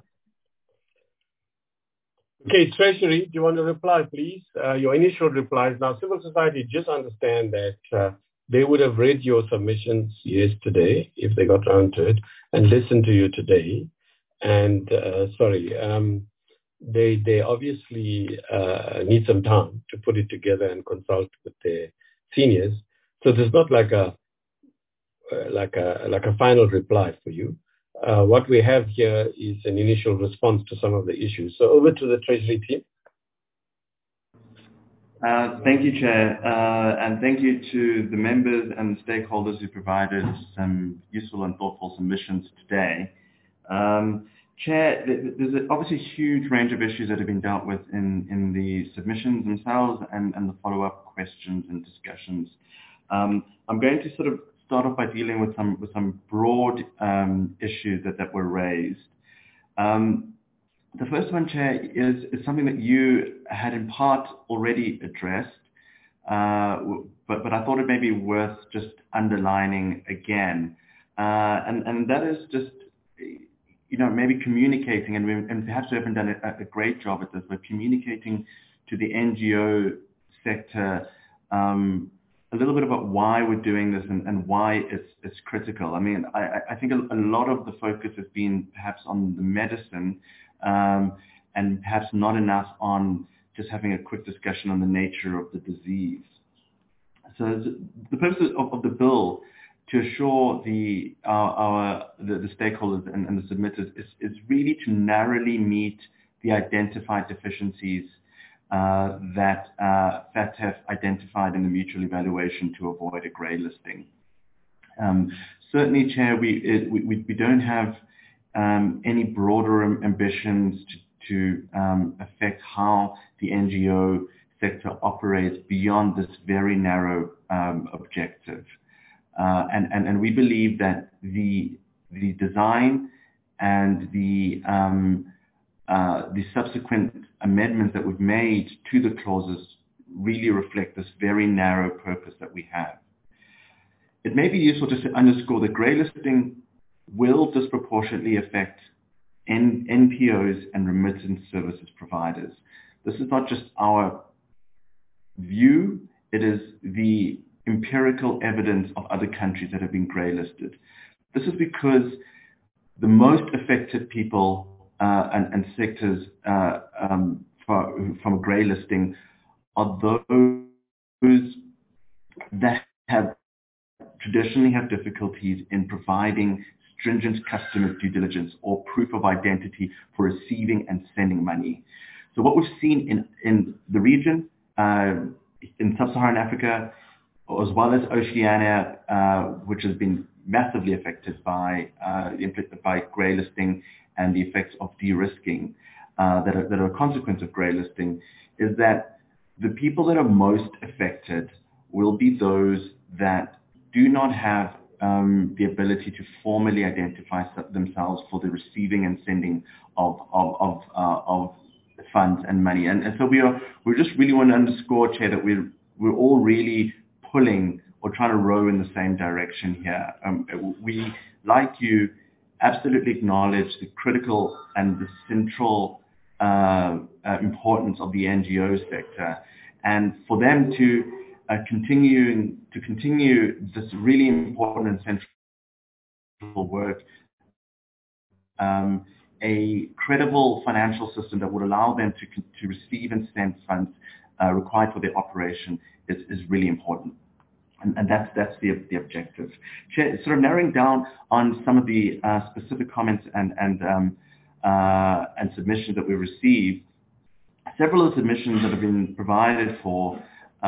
Okay, Treasury, do you want to reply, please? Your initial replies. Now, civil society, just understand that they would have read your submissions yesterday, if they got around to it, and listened to you today. And they obviously need some time to put it together and consult with their seniors. So there's not like a final reply for you. What we have here is an initial response to some of the issues. So over to the Treasury team. Thank you, Chair, and thank you to the members and the stakeholders who provided some useful and thoughtful submissions today. Chair, there's obviously a huge range of issues that have been dealt with in the submissions themselves and the follow-up questions and discussions. I'm going to sort of start off by dealing with some broad issues that were raised. The first one, Chair, is something that you had in part already addressed, but I thought it may be worth just underlining again, and that is just maybe communicating, and perhaps we haven't done a great job at this, but communicating to the NGO sector a little bit about why we're doing this and why it's critical. I mean, I think a lot of the focus has been perhaps on the medicine, and perhaps not enough on just having a quick discussion on the nature of the disease. So the purpose of the bill, to assure the stakeholders and the submitters, is really to narrowly meet the identified deficiencies that FATF identified in the mutual evaluation to avoid a grey listing. Certainly, Chair, we don't have any broader ambitions to affect how the NGO sector operates beyond this very narrow objective. And we believe that the design and the subsequent amendments that we've made to the clauses really reflect this very narrow purpose that we have. It may be useful just to underscore that grey listing will disproportionately affect NPOs and remittance services providers. This is not just our view, it is the empirical evidence of other countries that have been grey listed. This is because the most affected people and sectors from grey listing are those that traditionally have difficulties in providing stringent customer due diligence or proof of identity for receiving and sending money. So what we've seen in the region, in sub-Saharan Africa, as well as Oceania, which has been massively affected by grey listing and the effects of de-risking that are a consequence of grey listing, is that the people that are most affected will be those that do not have the ability to formally identify themselves for the receiving and sending of funds and money. And so we just really want to underscore, Chair, that we're all really pulling or trying to row in the same direction here. We, like you, absolutely acknowledge the critical and the central importance of the NGO sector, and for them to continue this really important and central work, a credible financial system that would allow them to receive and send funds required for their operation is really important. And that's the objective. Chair, sort of narrowing down on some of the specific comments and submissions that we received, several of the submissions that have been provided for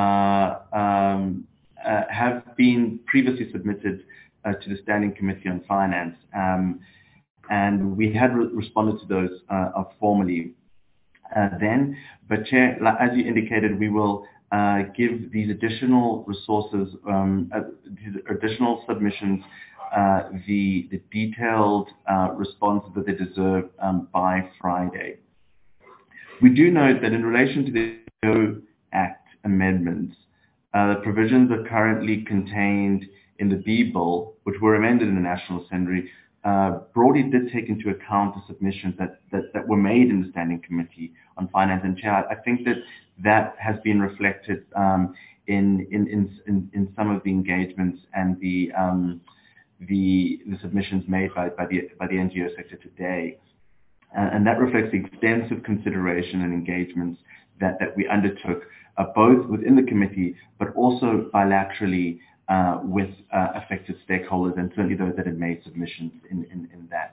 have been previously submitted to the Standing Committee on Finance, and we had responded to those formally then. But Chair, as you indicated, we will give these additional resources, these additional submissions, the detailed responses that they deserve by Friday. We do note that in relation to the NGO Act amendments, the provisions are currently contained in the B Bill, which were amended in the National Assembly, broadly did take into account the submissions that were made in the Standing Committee on Finance. And Chair, I think that has been reflected in some of the engagements and the submissions made by the NGO sector today. And that reflects the extensive consideration and engagements that we undertook, both within the committee, but also bilaterally with affected stakeholders, and certainly those that had made submissions in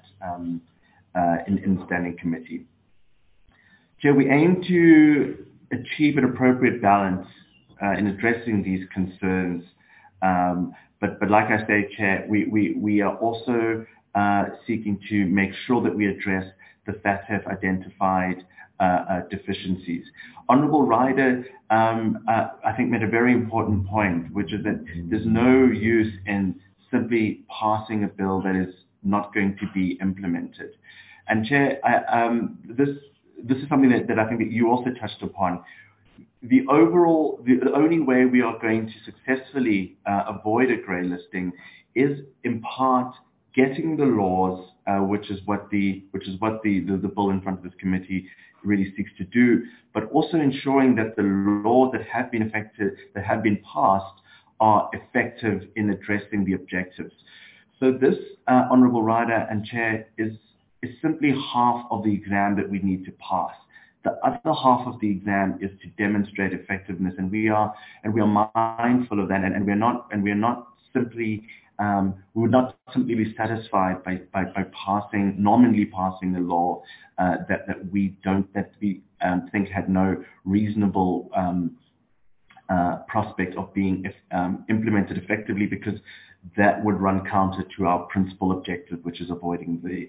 the Standing Committee. Chair, we aim to achieve an appropriate balance in addressing these concerns, but like I say, Chair, we are also seeking to make sure that we address the FATF identified deficiencies. Honourable Ryder, I think, made a very important point, which is that there's no use in simply passing a bill that is not going to be implemented. And Chair, this is something that I think that you also touched upon. The only way we are going to successfully avoid a grey listing is in part getting the laws, which is what the bill in front of this committee really seeks to do, but also ensuring that the laws that have been passed are effective in addressing the objectives. So this, Honourable Ryder and Chair, is simply half of the exam that we need to pass. The other half of the exam is to demonstrate effectiveness, and we are mindful of that, and we are not simply. We would not simply be satisfied by nominally passing the law that we think had no reasonable prospect of being implemented effectively, because that would run counter to our principal objective, which is avoiding the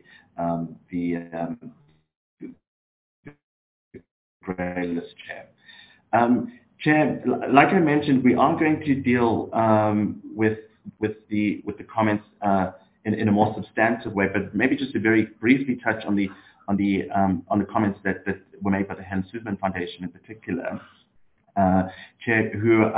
grey list, Chair. Chair, like I mentioned, we are going to deal with the comments in a more substantive way, but maybe just to very briefly touch on the comments that were made by the Helen Suzman Foundation in particular, Chair,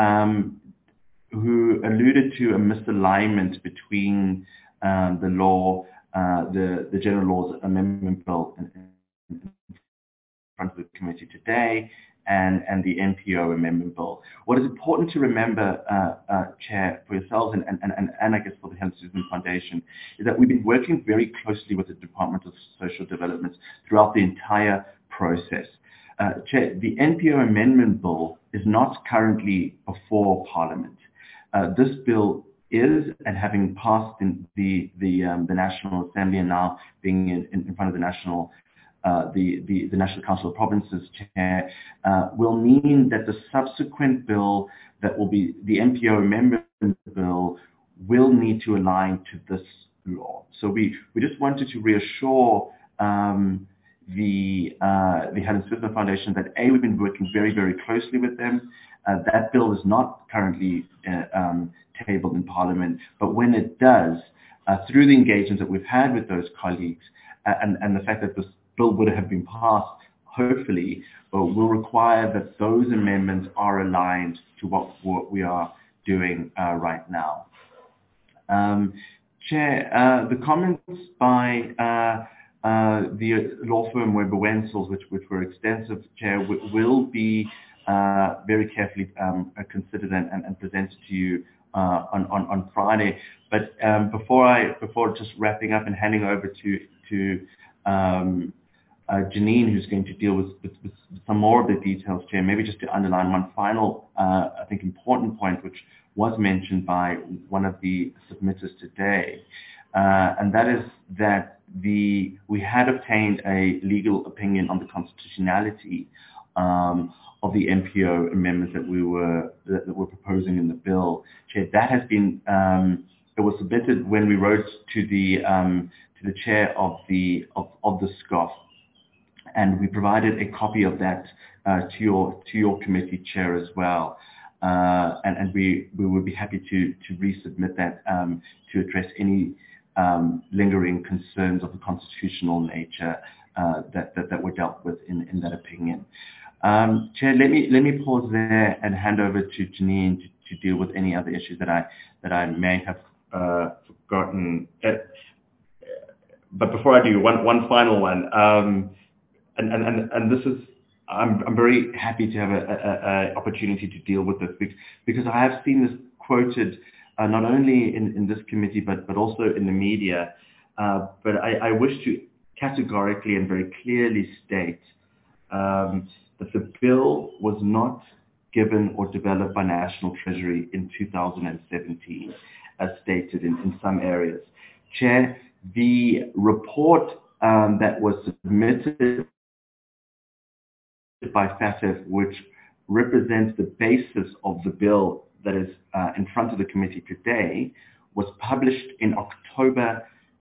who alluded to a misalignment between the law, the General Laws Amendment Bill in front of the committee today, and the NPO Amendment Bill. What is important to remember, Chair, for yourselves and I guess for the Helen Suzman Foundation, is that we've been working very closely with the Department of Social Development throughout the entire process. Chair, the NPO Amendment Bill is not currently before Parliament. This bill is, and having passed in the National Assembly and now being in front of the National the National Council of Provinces, Chair, will mean that the subsequent bill that will be the MPO amendment bill will need to align to this law. So we just wanted to reassure the Helen Swisner Foundation that we've been working very, very closely with them. That bill is not currently tabled in Parliament, but when it does, through the engagements that we've had with those colleagues and the fact that this bill would have been passed, hopefully, will require that those amendments are aligned to what we are doing right now. Chair, the comments by the law firm Weber Wentzel's, which were extensive, Chair, will be very carefully considered and presented to you on Friday. But before just wrapping up and handing over to Janine, who's going to deal with some more of the details, Chair, maybe just to underline one final, I think, important point, which was mentioned by one of the submitters today, and that is that we had obtained a legal opinion on the constitutionality of the MPO amendments that we're proposing in the bill. Chair, that has been it was submitted when we wrote to the chair of the SCOF, and we provided a copy of that to your committee, Chair, as well. And we would be happy to resubmit that to address any lingering concerns of the constitutional nature that were dealt with in that opinion. Chair, let me pause there and hand over to Janine to deal with any other issues that I may have forgotten. But before I do, one final one, and this is, I'm very happy to have an opportunity to deal with this because I have seen this quoted not only in this committee but also in the media. But I wish to categorically and very clearly state that the bill was not given or developed by National Treasury in 2017, as stated in some areas. Chair, the report that was submitted by FATF, which represents the basis of the bill that is in front of the committee today, was published in October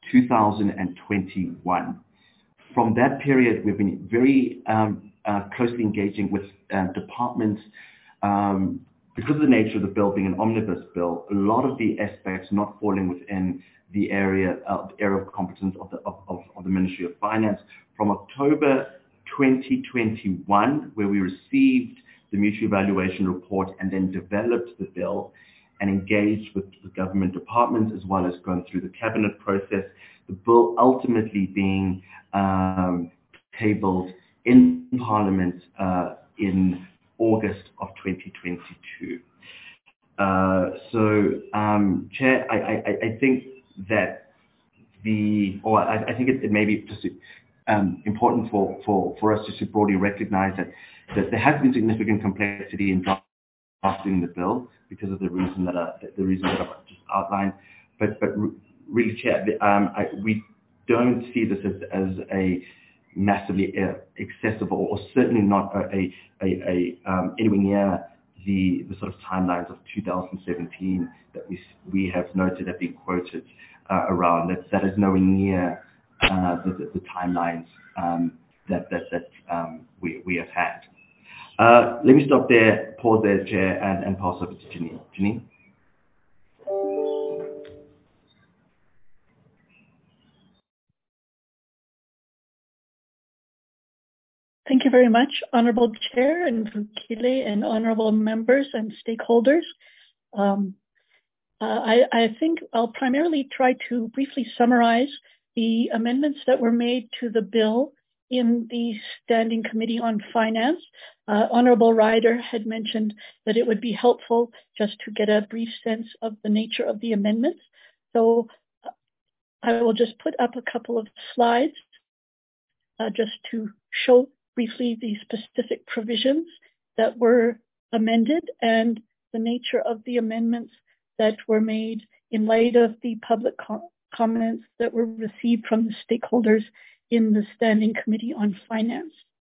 2021. From that period, we've been very closely engaging with departments because of the nature of the bill being an omnibus bill. A lot of the aspects not falling within the area of competence of the Ministry of Finance. From October 2021, where we received the mutual evaluation report and then developed the bill and engaged with the government departments as well as going through the cabinet process, the bill ultimately being tabled in Parliament in August of 2022. Chair, I think that I think it may be just important for us just to broadly recognize that there has been significant complexity in drafting the bill because of the reason that I've just outlined. But really, Chair, we don't see this as a massively excessive or certainly not anywhere near the sort of timelines of 2017 that we have noted have been quoted around. That is nowhere near the timelines that we have had. Let me stop there, pause there, Chair, and pass over to Janine. Janine? Thank you very much, Honourable Chair and Vukile and honourable members and stakeholders. I think I'll primarily try to briefly summarize the amendments that were made to the bill in the Standing Committee on Finance. Honourable Ryder had mentioned that it would be helpful just to get a brief sense of the nature of the amendments. So I will just put up a couple of slides just to show briefly the specific provisions that were amended and the nature of the amendments that were made in light of the public comments that were received from the stakeholders in the Standing Committee on Finance.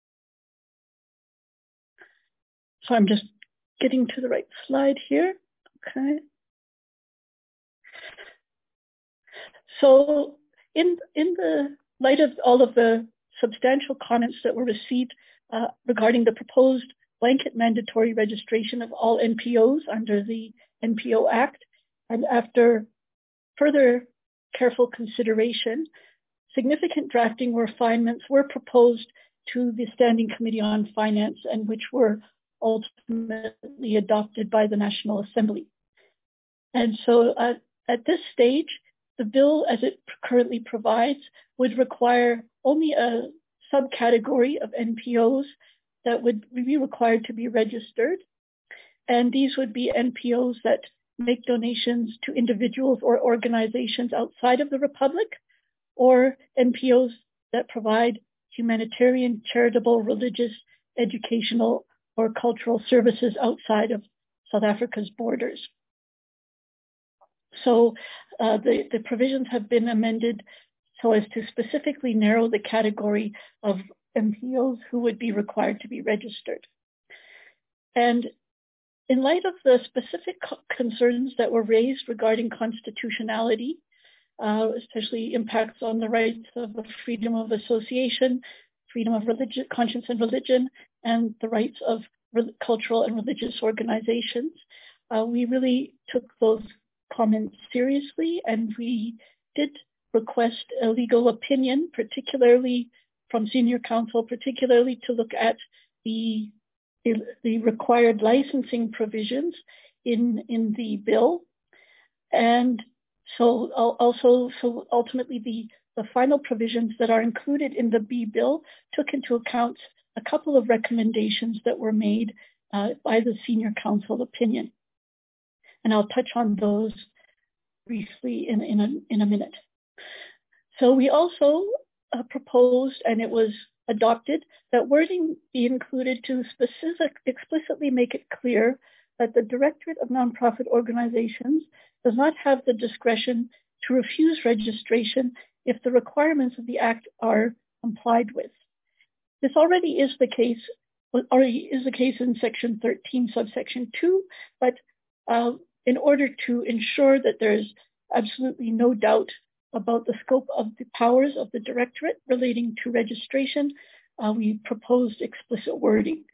So I'm just getting to the right slide here. Okay. So in the light of all of the substantial comments that were received regarding the proposed blanket mandatory registration of all NPOs under the NPO Act, and after further careful consideration, significant drafting refinements were proposed to the Standing Committee on Finance and which were ultimately adopted by the National Assembly. And so at this stage, the bill as it currently provides would require only a subcategory of NPOs that would be required to be registered. And these would be NPOs that make donations to individuals or organizations outside of the Republic, or NPOs that provide humanitarian, charitable, religious, educational, or cultural services outside of South Africa's borders. So the provisions have been amended so as to specifically narrow the category of NPOs who would be required to be registered. And in light of the specific concerns that were raised regarding constitutionality, especially impacts on the rights of freedom of association, freedom of religion, conscience and religion, and the rights of cultural and religious organizations, we really took those comments seriously, and we did request a legal opinion, particularly from senior counsel, particularly to look at the required licensing provisions in the bill. And so ultimately the final provisions that are included in the B bill took into account a couple of recommendations that were made by the senior counsel opinion. And I'll touch on those briefly in a minute. So we also proposed, and it was adopted, that wording be included to explicitly make it clear that the Directorate of Nonprofit Organizations does not have the discretion to refuse registration if the requirements of the Act are complied with. This already is the case in Section 13, subsection 2, but in order to ensure that there's absolutely no doubt about the scope of the powers of the Directorate relating to registration, we proposed explicit wording.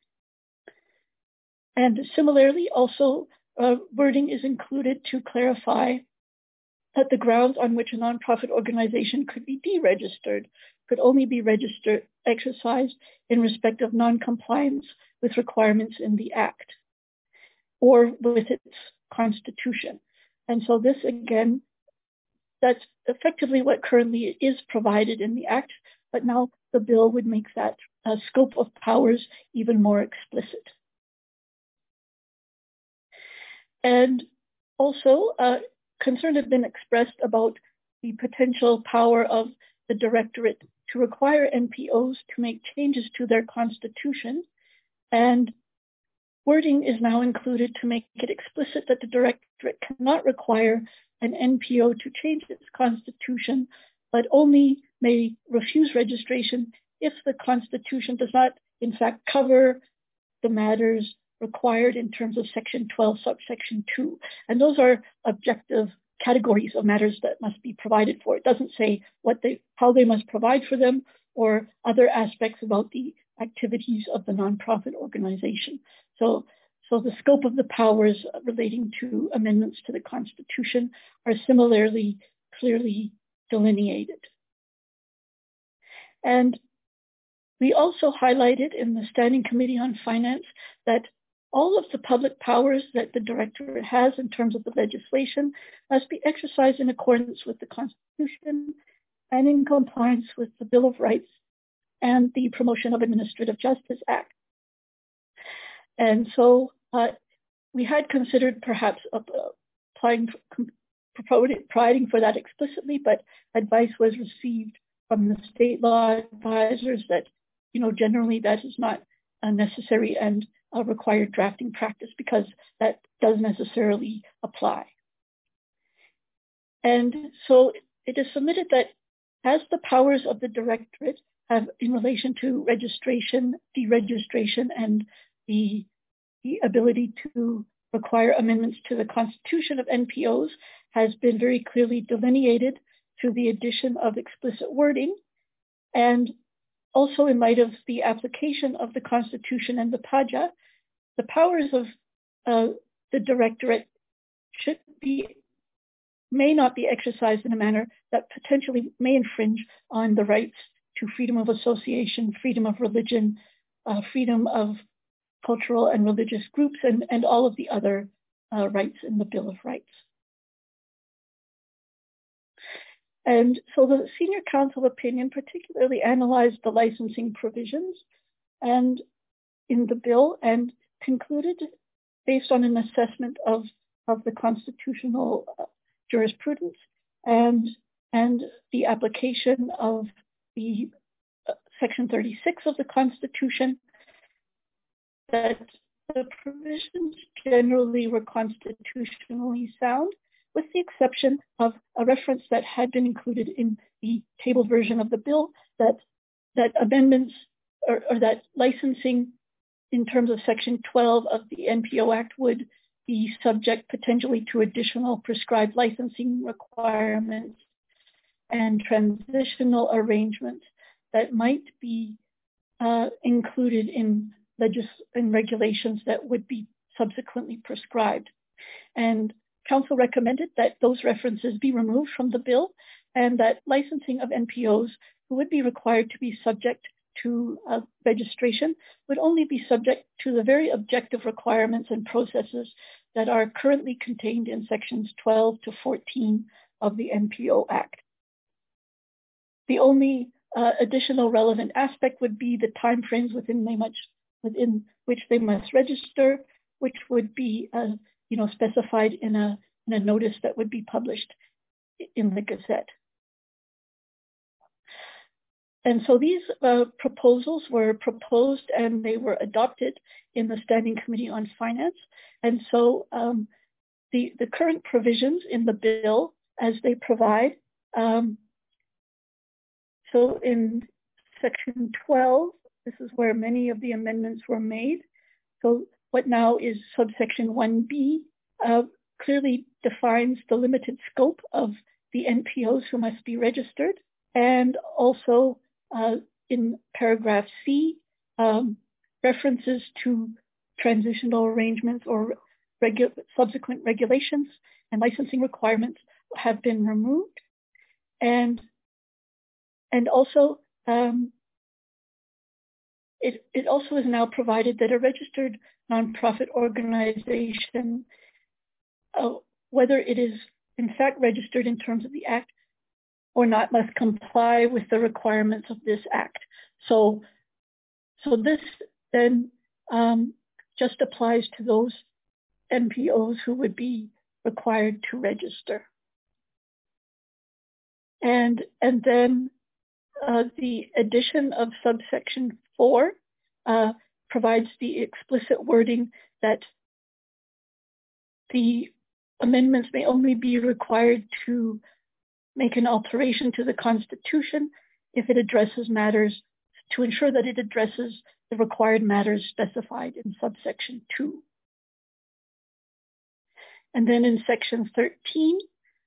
And similarly, also, wording is included to clarify that the grounds on which a nonprofit organization could be deregistered could only be exercised in respect of non-compliance with requirements in the Act or with its constitution. And so this, again, that's effectively what currently is provided in the Act, but now the bill would make that scope of powers even more explicit. And also, concern has been expressed about the potential power of the Directorate to require NPOs to make changes to their constitution, and wording is now included to make it explicit that the Directorate cannot require an NPO to change its constitution, but only may refuse registration if the constitution does not, in fact, cover the matters required in terms of Section 12, subsection 2. And those are objective categories of matters that must be provided for. It doesn't say how they must provide for them or other aspects about the activities of the nonprofit organization. So the scope of the powers relating to amendments to the Constitution are similarly clearly delineated. And we also highlighted in the Standing Committee on Finance that all of the public powers that the Directorate has in terms of the legislation must be exercised in accordance with the Constitution and in compliance with the Bill of Rights and the Promotion of Administrative Justice Act. And so we had considered perhaps providing for that explicitly, but advice was received from the state law advisors that, generally that is not necessary and a required drafting practice because that doesn't necessarily apply. And so it is submitted that as the powers of the directorate have in relation to registration, deregistration, and the ability to require amendments to the constitution of NPOs has been very clearly delineated through the addition of explicit wording, and also in light of the application of the Constitution and the PAJA, the powers of the directorate may not be exercised in a manner that potentially may infringe on the rights to freedom of association, freedom of religion, freedom of cultural and religious groups, and all of the other rights in the Bill of Rights. And so the Senior Counsel opinion particularly analyzed the licensing provisions and in the bill and concluded, based on an assessment of the constitutional jurisprudence and the application of the Section 36 of the Constitution, that the provisions generally were constitutionally sound, with the exception of a reference that had been included in the tabled version of the bill that amendments or that licensing in terms of Section 12 of the NPO Act would be subject potentially to additional prescribed licensing requirements and transitional arrangements that might be included in regulations that would be subsequently prescribed. And Council recommended that those references be removed from the bill and that licensing of NPOs who would be required to be subject to registration would only be subject to the very objective requirements and processes that are currently contained in Sections 12 to 14 of the NPO Act. The only additional relevant aspect would be the timeframes within which they must register, which would be specified in a notice that would be published in the Gazette. And so these proposals were proposed and they were adopted in the Standing Committee on Finance. And so the current provisions in the bill as they provide, so in Section 12, this is where many of the amendments were made. So what now is subsection 1B clearly defines the limited scope of the NPOs who must be registered. And also in paragraph C, references to transitional arrangements or subsequent regulations and licensing requirements have been removed. And also, it also is now provided that a registered nonprofit organization, whether it is in fact registered in terms of the Act or not, must comply with the requirements of this Act. So this then just applies to those NPOs who would be required to register. And then the addition of subsection 4 provides the explicit wording that the amendments may only be required to make an alteration to the Constitution if it addresses matters, to ensure that it addresses the required matters specified in subsection 2. And then in section 13,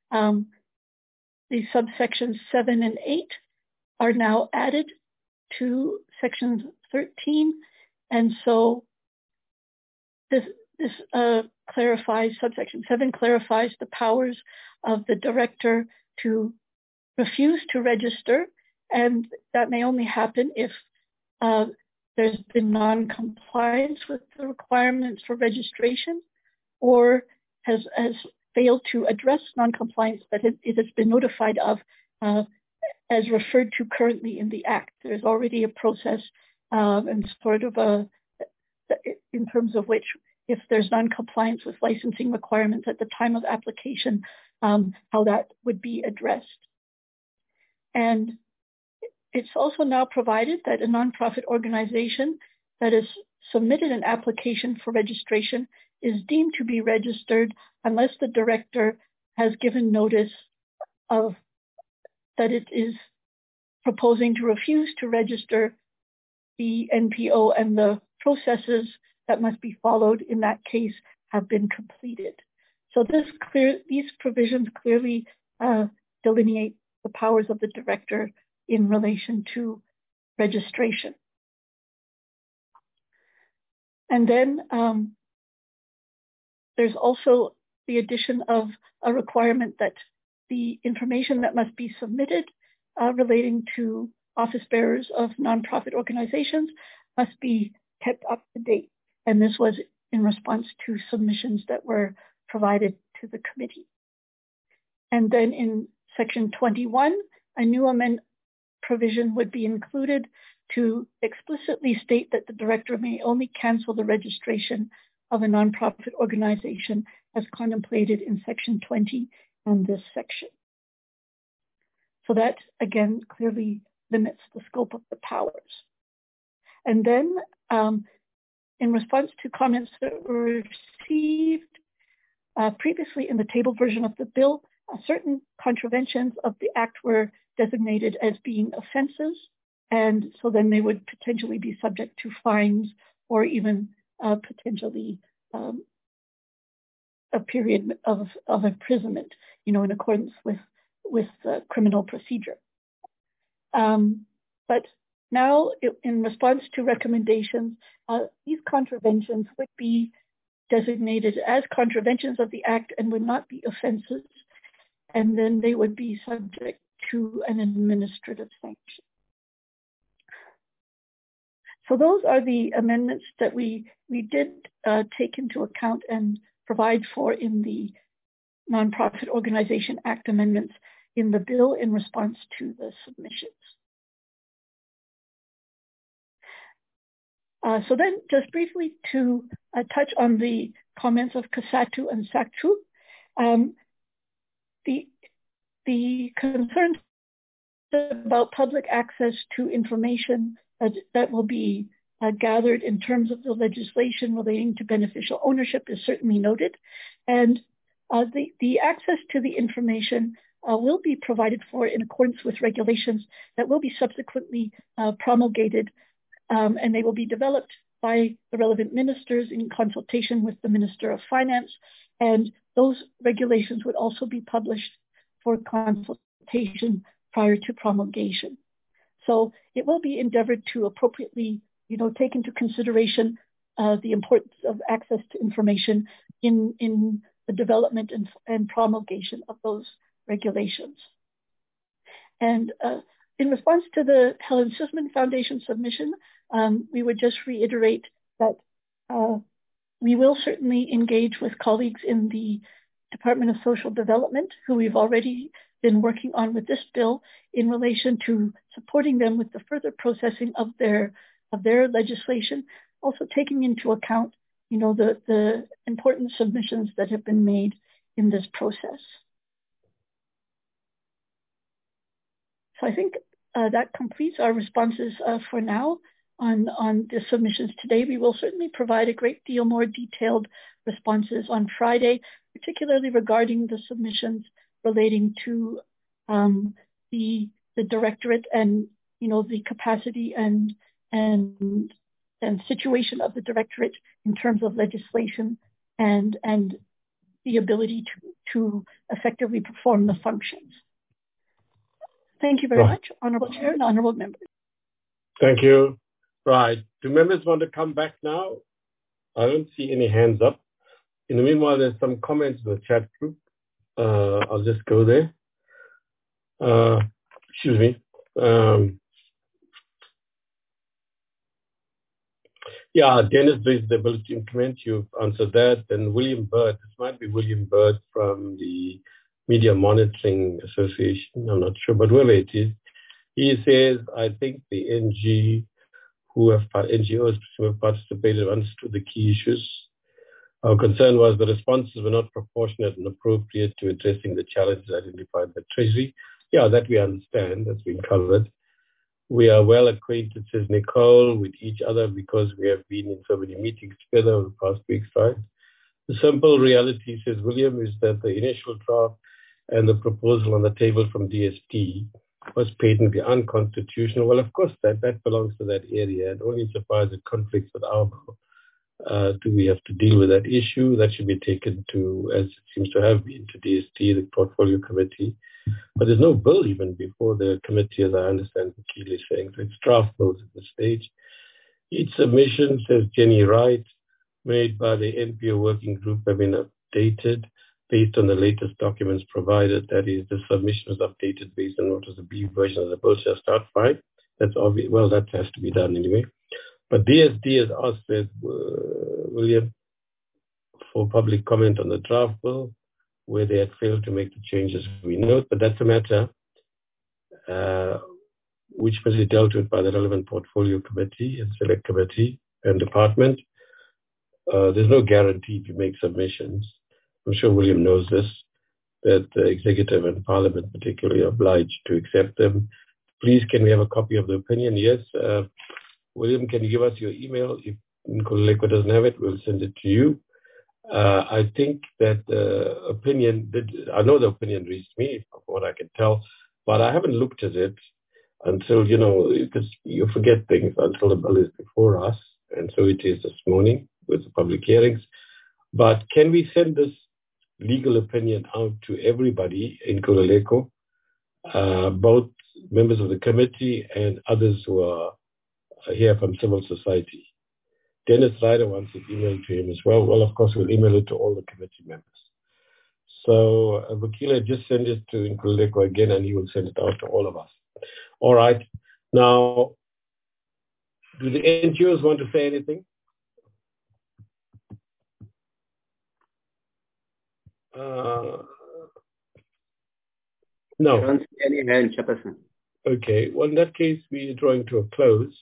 the subsections 7 and 8 are now added to section 13. And so this clarifies, subsection 7 clarifies the powers of the director to refuse to register. And that may only happen if there's been non-compliance with the requirements for registration or has failed to address non-compliance that it has been notified of as referred to currently in the Act. There's already a process and sort of in terms of which, if there's non-compliance with licensing requirements at the time of application, how that would be addressed. And it's also now provided that a nonprofit organization that has submitted an application for registration is deemed to be registered unless the director has given notice of that it is proposing to refuse to register the NPO, and the processes that must be followed in that case have been completed. So these provisions clearly delineate the powers of the director in relation to registration. And then there's also the addition of a requirement that the information that must be submitted relating to office bearers of nonprofit organizations must be kept up to date. And this was in response to submissions that were provided to the committee. And then in section 21, a new amendment provision would be included to explicitly state that the director may only cancel the registration of a nonprofit organization as contemplated in section 20 and this section. So that, again, clearly limits the scope of the powers. And then in response to comments that were received previously in the tabled version of the bill, certain contraventions of the act were designated as being offenses. And so then they would potentially be subject to fines or even potentially a period of imprisonment, in accordance with criminal procedure. But now, in response to recommendations, these contraventions would be designated as contraventions of the act and would not be offenses, and then they would be subject to an administrative sanction. So those are the amendments that we did take into account and provide for in the Nonprofit Organization Act amendments in the bill in response to the submissions. So then just briefly to touch on the comments of COSATU and SACTU, the concerns about public access to information that will be gathered in terms of the legislation relating to beneficial ownership is certainly noted. And the access to the information will be provided for in accordance with regulations that will be subsequently promulgated, and they will be developed by the relevant ministers in consultation with the Minister of Finance. And those regulations would also be published for consultation prior to promulgation. So it will be endeavored to appropriately, take into consideration the importance of access to information in the development and promulgation of those regulations. And in response to the Helen Suzman Foundation submission, we would just reiterate that we will certainly engage with colleagues in the Department of Social Development, who we've already been working on with this bill in relation to supporting them with the further processing of their legislation, also taking into account, the important submissions that have been made in this process. So I think that completes our responses for now on the submissions today. We will certainly provide a great deal more detailed responses on Friday, particularly regarding the submissions relating to the directorate and the capacity and situation of the directorate in terms of legislation and the ability to effectively perform the functions. Thank you very much, Honourable Chair and Honourable Members. Thank you. Right. Do members want to come back now? I don't see any hands up. In the meanwhile, there's some comments in the chat group. I'll just go there. Excuse me. Dennis raised the ability to implement. You've answered that. And William Bird, this might be William Bird from the Media Monitoring Association. I'm not sure, but whoever it is, he says, I think the NGOs who have participated have understood the key issues. Our concern was the responses were not proportionate and appropriate to addressing the challenges identified by Treasury. Yeah, that we understand. That's been covered. We are well acquainted, says Nicole, with each other because we have been in so many meetings together over the past week's time. The simple reality, says William, is that the initial draft and the proposal on the table from DST was patently unconstitutional. Well, of course, that belongs to that area, and only insofar as it conflicts with our bill, do we have to deal with that issue. That should be taken to, as it seems to have been, to DST, the Portfolio Committee. But there's no bill even before the committee, as I understand Vukile is saying. So it's draft bills at this stage. Each submission, says Jenny Wright, made by the NPO working group have been updated based on the latest documents provided. That is, the submission was updated based on what was the B version of the bill shall start fine. That's obvious. Well, that has to be done anyway. But DSD has asked that, William, for public comment on the draft bill, where they had failed to make the changes we note. But that's a matter which must be dealt with by the relevant Portfolio Committee and Select Committee and Department. There's no guarantee if you make submissions. I'm sure William knows this, that the Executive and Parliament particularly are obliged to accept them. Please, can we have a copy of the opinion? Yes. William, can you give us your email? If Nkululeko doesn't have it, we'll send it to you. I think that the opinion, I know the opinion reached me, from what I can tell, but I haven't looked at it until, because you forget things until the bill is before us, and so it is this morning with the public hearings. But can we send this legal opinion out to everybody in Nkululeko, both members of the committee and others who are here from civil society? Dennis Ryder wants it emailed to him as well. Well, of course, we'll email it to all the committee members. So Vukile, just send it to Nkululeko again, and he will send it out to all of us. All right. Now, do the NGOs want to say anything? No. I don't see any hand, Chairperson. Okay. Well, in that case, we're drawing to a close.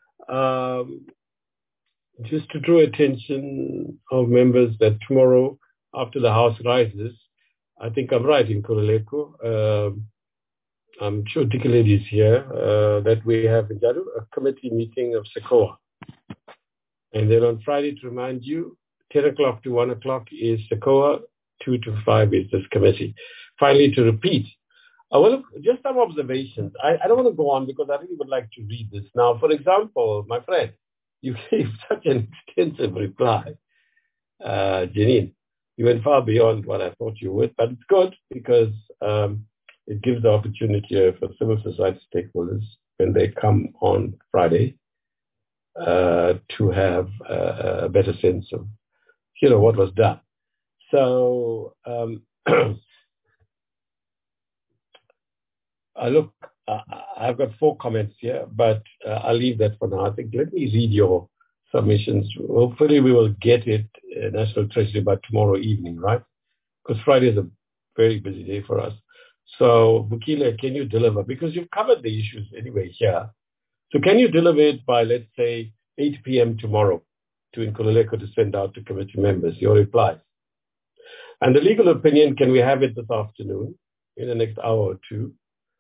Just to draw attention of members that tomorrow, after the House rises, I think I'm right in Nkululeko. I'm sure Dikeledi is here, that we have in Jadu a committee meeting of SECOA. And then on Friday, to remind you, 10 o'clock to 1 o'clock is SECOA, 2 to 5 is this committee. Finally, to repeat, well, just some observations. I don't want to go on because I really would like to read this. Now, for example, my friend, you gave such an extensive reply, Janine. You went far beyond what I thought you would, but it's good because it gives the opportunity for civil society stakeholders when they come on Friday to have a better sense of, what was done. So, I've got 4 comments here, but I'll leave that for now. I think let me read your submissions. Hopefully we will get it National Treasury by tomorrow evening, right? Because Friday is a very busy day for us. So, Vukile, can you deliver? Because you've covered the issues anyway here. So can you deliver it by, let's say, 8 p.m. tomorrow to Nkululeko to send out to committee members, your replies? And the legal opinion, can we have it this afternoon in the next hour or two?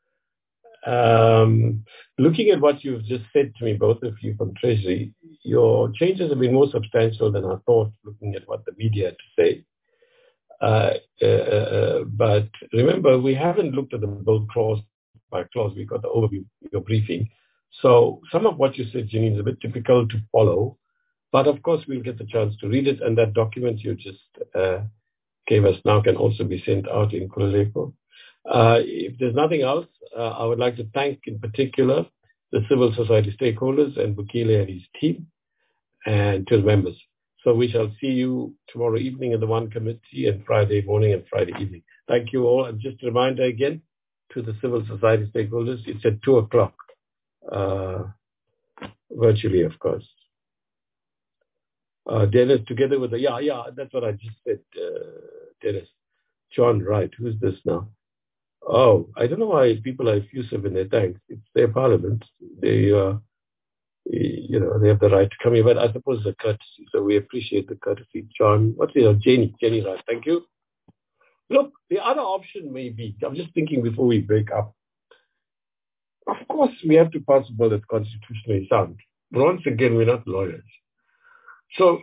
Looking at what you've just said to me, both of you from Treasury, your changes have been more substantial than I thought, looking at what the media had to say. But remember, we haven't looked at the bill clause by clause. We got the overview, your briefing. So some of what you said, Janine, is a bit difficult to follow. But of course, we'll get the chance to read it. And that document you just gave us now can also be sent out in Nkululeko. If there's nothing else, I would like to thank in particular the civil society stakeholders and Vukile and his team and to the members. So we shall see you tomorrow evening in the One Committee and Friday morning and Friday evening. Thank you all. And just a reminder again to the civil society stakeholders, it's at 2 o'clock, virtually, of course. Dennis, together with that's what I just said, Dennis. John Wright, who's this now? Oh, I don't know why people are effusive in their thanks. It's their parliament. They, they have the right to come here, but I suppose it's a courtesy, so we appreciate the courtesy. John, what's your Jenny Wright, thank you. Look, the other option may be, I'm just thinking before we break up, of course we have to pass a bill that's constitutionally sound. But once again, we're not lawyers. So,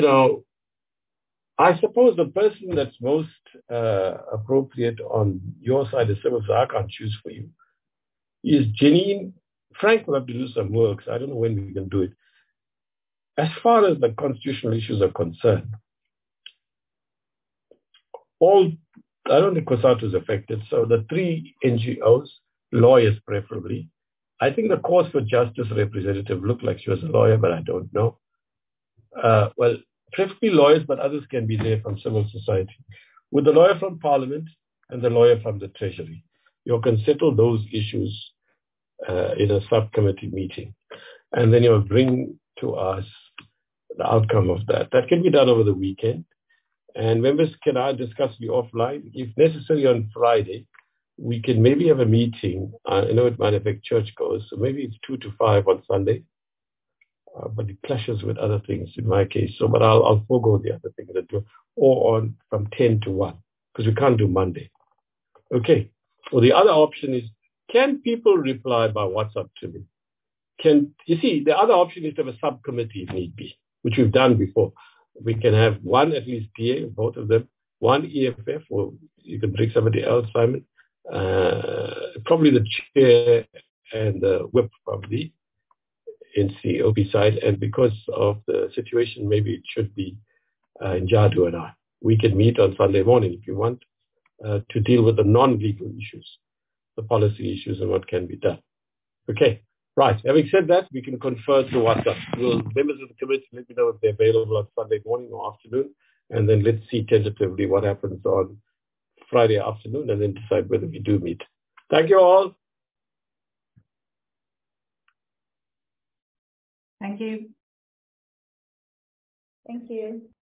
I suppose the person that's most appropriate on your side is civil, so I can't choose for you. is Janine. Frank will have to do some work, so I don't know when we can do it. As far as the constitutional issues are concerned, I don't think COSATU is affected, so the 3 NGOs, lawyers preferably. I think the Cause for Justice representative looked like she was a lawyer, but I don't know. Well, preferably lawyers, but others can be there from civil society. With the lawyer from Parliament and the lawyer from the Treasury, you can settle those issues in a subcommittee meeting. And then you'll bring to us the outcome of that. That can be done over the weekend. And members can I discuss the offline? If necessary on Friday, we can maybe have a meeting. I know it might affect churchgoers, so maybe it's 2 to 5 on Sunday. But it clashes with other things in my case. So, but I'll forego the other thing that do, or on from 10 to 1, because we can't do Monday. Okay. Well, the other option is, can people reply by WhatsApp to me? You see, the other option is to have a subcommittee if need be, which we've done before. We can have one at least PA, both of them, one EFF, or you can bring somebody else, Simon, probably the chair and the whip from the NCOP side. And because of the situation, maybe it should be Njadu and I. We can meet on Sunday morning if you want to deal with the non-legal issues, the policy issues and what can be done. Okay. Right. Having said that, we can confer to WhatsApp. Will members of the committee let me know if they're available on Sunday morning or afternoon, and then let's see tentatively what happens on Friday afternoon, and then decide whether we do meet. Thank you all. Thank you. Thank you.